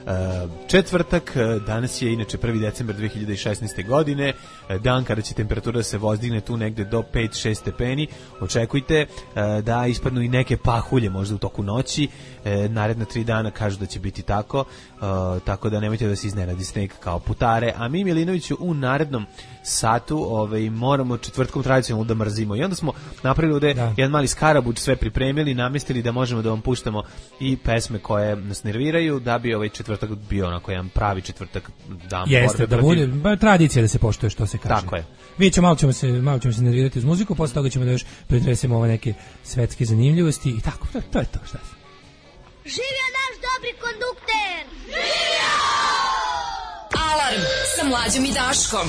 četvrtak, danas je inače 1. decembar 2016. godine, dan kada će temperatura se vozdigne tu negde do 5-6 stepeni. Očekujte da ispadnu i neke pahulje možda u toku noći. Naredna 3 dana kažu da će biti tako, tako da nemojte da se iznenadi sneg kao putare. A mi, Milinoviću, u narednom satu moramo četvrtkom tradicionalno da mrzimo. I onda smo napravili ovde jedan mali skarabuč, sve pripremili, namestili da možemo da vam puštamo i pesme koje nas nerviraju, da bi četvrtak bio onako jedan pravi četvrtak. Jeste, da bude tradicija da se poštuje, što se kaže. Tako je. Vidjet ćemo, malo ćemo se nervirati uz muziku, posle toga ćemo da još pretresemo ove neke svetske zanimljivosti i tako, to je to, šta se. Živio naš dobri kondukter! Živio! Alarm sa Mlađom i Daškom.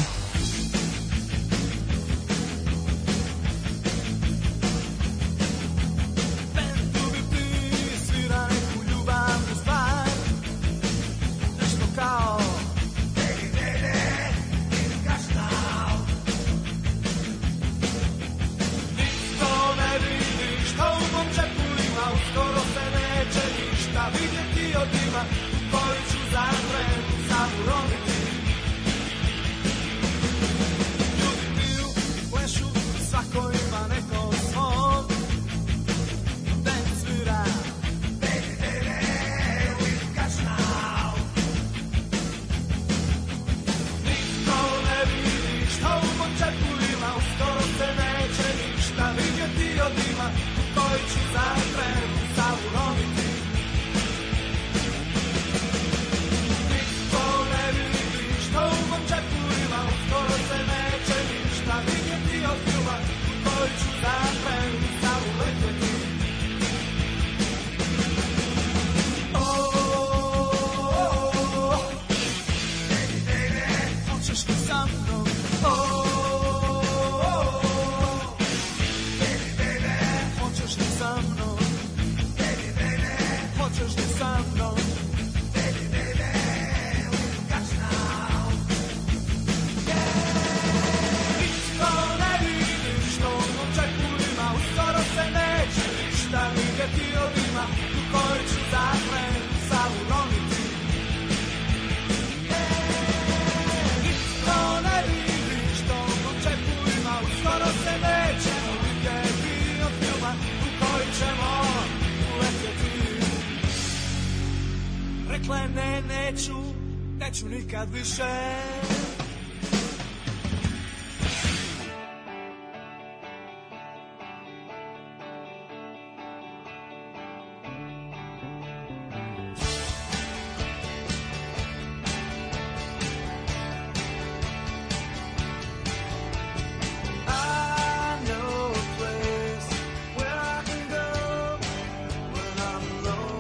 Neću nikad više.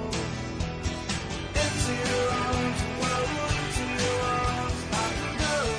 Go.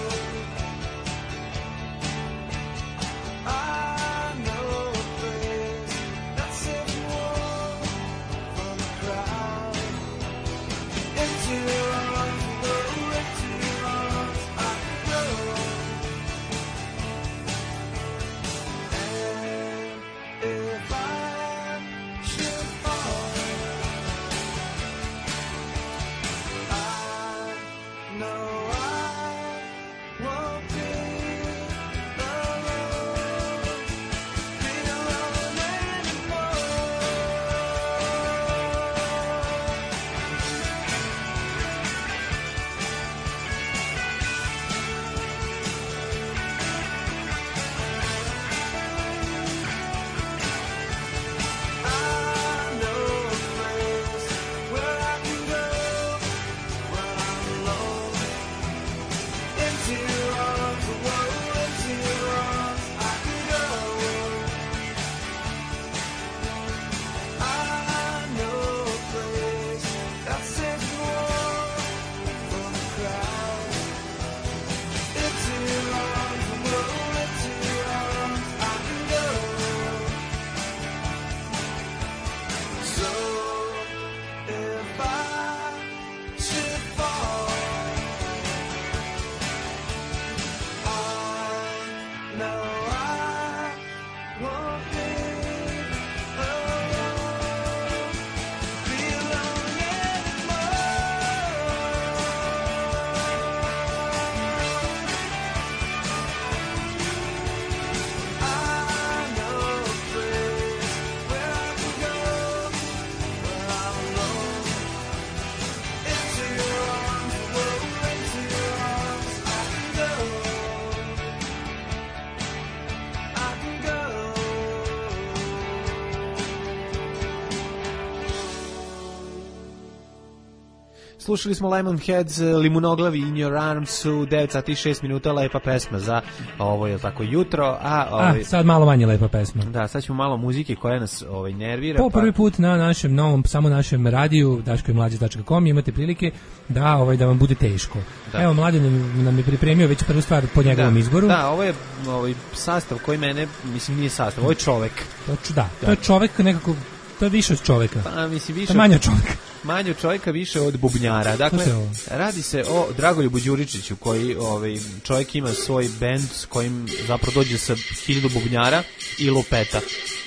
Slušali smo Lemonheads, Limunoglavi, In Your Arms u 9 sati i 6 minuta, lepa pesma za ovo je tako jutro. Sad malo manje lepa pesma. Da, sad ćemo malo muzike koja nas nervira. Po prvi put na našem novom, samo našem radiju, daškomlađe.com, imate prilike da vam bude teško. Da. Evo, Mladen nam je pripremio već prvu stvar po njegovom izboru. Da, ovo je sastav koji mene, mislim, nije sastav, ovo je čovek. To je čovek nekako, to je više od čoveka. Pa, mislim, više to je manje od čoveka. Manje od čovjeka, više od bubnjara. Dakle, radi se o Dragoljubu Đuričiću, koji čovjek ima svoj bend s kojim zapravo dođe sa 1000 bubnjara i lupeta.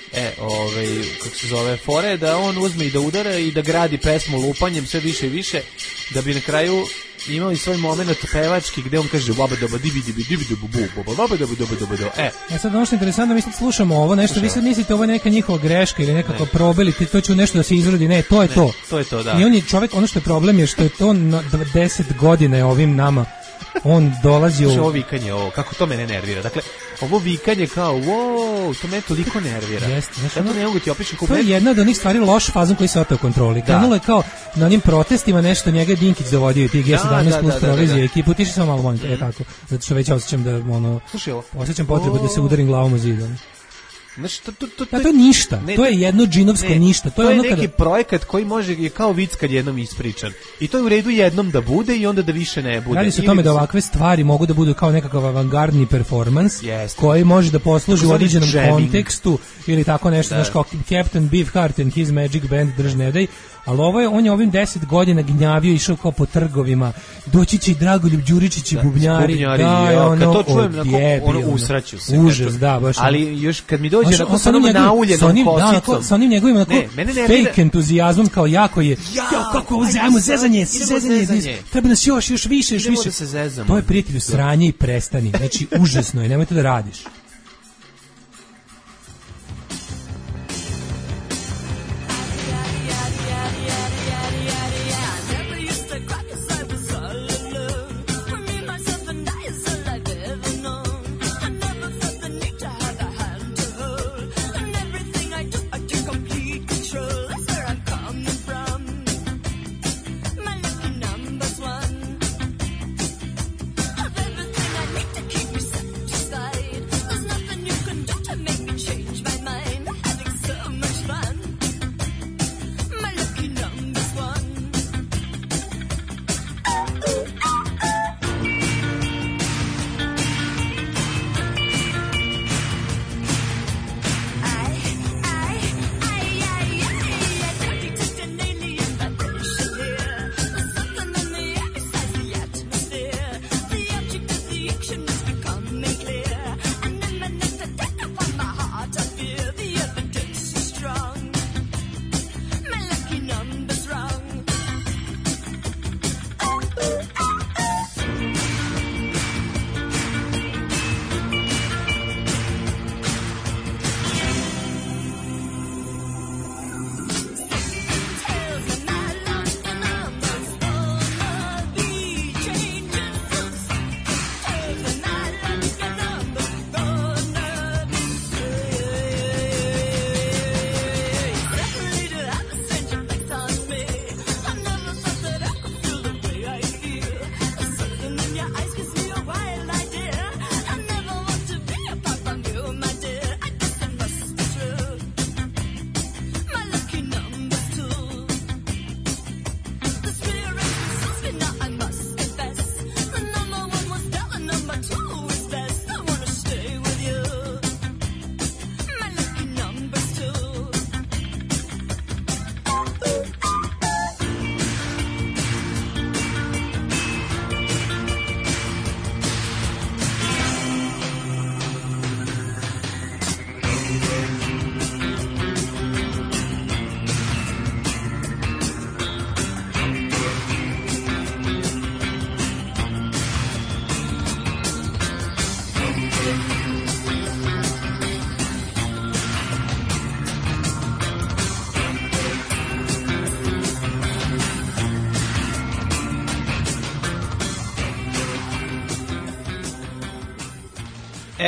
Kako se zove, fore, da on uzme i da udara i da gradi pesmu lupanjem sve više i više, da bi na kraju imao i svoj moment pevački gde on kaže baba doba dibi dibi dibi dibu bu baba doba doba doba do. Sad ono što je interesantno, mi sad slušamo ovo nešto, vi sad mislite ovo je neka njihova greška ili nekako probili, to će nešto da se izrodi, ne, to je to. To je to, da. I on je čovjek, ono što je problem je što je to na 10 godina je ovim nama on dolazi ovo vikanje, kako to mene nervira. Dakle, ovo vikanje kao, wow, to me toliko nervira. Jeste, ja to ne mogu ti opišem. To je jedna od onih stvari loš fazon koji se oteo kontroli. Krenulo je kao na onim protestima nešto, njega Dinkić dovodio i ti G17 plus provizije ekipu, tiši samo malo molim, tako, zato što već osjećam da, osjećam potrebu da se udarim glavom u zid. Znači, to je ništa, to je jedno džinovsko ništa. To je neki projekat koji je kao vic kad jednom ispričan. I to je u redu jednom da bude i onda da više ne bude. Radi se o tome da ovakve stvari mogu da budu kao nekakav avangardni performans koji može da posluži u određenom kontekstu ili tako nešto, znaš kao Captain Beefheart and his Magic Band drž ne daj. Ali on je ovim 10 godina gnjavio, išao kao po trgovima, doći će i Dragoljub Đuričić i bubnjari, kad to čujem, usraću se. Užas, da, baš. Ali još kad mi dođe sa onom nauljenom kosicom. Sa onim njegovim fake entuzijazmom, kao jako je, kako ovo zezanje, treba nas još više. To je prijatelju sranje i prestani, znači užasno je, nemoj to da radiš.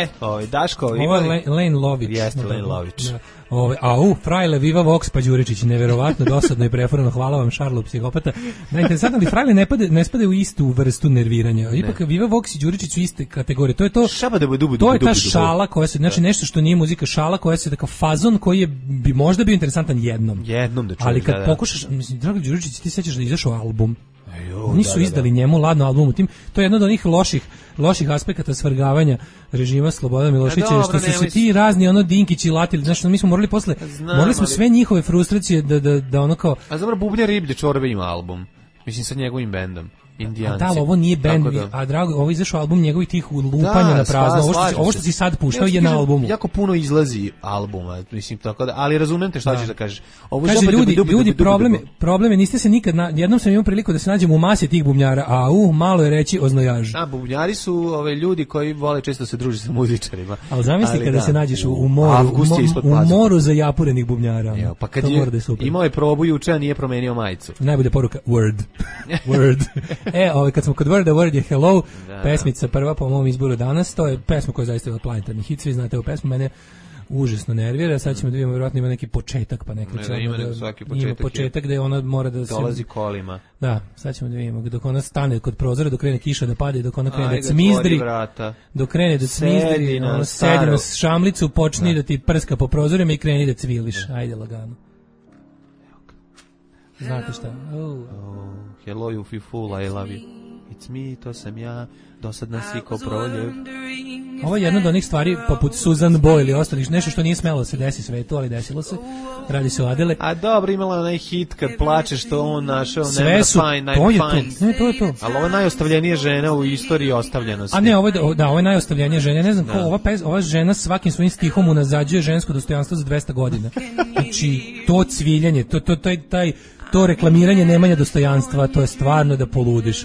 Daško, ovo je Lane Lović. Jeste, Lane Lović. Frajle, Viva Vox, pa Đuričić, neverovatno, dosadno i preforano, hvala vam, Šarlo, psihopata. Najinteresantno, ali Frajle ne spade u istu vrstu nerviranja. Ipak Viva Vox i Đuričić su iste kategorije. To je to, to je ta šala koja se, znači nešto što nije muzika, šala koja se takav fazon koji bi možda bio interesantan jednom da čuješ, ali kad pokušaš, mislim, Drago Đuričić, ti sećaš da izašao album, oni su izdali njemu ladno album, to je jedno od onih loših aspekata svrgavanja režima Slobodana Miloševića, što su se ti razni Dinkići latili, znači mi smo morali posle, morali smo sve njihove frustracije da ono kao... A zapravo Bubnjar Riblje Čorbe ima album, mislim sa njegovim bendom. Indijanci. A da, ovo nije band, a Drago, ovo izašao album njegovih tih lupanja na prazno. Ovo što si sad puštao je na albumu. Jako puno izlazi albuma, mislim, tako da, ali razumem te šta ćeš da kažeš. Ovo kaže, ljudi, problem je, niste se nikad, jednom sam imao priliku da se nađem u masi tih bubnjara, a malo je reći oznajaž. A, bubnjari su ljudi koji vole često se druži sa muzičarima. Ali zamisli kada se nađeš u moru za japurenih bubnjara. Jo, pa kad je imao je probu juče, a nije promenio majicu. Najbolja poruka, word. Kad smo kod Word je Hello, pesmica prva po mom izboru danas, to je pesma koja je zaista planetarni hit, svi znate ovu pesmu, mene užasno nervira, sad ćemo da vidimo, vjerojatno ima neki početak, pa neki ima početak gde ona mora da se... Dolazi kolima. Da, sad ćemo da vidimo, dok ona stane kod prozora, dok krene kiša da pada i dok ona krene da cmizdri, dok krene da cmizdri, ona sedi na šamlicu, počni da ti prska po prozorima i kreni da cviliš, ajde lagano. Znate šta? Hello you fiful, I love you. It's me, to sam ja, dosadna si ko proljev. Ovo je jedna od onih stvari poput Susan Boyle ili ostalih, nešto što nije smelo da se desi svetu, ali desilo se. Radi se o Adele. A dobro, imala onaj hit kad plače što on našao Sve su, to je to. Ali ovo je najostavljenija žena u istoriji ostavljenosti. A ne, ovo je najostavljenija žena. Ne znam ko, ova žena svakim svojim stihom unazađuje žensko dostojanstvo za 200 godina. Znači, to cviljanje, to reklamiranje nemanja dostojanstva, to je stvarno da poludiš.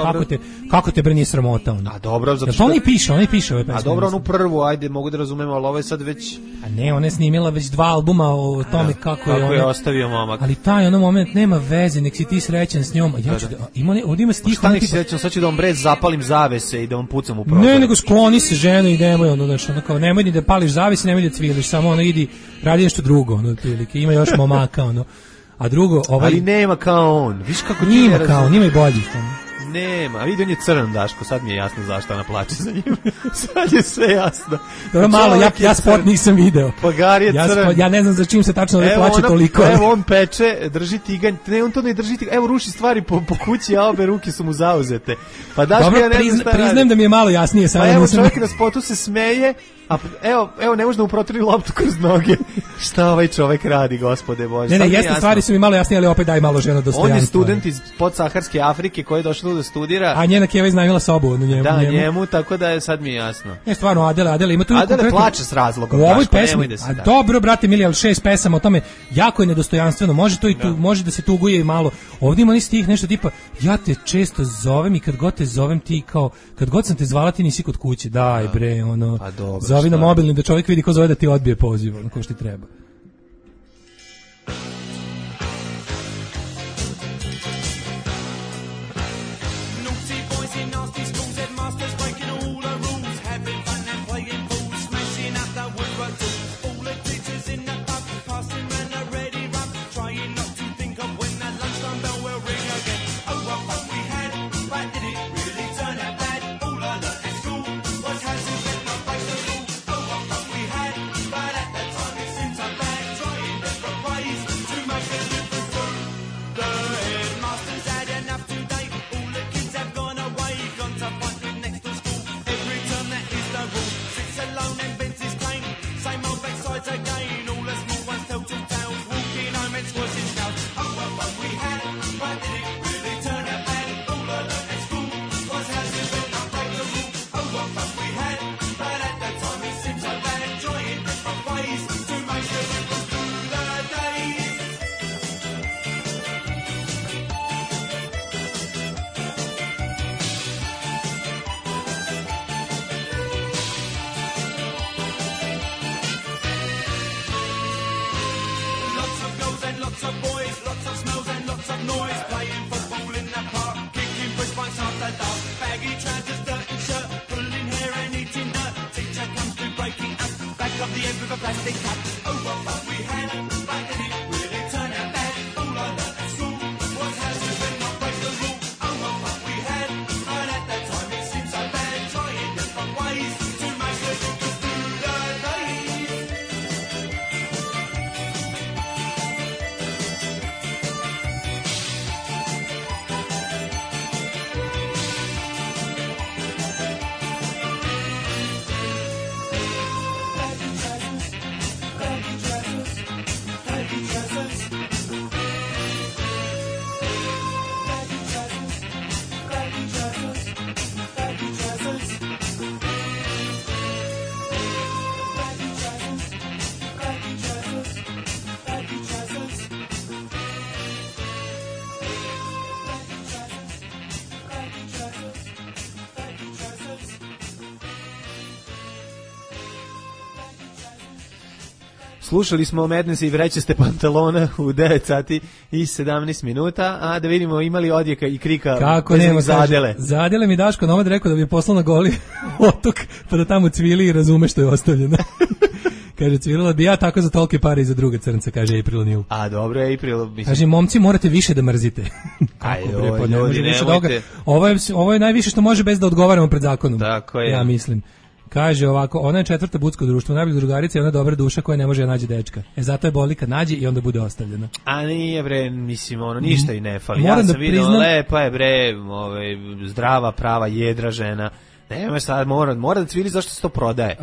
Kako te bre nije sramota? A dobro, zato što... Oni piše ove pesme. A dobro, onu prvu, ajde, mogu da razumem, ali ovo je sad već... A ne, ona je snimila već 2 albuma o tome kako je ostavio momak. Ali taj moment nema veze, nek si ti srećan s njom. Ovdje ima stih... Šta nek si srećan, sad ću da vam zapalim zavese i da vam pucam u prozor. Ne, nego skloni se žena i nemoj, nemoj ni da pališ zavese, nemoj da cviliš, samo idi, radi nešto drugo, ima još momaka, a drugo, ali nema kao on. Viš kako nima kao, nima i boljih. Nema, a vidi on je crn, Daško, sad mi je jasno zašto ona plače za njim. Sad je sve jasno. Dobro, malo, ja sport nisam video. Pagar je crn. Ja ne znam za čim se tačno ne plače toliko. Evo on peče, drži tiganj, ne, on to ne drži tiganj, evo ruši stvari po kući, a obe ruke su mu zauzete. Pa Daško, dobro, ja ne znam šta priznajem da mi je malo jasnije. Pa evo čovjek na spotu se smeje, a evo ne može da uprotiri loptu kroz noge. Šta ovaj čovjek radi, gospode Bože? Ne, jeste, stvari su mi malo jasnije, ali opet daj malo žena dostojanstva. On je student iz podsaharske Afrike koji je došao da studira. A njena Keva iznajmila sobu na njemu. Da, njemu, tako da je sad mi jasno. Ne, stvarno, Adele ima tu... Adele plače s razlogom. U ovoj pesmi, dobro, brate mili, ali 6 pesama o tome, jako je nedostojanstveno, može to i tu, može da se tuguje i malo. Ovdje ima stih nešto tipa, ja te često zovem i kad god te zovem ti kao, kad god sam te zvala ti nisi kod kuće, daj bre, zovi na mobilni da čovjek vidi ko zove da ti odbije poziv, ko što ti treba. Baggy trousers, dirty shirt, pulling hair and eating dirt. Teacher comes Slušali smo Madness i vrećaste pantalona u 9 sati i 17 minuta, a da vidimo imali odjeka i krika. Kako nema, Zadele. Zadele mi Daško Nomad rekao da bi je poslao na Goli otok, pa da tamo cvili i razume što je ostavljeno. Kaže, cvirala bi ja tako za tolke pare i za druga crnca, kaže April O'Neil. A dobro je April. Mislim. Kaže, momci morate više da mrzite. Ajde, nemojte. Ovo je najviše što može bez da odgovaramo pred zakonom. Tako je. Ja mislim. Kaže ovako, ona je četvrta budsko društvo, najbolja drugarica i ona dobra duša koja ne može da nađe dečka. Zato je boli kad nađe i onda bude ostavljena. A nije bre, mislim, ono, ništa i ne fali. Ja sam vidio, lepa je bre, zdrava, prava, jedra žena. Nema sad, mora da cvili zašto se to prodaje.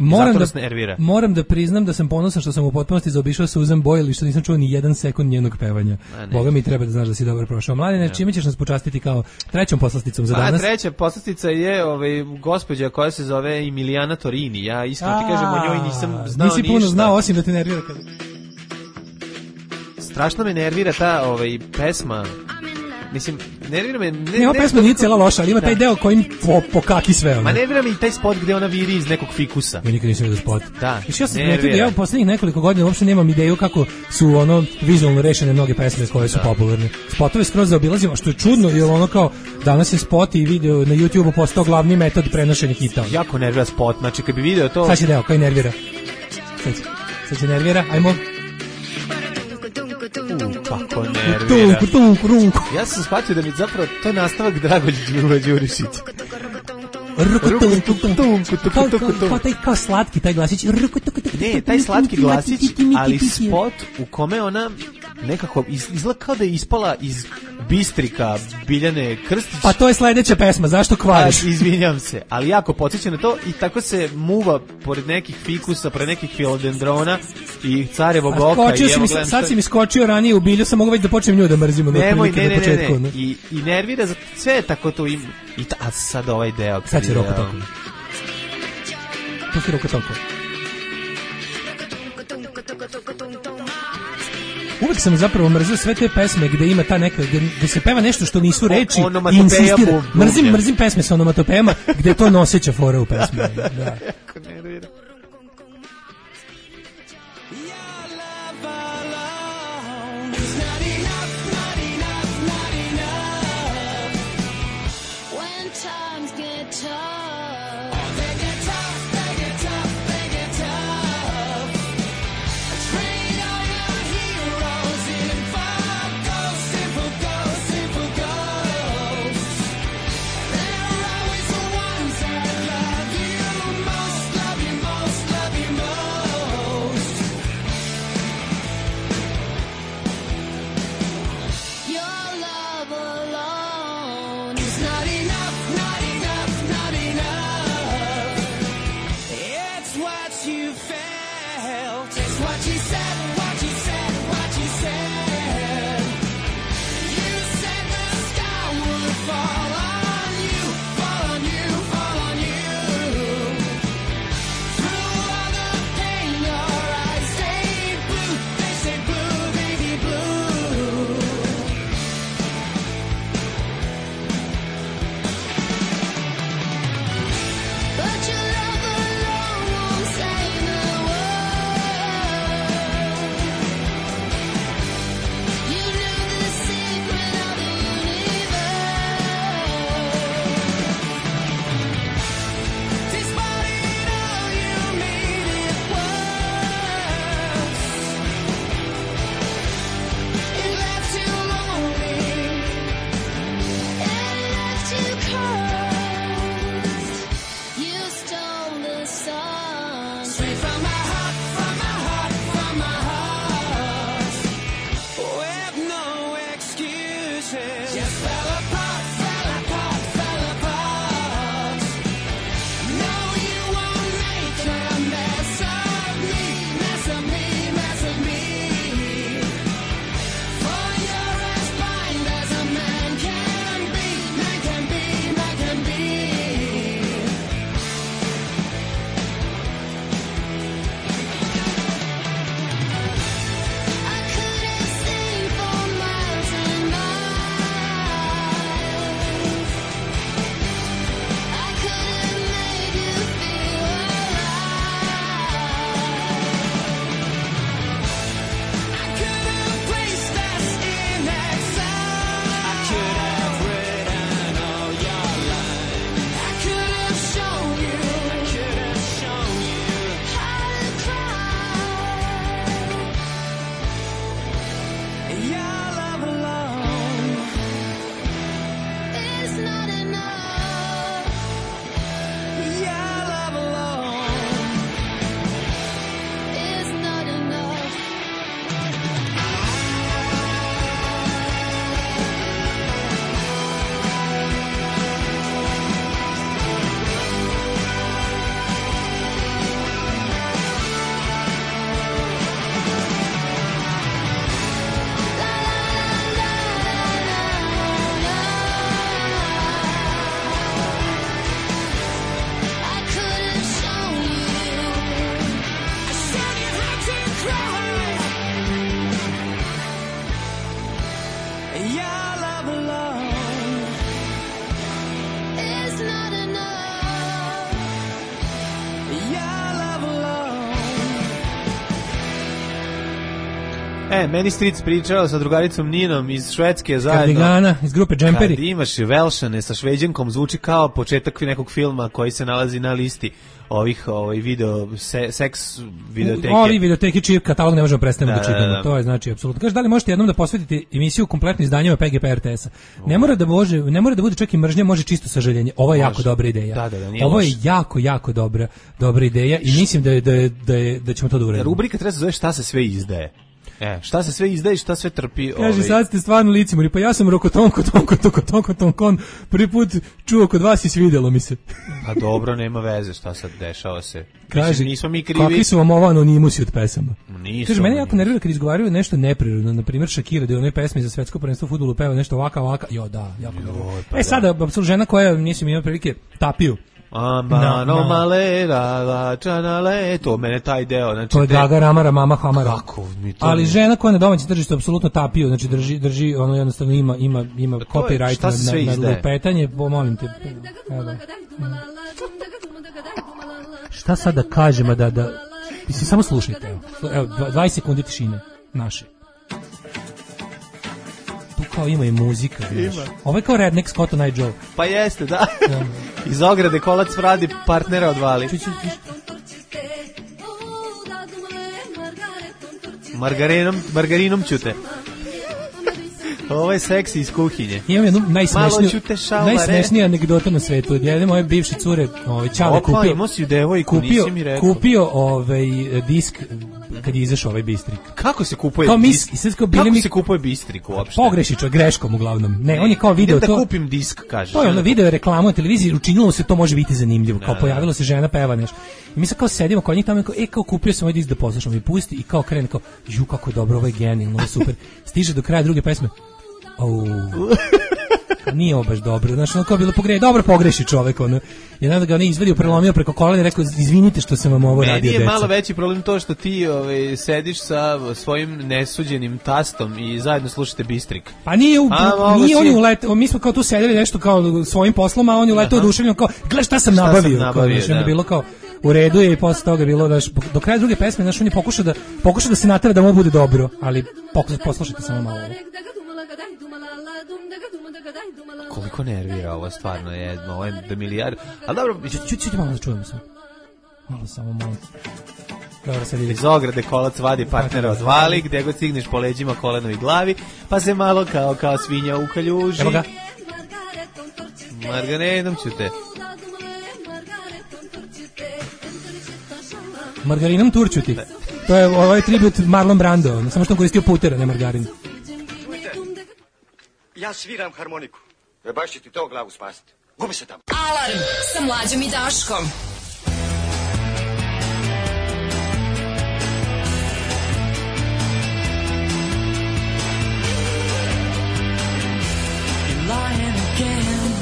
Moram da priznam da sam ponosan što sam u potpunosti zaobišao Susan Boyle i što nisam čuo ni jedan sekund njenog pevanja. Boga mi treba da znaš da si dobro prošao. Mladine, čime ćeš nas počastiti kao trećom poslasticom za danas? Treća poslastica je gospođa koja se zove Emiliana Torini. Ja iskreno ti kažem o njoj nisam znao ništa. Nisi puno znao, osim da te nervira kada... Strašno me nervira ta pesma. Mislim, nervira me... Ova pesma nije cijela loša, ali ima taj deo kojim pokaki sve. Ma nervira me i taj spot gde ona viri iz nekog fikusa. Ja nikad nisam vidio spot. Da, ja sam primetio da ja u poslednjih nekoliko godina uopšte nemam ideju kako su vizualno rešene mnoge pesme koje su popularne. Spotove skroz zaobilazimo, što je čudno, jer ono kao danas je spot i video na YouTubeu postao glavni metod prenošenja hitova. Jako nervira spot, znači kad bi video to... Sad će deo koji nervira. Sad će nervira, ajmo... Kako nervira. Ja sam shvatio da mi zapravo to je nastavak Dragoljub Đurišić. Kao slatki taj glasić. Ne, taj slatki glasić, ali spot u kome ona nekako izgleda kao da je ispala iz Bistrika Biljane Krstić. Pa to je sledeća pesma, zašto kvariš? Izvinjam se, ali jako podsjeća na to i tako se muva pored nekih fikusa, pored nekih filodendrona i carevog oka. Sad si mi skočio ranije u bilju, sam mogu već da počnem nju da mrzimo. Nemoj, ne. I nervira za sve tako to im. A sad ovaj deo. Sad će Roko Toko. Pusti Roko Toko. Uvek sam zapravo mrzio sve te pesme gde ima ta neka, gde se peva nešto što nisu reči i insistira. Mrzim pesme sa onomatopejama gde je to noseća fora u pesmi. Da. Meni Stric pričao sa drugaricom Ninom iz Švedske zajedno. Kardigana, iz grupe Džemperi. Kad imaš Velšane sa Šveđankom, zvuči kao početak nekog filma koji se nalazi na listi ovih seks videoteke. Ovi videoteke čiji katalog ne možemo prestati da čitamo. To je znači apsolutno. Kaže, da li možete jednom da posvetite emisiju kompletno izdanjima PGP RTS-a? Ne mora da bude čak i mržnja, može čisto sažaljenje. Ovo je jako dobra ideja. Ovo je jako dobra ideja i mislim da ćemo to da uradimo. Rubrika treba se zove šta se sve izdaje. Šta se sve izdaje i šta sve trpi. Kaže, sad ste stvarno licimori, pa ja sam rokotonkon, prvi put čuo kod vas i svidelo mi se. Pa dobro, nema veze, šta sad dešava se. Kaže, nismo mi krivi. Kakvi su vam ovo anonimusi od pesama? Nisu. Kaže, mene jako nervira kad izgovaraju nešto neprirodno, na primjer Shakira, da je u onoj pesmi za svetsko prvenstvo u fudbalu peva nešto ovaka. Jo, da, jako nervira. Sada, apsolutno žena koja, nisam imao prilike, Tapiju. To mene taj deo, znači to je Gaga Ramara, Mama Hamara. Kako mi to? Ali žena koja na domaćem tržištu apsolutno Tapiju, znači drži ono jednostavno ima copyright na lupetanje, molim te. Šta sad da kažemo da mislim samo slušajte. Evo 20 sekundi tišine naše. Kao ima i muzika. Ovo je kao Redneck Scott and I Joe. Pa jeste, da. Iz ograde kolac vradi, partnera odvali. Margarinom ćute. Ovo je seksi iz kuhinje. Imam jednu najsmešniju anegdotu na svetu. Jedne moje bivše cure, Ćale kupio disk kad je izašao ovaj Bistrik. Kako se kupuje disk? Kako se kupuje Bistrik uopšte? Pogreši čovjek, greškom uglavnom. Ne, on je kao video to. Da kupim disk, kaže. To je ono video reklamu na televiziji, učinilo se to može biti zanimljivo. Kao pojavilo se žena peva nešto. I mi se kao sedimo kod njih tamo i kao kupio sam ovaj disk da poslušam i pusti i kao krene kao ju kako je dobro, ovo je genijalno, ovo je super. Stiže do kraja druge pesme. Nije ovo baš dobro, znači ono kao bilo dobro pogreši čovek, ono. Jedan da ga ne izvadio, prelomio preko kolena i rekao izvinite što sam vam ovo radio, deca. Meni je malo veći problem to što ti sediš sa svojim nesuđenim tastom i zajedno slušate Bistrik. Pa nije on je uletao, mi smo kao tu sedeli nešto kao svojim poslom, a on je uletao oduševljeno kao gle šta sam nabavio, je bilo kao u redu je i posle toga bilo da do kraja druge pesme on je pokušao da se natera da mu bude dobro, ali poslušajte samo malo ovo. Koliko nervira ovo stvarno je, ovo je da milijarde. Ali dobro, ću malo da čujemo sam. Malo. Dobro, sad ide. Iz ograde kolac vadi, partnera odvali, gde god stigneš po leđima, koleno i glavi, pa se malo kao svinja ukaljuži. Evo ga. Margarinom ćute. Margarinom turčuti. To je ovaj tribut Marlon Brando, samo što on koristio puter, a ne margarin. Ja sviram harmoniku. Baš će ti to glavu spasiti. Gubi se tamo. Alarm sa Mlađom i Daškom. You're lying again.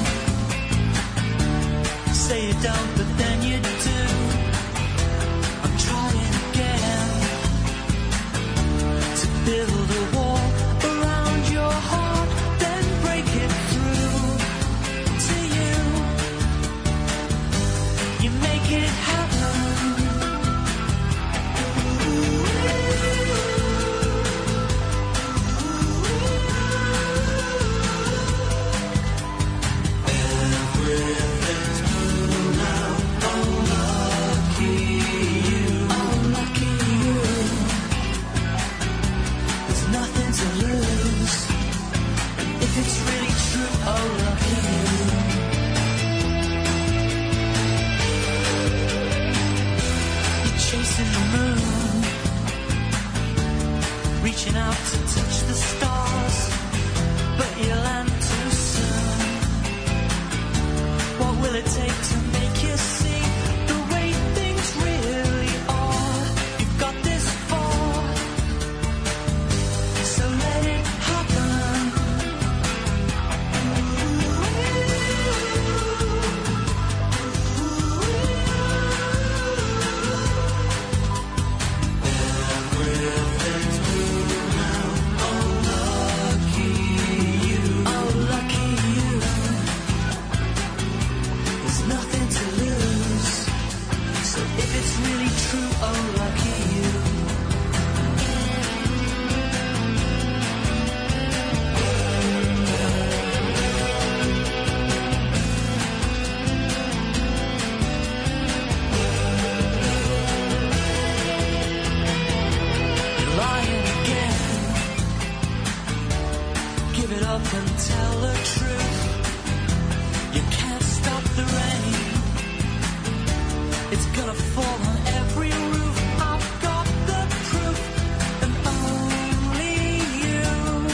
Say you don't, but then you do. I'm trying again to build a wall around your heart, then break it through to you. You make it happen. Everything's blue now. Oh, lucky you. Oh, lucky you. There's nothing to lose if it's really true. Oh, lucky you. You're chasing the moon, reaching out to touch the stars, but you land too soon. What will it take to make you see the way things really are? You've got this far, so let it happen. Everything's blue now. Oh, lucky you. Oh, lucky you. There's nothing Live it up and tell the truth. You can't stop the rain. It's gonna fall on every roof. I've got the proof, and only you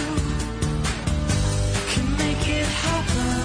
can make it happen.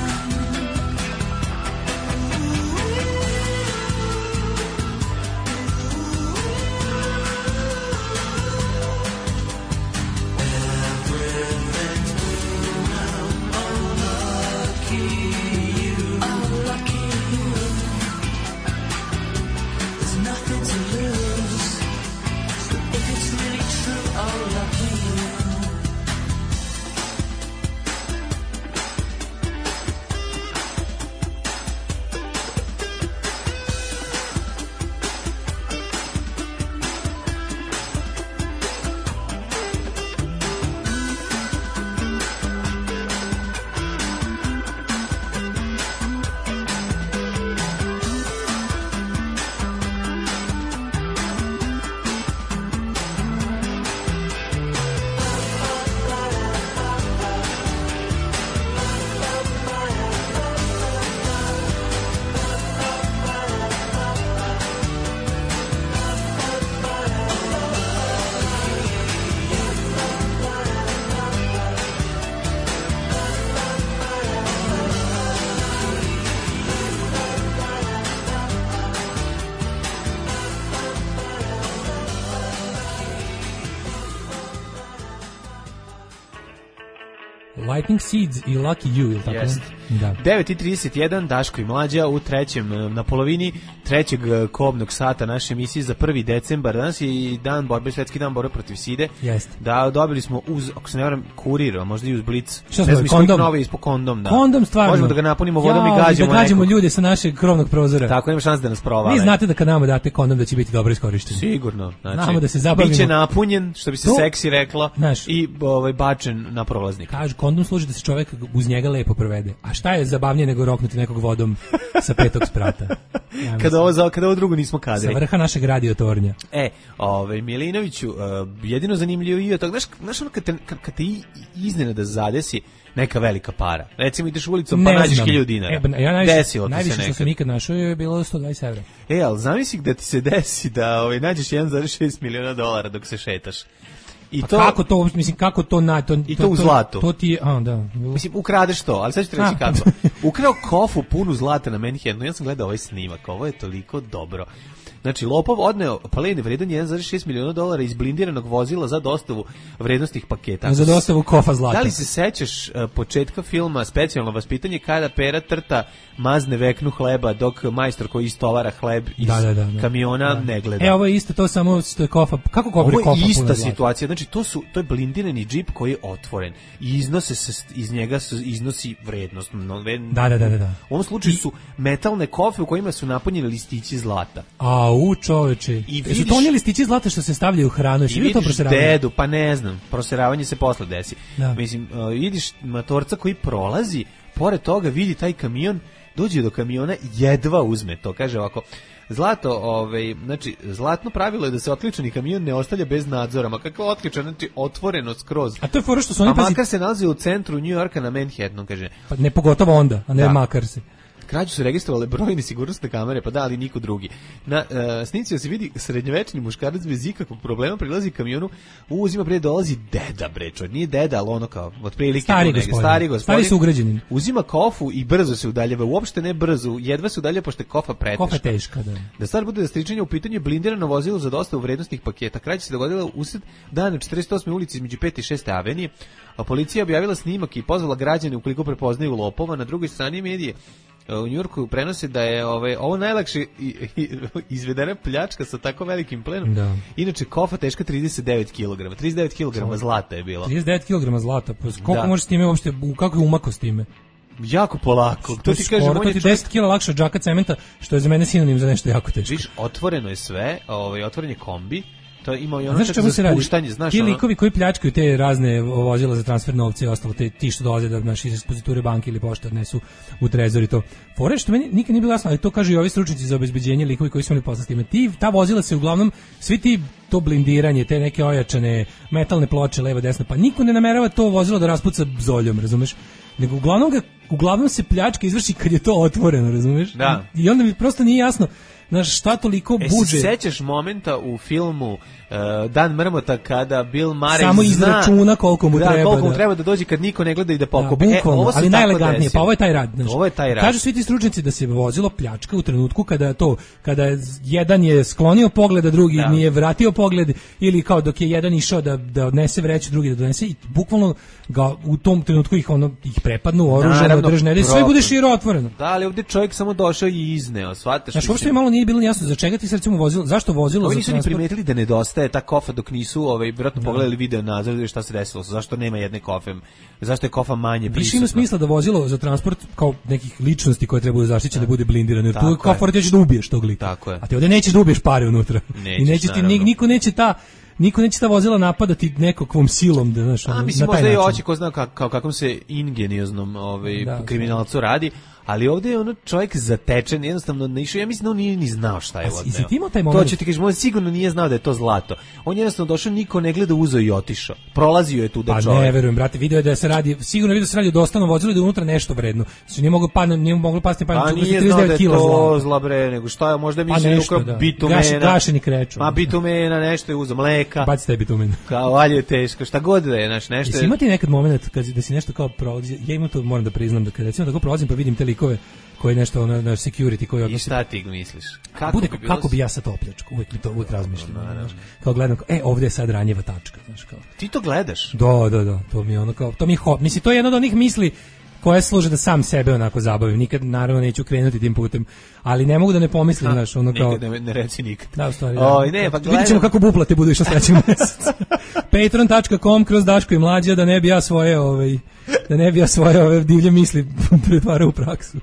Lightning Seeds i Lucky You, ili tako? Jest. Da. 9:31, Daško i Mlađa u trećem, na polovini trećeg kobnog sata naše emisije za 1. decembar. Danas je i dan borbe, svetski dan borbe protiv side. Jeste. Da, dobili smo uz, ako se ne varam, kurir, a možda i uz blic. Što smo, kondom? Novi ispod kondom, da. Kondom, stvarno. Možemo da ga napunimo vodom i gađamo da gađamo ljude sa našeg krovnog prozora. Tako, nema šanse da nas provale. Vi znate da kad nama date kondom da će biti dobro iskorišten. Sigurno. Znači, znamo da se zabavimo. Biće napunjen, što bi se seksi reklo, znaš, i bačen na prolaznik. Kažu, kondom služi da se čovjek uz njega lepo provede. A šta je zabavnije nego roknuti nekog vodom sa 5. sprata? Ja kada ovo drugo nismo kadri. Sa vrha našeg radiotornja. Milinoviću, jedino zanimljivo je to, znaš ono kad te iznenada zadesi neka velika para. Recimo ideš ulicom pa nađeš 1000 dinara. Desilo ti se najviše što sam nikad našao je bilo 120 evra. Ali zamisli da ti se desi da nađeš 1,6 miliona dolara dok se šetaš. I to, kako to, mislim, kako to i to u zlatu. To ti je, da. Mislim, ukradeš to, ali sad ću ti reći kako. Ukrao kofu punu zlata na Manhattanu, ja sam gledao ovaj snimak, ovo je toliko dobro. Znači, lopov odneo plen vredan 1,6 miliona dolara iz blindiranog vozila za dostavu vrednostnih paketa. Za dostavu kofa zlata. Da li se sećaš početka filma Specijalno vaspitanje kada Pera Trta mazne veknu hleba dok majstor koji istovara hleb iz kamiona ne gleda? Ovo je isto to, samo što je kofa. Kako kofa? Ovo je ista situacija. Znači, to je blindirani džip koji je otvoren i iz njega se iznosi vrednost. Da. U ovom slučaju su metalne kofe u kojima su napunjeni listići zlata. Čoveče. Su to oni listići zlata što se stavljaju u hranu? I vidiš dedu, pa ne znam, proseravanje se posle desi. Da. Mislim, vidiš matorca koji prolazi, pored toga vidi taj kamion, dođe do kamiona, jedva uzme to, kaže ovako, zlato, znači, zlatno pravilo je da se otključani kamion ne ostavlja bez nadzora, ma kako otključan, znači otvoreno skroz. A to je fora što su oni makar se nalazi u centru New Yorka na Manhattanu, kaže. Pa ne pogotovo onda, a ne makar se. Krađu su registrovale brojne sigurnosne kamere, pa da, ali niko drugi. Na snici se vidi srednjovečni muškarac bez ikakvog problema prilazi kamionu, uzima dolazi deda nije deda, ali ono kao otprilike stari gospodin. Stari su ugrađeni. Uzima kofu i brzo se udaljava, uopšte ne brzo, jedva se udaljava pošto je kofa preteška. Kofa teška, da. Da stvar bude da stričenje u pitanju je blindirano vozilo za dostavu vrednosnih paketa. Krađa se dogodila usred dana 48. ulici između 5. i 6. avenije, a policija objavila snimak i pozvala građane ukoliko prepoznaju lopova. Na drugoj strani medije u Njujorku prenose da je ovo najlakše izvedena pljačka sa tako velikim plenom. Da. Inače, kofa teška 39 kg. 39 kg zlata je bilo. 39 kg zlata. Pa koliko možeš s time uopšte, kako je umako s time? Jako polako. To ti kaže, to ti 10 kg lakše od džaka cementa, što je za mene sinonim za nešto jako teško. Viš, otvoreno je sve, otvoren je kombi, To ima i ono čak za spuštanje, znaš. Ti likovi koji pljačkaju te razne vozila za transfer novca i ostalo, ti što dolaze da naši iz ekspoziture banke ili pošte odnesu u trezor i to. Fore što meni nikad nije bilo jasno, ali to kažu i ovi stručnjaci za obezbeđenje, likovi koji su imali posla s time. Ta vozila se uglavnom, svi ti to blindiranje, te neke ojačane metalne ploče leva desna, pa niko ne namerava to vozilo da raspuca zoljom, razumeš? Nego uglavnom se pljačka izvrši kad je to otvoreno, razumeš? Da. I onda mi prosto nije jasno, znaš, šta toliko buđe. Se sećaš momenta u filmu Dan mrmota kada Bill Murray samo izračuna koliko mu treba. Koliko mu treba da dođe kad niko ne gleda i da pokupi. Bukvalno, ali najelegantnije, pa ovo je taj rad. Znaš. Ovo je taj rad. Kažu svi ti stručnjaci da se vozilo pljačka u trenutku kada jedan je sklonio pogled, a drugi nije vratio pogled, ili kao dok je jedan išao da odnese vreću, drugi da donese, i bukvalno ga u tom trenutku ih prepadnu oružano, držne, da sve bude širo otvoreno. Da, ali ovdje čovjek samo došao i izneo, shvataš? Znaš, uopšte mi malo nije bilo jasno za čega ti se recimo vozilo, zašto vozilo za transport? Oni nisu ni primetili da nedostaje ta kofa dok nisu vjerojatno pogledali video nadzor šta se desilo, zašto nema jedne kofe, zašto je kofa manje prisutna. Više ima smisla da vozilo za transport kao nekih ličnosti koje trebaju zaštićiti da bude blindirano, jer tu je kofor da ćeš da ubiješ tog lika. Tako je. A ti ovdje nećeš da ubiješ pare unutra. I nećeš ti, niko neće ta vozila napadati nekakvom silom, da znaš, mislim, možda i oči ko zna kakvom se ingenioznom kriminalcu radi, ali ovdje je ono čovjek zatečen, jednostavno ne išao, ja mislim da on nije ni znao šta je odneo. To ću ti kažem, on sigurno nije znao da je to zlato. On je jednostavno došao, niko ne gleda, uzeo i otišao. Prolazio je tu da čovjek. Pa ne verujem, brate, video je da se radi, sigurno video se radi o dostanom vozilu, da je unutra nešto vredno. Znači nije moglo pasti pa nije znao da je to zla bre, nego šta je, možda mislio da bitumena. Gašeni kreču. Ma bitumena, nešto je uzeo, mleka. Baci te bitumena. Kao alje je teško, šta god da je, nešto. Jesi imati nekad moment da si nešto kao prolazi, ja imam to, moram da priznam, da kad recimo tako prolazim pa vidim te likove koji nešto na security koji odnosi. I šta ti misliš? Kako bi ja sad to opljačkao? Uvijek razmišljam. Kao gledam, ovdje je sad ranjiva tačka. Znaš, kao. Ti to gledaš? Da. To mi je ono kao, mislim, to je jedna od onih misli koje služe da sam sebe onako zabavim. Nikad, naravno, neću krenuti tim putem, ali ne mogu da ne pomislim, znaš, ono kao... Nikad ne reci nikad. Da, u stvari. Ne, pa vidjet ćemo kako buplate budu išlo sledećeg meseca. patreon.com/Daško i Mlađa, da ne bi ja svoje divlje misli pretvarao u praksu.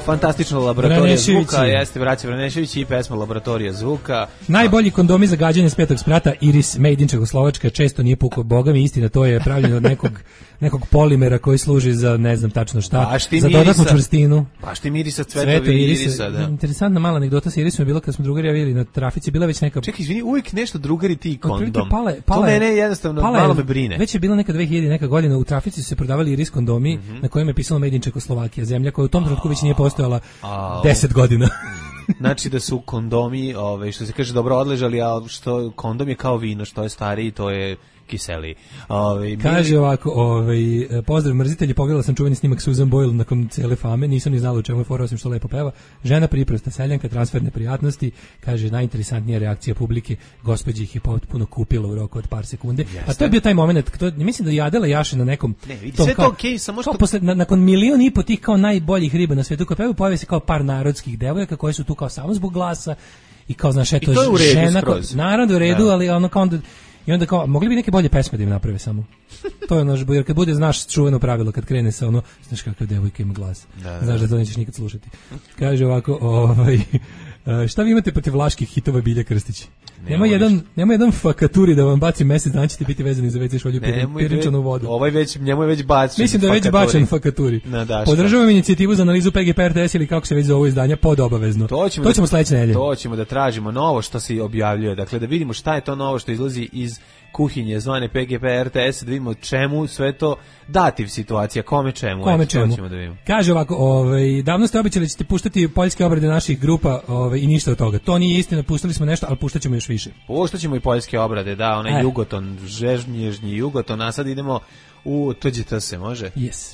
fantastična laboratorija zvuka, jeste braća Vranešević i pesma Laboratorija zvuka. Najbolji kondomi za gađanje s 5. sprata, Iris Made in Čehoslovačka, često nije pukao, boga mi istina, to je pravljeno od nekog polimera koji služi za ne znam tačno šta, za dodatnu čvrstinu. Baš ti mirisa cvetovi irisa, da. Interesantna mala anegdota sa irisom je bila kad smo drugari vidjeli na trafici, bila već neka... Čekaj, izvini, uvijek nešto drugari ti kondom. To mene jednostavno malo me brine. Već je bila neka 2000 neka godina, u trafici su se prodavali iris kondomi na kojem je pisalo Made in Čehoslovakija, zemlja koja u tom trenutku već nije postojala 10 godina. Znači da su kondomi, što se kaže, dobro odležali, a što kondom je kao vino, što je stariji, to je kiseli. Kaže ovako, pozdrav mrzitelji, pogledala sam čuveni snimak Susan Boyle nakon cele fame, nisam ni znala u čemu je fora, osim što lepo peva. Žena priprosta, seljanka, transferne prijatnosti, kaže najinteresantnija reakcija publike, gospođi ih je potpuno kupila u roku od par sekunde. A to je bio taj moment, mislim da je Adela jaše na nekom... Ne, vidi, sve to okej, samo što... Nakon 1,5 miliona tih kao najboljih riba na svetu, koja pojave se kao par narodskih devojaka koje su tu kao samo zbog glasa i kao, znaš, eto, žena... Naravno u redu, ali ono kao onda... I onda kao, mogli bi neke bolje pesme da im naprave samo. To je ono, jer kad bude, znaš, čuveno pravilo, kad krene sa ono, znaš kakav devojka ima glas. Znaš da to nećeš nikad slušati. Kaže ovako, šta vi imate protiv vlaških hitova Bilje Krstić? Nema jedan fakaturi da vam baci mesec, dan ćete biti vezani za WC šolju pirinčanu vodu. Njemu je već bačen. Mislim da je već bačen fakaturi. Podržavam inicijativu za analizu PGP RTS ili kako se već zove izdanja pod obavezno. To ćemo sledeće nedelje. To ćemo da tražimo novo što se objavljuje. Dakle, da vidimo šta je to novo što izlazi iz kuhinje zvane PGP RTS, da vidimo čemu sve to dativ situacija, kome čemu. Da kaže ovako, davno ste obećali da ćete puštati poljske obrade naših grupa i ništa od toga. To nije istina, pustili smo nešto, ali puštat ćemo još više. Puštat ćemo i poljske obrade, da, onaj Jugoton, nježnji Jugoton, a sad idemo u Tuđite se, može? Yes.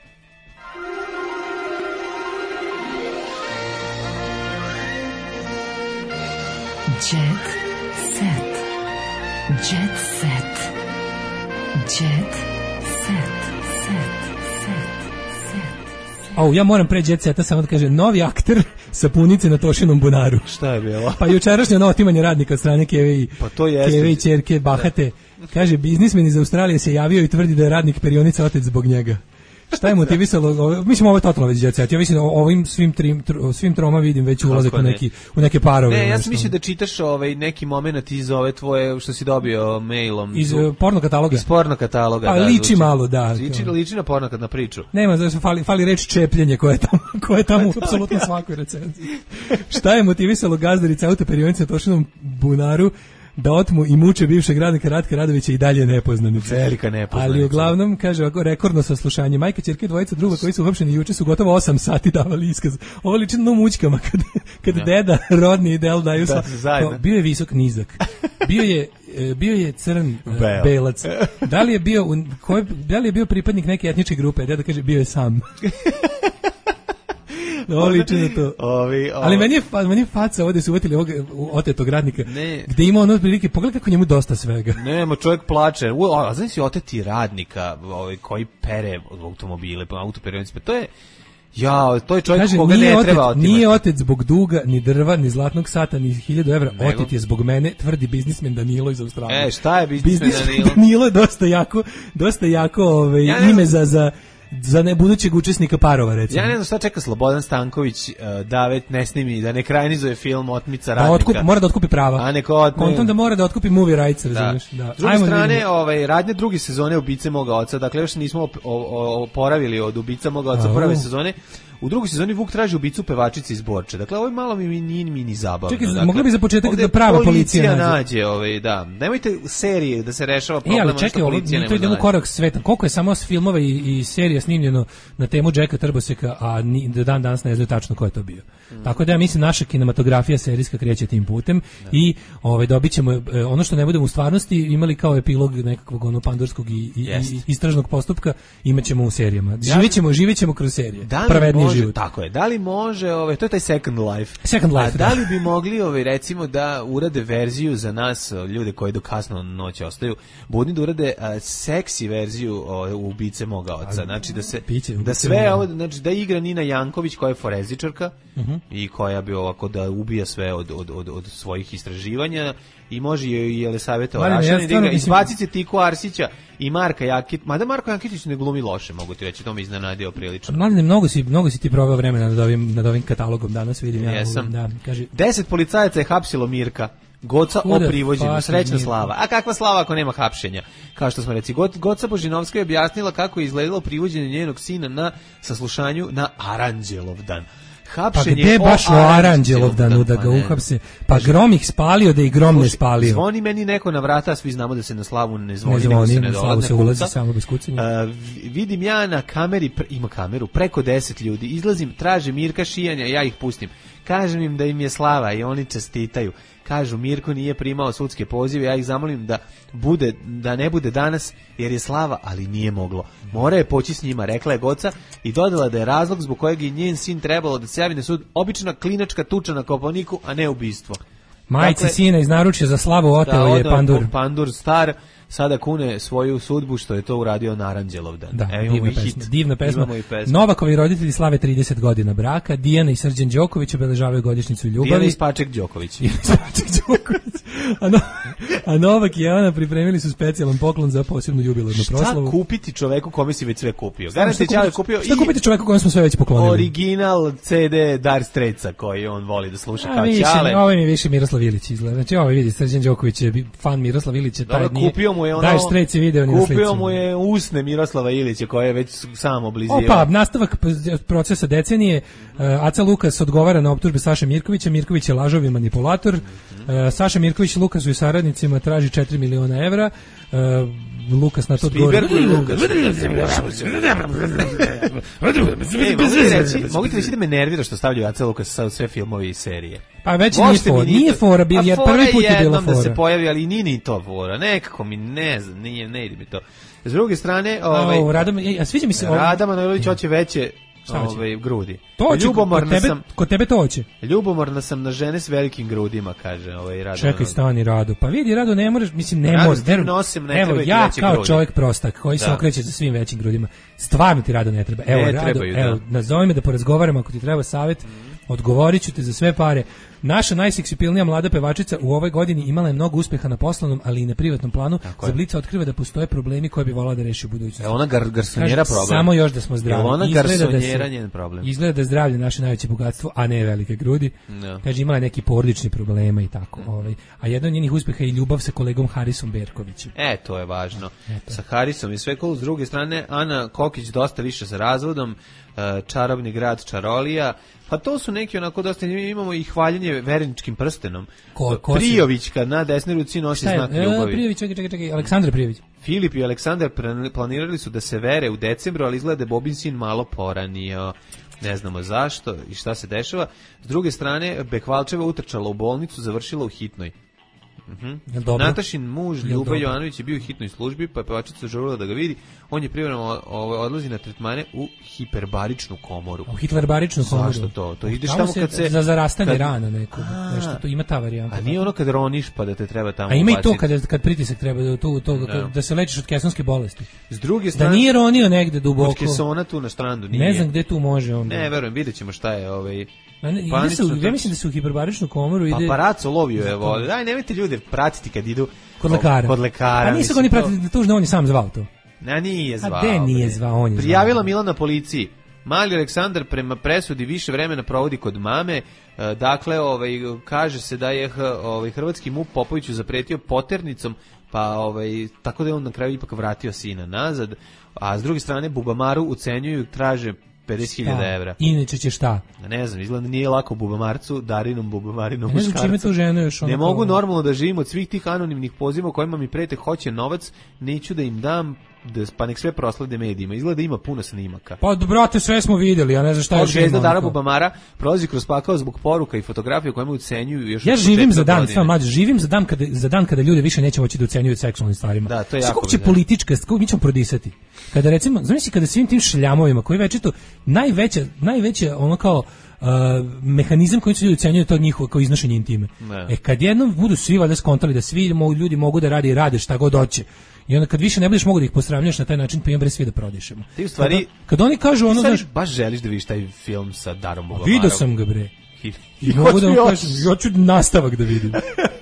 Jet set. Jet set. Jet set. Ja moram pre Jet Seta samo da kaže, novi akter sa punice na Tošinom bunaru. Šta je bilo? Pa jučerašnje otimanje radnika od strane Keve i ćerke Bahate. Kaže, biznismen iz Australije se javio i tvrdi da je radnik perionica otec zbog njega. Šta je motivisalo? Mislim, ovo je totalno već Jet Set. Ja mislim da ovim svim troma vidim već ulazak u neke parove. Ne, ja sam mislio da čitaš neki moment iz ove tvoje, što si dobio mailom. Iz porno kataloga? Iz porno kataloga, da. Liči malo, da. Liči na porno na priču. Nema, znači fali reč čepljenje koja je tamo u apsolutno svakoj recenziji. Šta je motivisalo gazdarica autoperionice na Tošinom bunaru da otmu i muče bivšeg radnika Ratka Radovića i dalje nepoznanica. Velika nepoznanica. Ali uglavnom, kaže ovako, rekordno saslušanje. Majka, ćerke, dvojica druga koji su uhapšeni juče su gotovo 8 sati davali iskaz. Ovo liči na mućkama kad deda rodni ideal daju bio je visok, nizak. Bio je crn, belac. Da li je bio pripadnik neke etničke grupe? Deda kaže, bio je sam. Liči na to. Ali meni je faca ovdje su uvetili ovog otetog radnika, gde ima ono prilike, pogledaj kako njemu dosta svega. Nema, čovjek plače. A znaš si oteti radnika koji pere automobile, autoperionice, to je to je čovjek koga ne treba otimati. Nije otet zbog duga, ni drva, ni zlatnog sata, ni 1000 evra. Otet je zbog mene, tvrdi biznismen Danilo iz Australije. Šta je biznismen Danilo? Danilo je dosta jako ime za budućeg učesnika parova, recimo. Ja ne znam šta čeka Slobodan Stanković da već ne snimi, da ne ekranizuje film Otmica radnika. Mora da otkupi prava. Kontom da mora da otkupi movie rights, razumiješ? S druge strane, radnje druge sezone Ubice moga oca, dakle još nismo oporavili od Ubica moga oca prve sezone. U drugoj sezoni Vuk traži ubicu pevačice iz Borče. Dakle, ovo je malo nije ni zabavno. Čekaj, mogli bi za početak da prava policija nađe. Da. Nemojte serije da se rešava problem. Ali čekaj, mi to idemo korak sveta. Koliko je samo filmova i serija snimljeno na temu Jacka Trboseka, a do dan danas ne znaju tačno ko je to bio. Tako da ja mislim naša kinematografija serijska kreće tim putem i dobit ćemo ono što ne budemo u stvarnosti imali kao epilog nekakvog pandorskog i istražnog postupka, imaćemo u serijama. Živećemo kroz serije. Život. Tako je. Da li može, to je taj Second Life. Da li bi mogli, recimo, da urade verziju za nas, ljude koji do kasno noći ostaju, budni da urade seksi verziju Ubice moga oca. Znači da sve ovo, znači da igra Nina Janković koja je forenzičarka i koja bi ovako da ubija sve od svojih istraživanja i može i Jelisaveta Orašan da igra. Izbacite Tiku Arsića i Marka Jakitića. Mada Marko Jakitić ne glumi loše, mogu ti reći, to me iznenadio prilično. Mladine, mnogo si ti proveo vremena nad ovim katalogom danas, vidim. Jesam. Da, kaži. 10 policajaca je hapsilo Mirka Goca o privođenju. Srećna slava. A kakva slava ako nema hapšenja? Kao što smo reci, Goca Božinovska je objasnila kako je izgledalo privođenje njenog sina na saslušanju na Aranđelovdan. Pa gde baš u Aranđelovdanu da ga uhapse? Pa grom ih spalio da i grom ne spalio. Zvoni meni neko na vrata, svi znamo da se na slavu ne zvoni, na slavu se ulazi samo bez kucanja. Vidim ja na kameri, ima kameru, preko 10 ljudi, izlazim, traže Mirka Šijanja, ja ih pustim. Kažem im da im je slava i oni čestitaju. Kažu, Mirko nije primao sudske pozive, ja ih zamolim da ne bude danas jer je slava, ali nije moglo. Mora je poći s njima, rekla je Goca i dodala da je razlog zbog kojeg je njen sin trebalo da se javi na sud obična klinačka tuča na Kopaoniku, a ne ubistvo. Majci sina iz naručja za slavu oteo je Pandur. Pandur star sada kune svoju sudbu što je to uradio na Aranđelovdan. Da, divna pesma. Novakovi roditelji slave 30 godina braka, Dijana i Srđan Đoković obeležavaju godišnjicu ljubavi. Dijana i Spaček Đoković. A Novak i Ana pripremili su specijalan poklon za posebnu jubilarnu proslavu. Šta kupiti čoveku kome si već sve kupio? Šta kupiti čoveku kome smo sve već poklonili? Original CD Dire Straitsa koji on voli da sluša kao Ćale. Ovo mi više Miroslav Ilić izgleda. Znači ovo vidi, Srđan Đoković je fan Miroslav Ilića. Kupio mu je ono, kupio mu je usne Miroslava Ilića koje je već sam oblizio. Opa, nastavak procesa decenije. Aca Lukas odgovara na optužbe Saše Mirkovića. Mirković je lažov i manipulator. Saša Mirković Lukasu i saradnicima traži 4 miliona evra. Lukas na to odgovara. Mogu ti reći da me nervira što stavljaju Aca Lukas sa sve filmove i serije. Pa već nije fora, jer prvi put je bila fora. Da se pojavi, ali nije ni to fora. Nekako mi ne znam, ne ide mi to. S druge strane, sviđa mi se Rada Manojlović hoće veće grudi. Kod tebe to hoće. Ljubomorna sam na žene s velikim grudima, kaže Rado. Čekaj, stani Rado. Pa vidi Rado, ne možeš, mislim ne možeš. Evo ja kao čovjek prostak koji se okreće za svim većim grudima. Stvarno ti Rado ne treba. Evo Rado, nazovi me da porazgovaramo ako ti treba savjet. Odgovorit ću te za sve pare. Naša najseksipilnija mlada pevačica u ovoj godini imala je mnogo uspeha na poslovnom, ali i na privatnom planu. Za Blica otkriva da postoje problemi koje bi volala da reši u budućnosti. Ona garsonjera problem. Samo još da smo zdravi. Ona garsonjera njen problem. Izgleda da je zdravlje naše najveće bogatstvo, a ne velike grudi. Kaže, imala je neki porodični problema i tako. A jedno od njenih uspeha je i ljubav sa kolegom Harisom Berkovićem. To je važno. Sa Harisom i sve cool. S druge strane, Ana Kokić dosta više sa razvodom. Čarobni grad Čarolija. Pa to su neki onako dosta, imamo i hvaljenje vereničkim prstenom. Prijovićka na desnoj ruci nosi znak ljubavi. Prijović, čekaj, Aleksandar Prijović. Filip i Aleksandar planirali su da se vere u decembru, ali izgleda Bobin sin malo poranio. Ne znamo zašto i šta se dešava. S druge strane, Bekvalčeva utrčala u bolnicu, završila u hitnoj. Natašin muž Ljuba Jovanović je bio u hitnoj službi, pa je pevačica žurila da ga vidi. On je privremeno odlazi na tretmane u hiperbaričnu komoru. U hiperbaričnu komoru? Zašto to? To ideš tamo kad se... Za zarastanje rana nekog. Nešto to ima ta varijanta. A nije ono kad roniš pa da te treba tamo ubaciti. A ima i to kad pritisak treba da se lečiš od kesonske bolesti. S druge strane... Da nije ronio negde duboko. Od kesona tu na strandu nije. Ne znam gde tu može onda. Ne, verujem, vidjet ćemo šta je ja mislim da se u hiperbaričnu komoru ide... Paparaco lovio je vode. Daj, nemojte ljude pratiti kad idu kod lekara. Pa nisu ga oni pratili, tužno, on je sam zvao to. Nije zvao. A gde nije zvao, on je Prijavila Milana policiji. Mali Aleksandar prema presudi više vremena provodi kod mame. Dakle, kaže se da je hrvatski MUP Popoviću zapretio poternicom, pa tako da je on na kraju ipak vratio sina nazad. A s druge strane, Bubamaru ucenjuju, traže 50.000 evra. Inače će šta? Ne znam, izgleda nije lako Bubamarcu, Darinom Bubamarinom muškarcu. Ne znam čime tu ženu još ne mogu normalno da živim od svih tih anonimnih poziva u kojima mi prete hoće novac, neću da im dam, pa nek sve proslede medijima. Izgleda ima puno snimaka. Pa brate, sve smo vidjeli, ja ne znam šta je. Zvezda Dara Bubamara prolazi kroz pakao zbog poruka i fotografija kojima ucenjuju još. Ja živim za dan, živim za dan kada ljudi više neće moći da ucenjuju seksualnim stvarima. Da, to je jako. Kako će politička, kako mi ćemo prodisati? Kada recimo, zamisli kada svim tim šljamovima koji večito najveće ono kao mehanizam koji se ljudi ucenjuju to njihovo kao iznošenje intime. Kad jednom budu svi valjda skontali da svi ljudi mogu da rade šta god hoće. I onda kad više ne budeš mogu da ih posramljaš na taj način, pa imam svi da prodišemo. Ti u stvari kad oni kažu ono, baš želiš da vidiš taj film sa Darom Bubamarom. Vidio sam ga bre. I mogu da vam kažem, ja ću nastavak da vidim.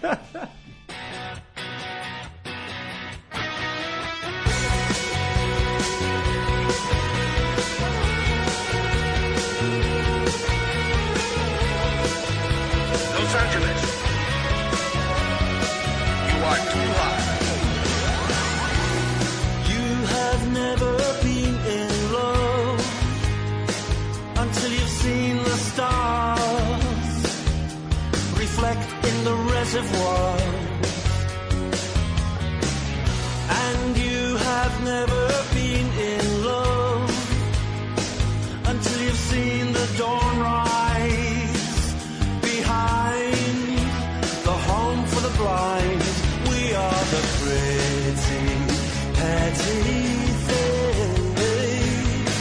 And you have never been in love until you've seen the dawn rise behind the home for the blind. We are the pretty, petty things,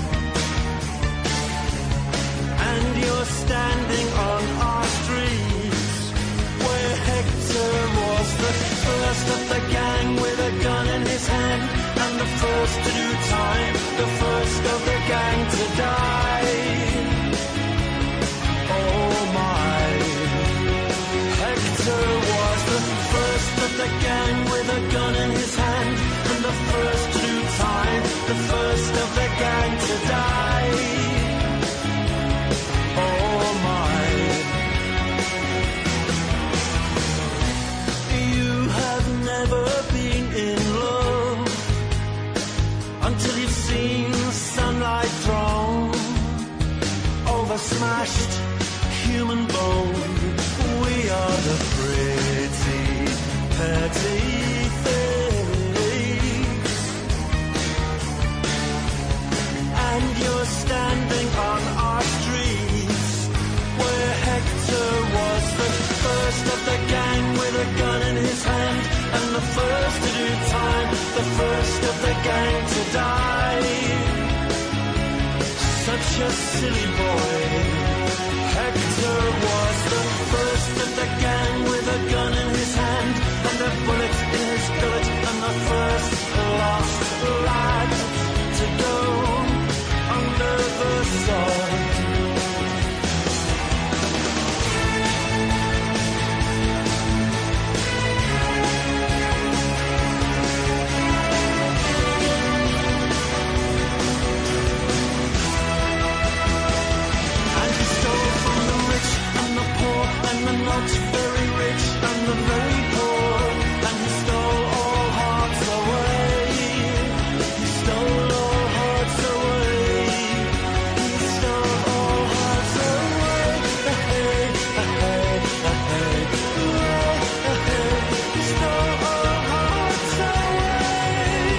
and you're standing on our streets where Hector was the first of the gang with a gun in his hand, and the first to do time, the first of the gang to die. Oh my, Hector was the first of the gang with a gun in his hand, and the first to do time, the first of the gang to die. Oh my, never been in love until you've seen sunlight thrown over smashed human bone. We are the pretty, petty things, and you're standing on our streets where Hector was the first of the gang with a gun in his hand, and the first to do time, the first of the gang to die. Such a silly boy. Hector was the first of the gang with a gun in his hand, and a bullet in his gullet, and the first lost lad to go under the sword. Not very rich and the very poor, and he stole all hearts away. He stole all hearts away. He stole all hearts away. Hey, hey, hey, hey. He stole all hearts away.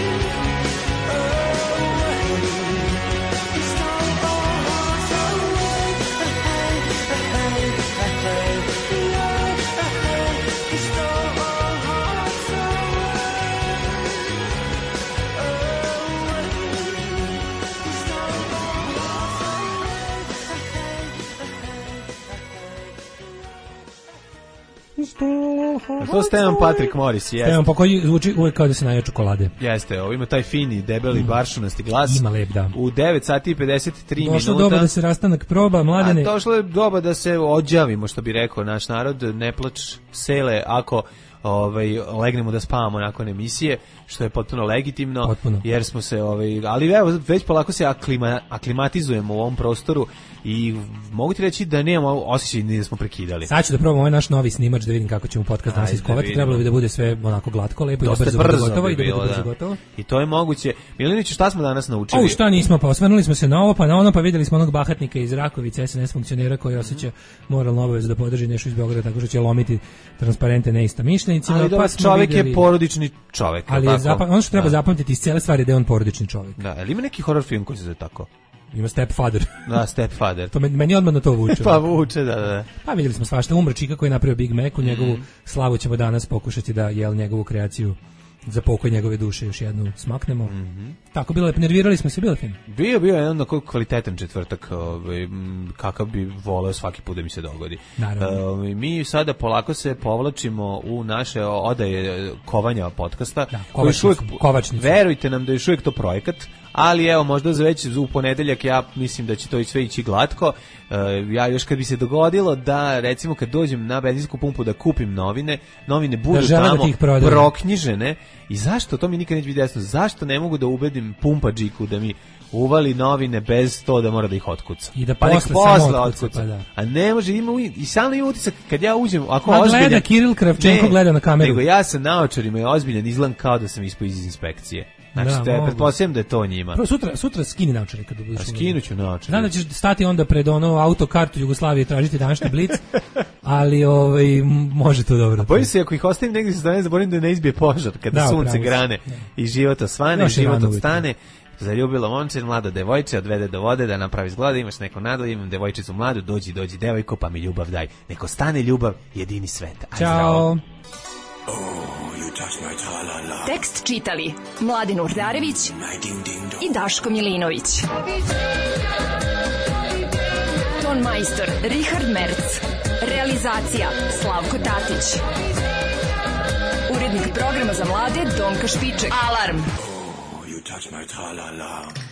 He stole all hearts away. Hey, hey, hey. To Stevan Patrick Morris, jeste. Stevan pa koji zvuči uvek kao da se naje čokolade. Jeste, ovo ima taj fini, debeli, baršunasti glas. Ima lep, da. U 9 sati i 53 minuta. Došlo doba da se rastanak proba, Mladene. A došlo je doba da se odjavimo, što bi rekao naš narod, ne plač sele ako legnemo da spavamo nakon emisije, što je potpuno legitimno, jer smo se, ali evo, već polako se aklimatizujemo u ovom prostoru i mogu ti reći da nemamo osjećaj ni da smo prekidali. Sad ću da probam ovaj naš novi snimač da vidim kako ćemo podcast danas iskovati. Trebalo bi da bude sve onako glatko, lepo i da brzo gotovo i da bude brzo gotovo. I to je moguće. Milinoviću, šta smo danas naučili? Šta nismo, pa osvrnuli smo se na ovo, pa na ono, pa vidjeli smo onog bahatnika iz Rakovice, SNS funkcionera koji osjeća moralnu obavezu da podrži nešto iz Beograda tako što će lomiti transparente neistomišljenicima. Ali pa čovjek je porodični čovjek. Ali ono što treba zapamtiti iz cijele stvari da je on porodični čovjek. Da, ali ima neki horror film koji se zove tako? Ima Stepfather. Da, Stepfather. To meni odmah na to vuče. Pa vuče, da. Pa vidjeli smo svašta. Umro čika koji je napravio Big Mac, u njegovu slavu ćemo danas pokušati da njegovu kreaciju za pokoj njegove duše još jednu smaknemo. Tako bilo, nervirali smo se, bilo film. Bio jedan onako kvalitetan četvrtak, kakav bi voleo svaki put da mi se dogodi. Mi sada polako se povlačimo u naše odaje kovanja podcasta. Kovačnica. Verujte nam da je još uvijek to projekat, ali evo, možda za već u ponedeljak ja mislim da će to i sve ići glatko. Ja još kad bi se dogodilo da, recimo, kad dođem na benzinsku pumpu da kupim novine budu tamo proknjižene i zašto, to mi nikad neće biti jasno, zašto ne mogu da ubedim pumpađiku da mi uvali novine bez to da mora da ih otkuca. I da posle otkuca. Pa da. A ne može, i samo ima utisak kad ja uđem, ako ozbiljan... gleda Kiril Kravčenko, gleda na kameru. Nego ja sa naočarima i ozbiljan izgledam kao da sam ispao iz inspekcije. Znači, pretpostavljam da je to njima. Sutra skini naočare kada budeš. Skinuću naočare. Znam da ćeš stati onda pred autokartu Jugoslavije i tražiti današnji blic, ali može to dobro. A bojim se, ako ih ostavim negdje sa strane, zaboravim da ne izbije požar kada sunce grane i život osvane, život odstane. Zaljubila momče, mlada devojče, odvede do vode da napravi zglada, imaš neko nadalje, imam devojčicu mladu, dođi devojko, pa mi ljubav daj. Neko stane ljubav, jedini svet. Aj, ćao. Tekst čitali Mladin Urdarević i Daško Milinović. Ton majstor Richard Merc. Realizacija Slavko Tatić. Urednik programa za mlade Donka Špiček. Alarm! You touch my tra-la-la.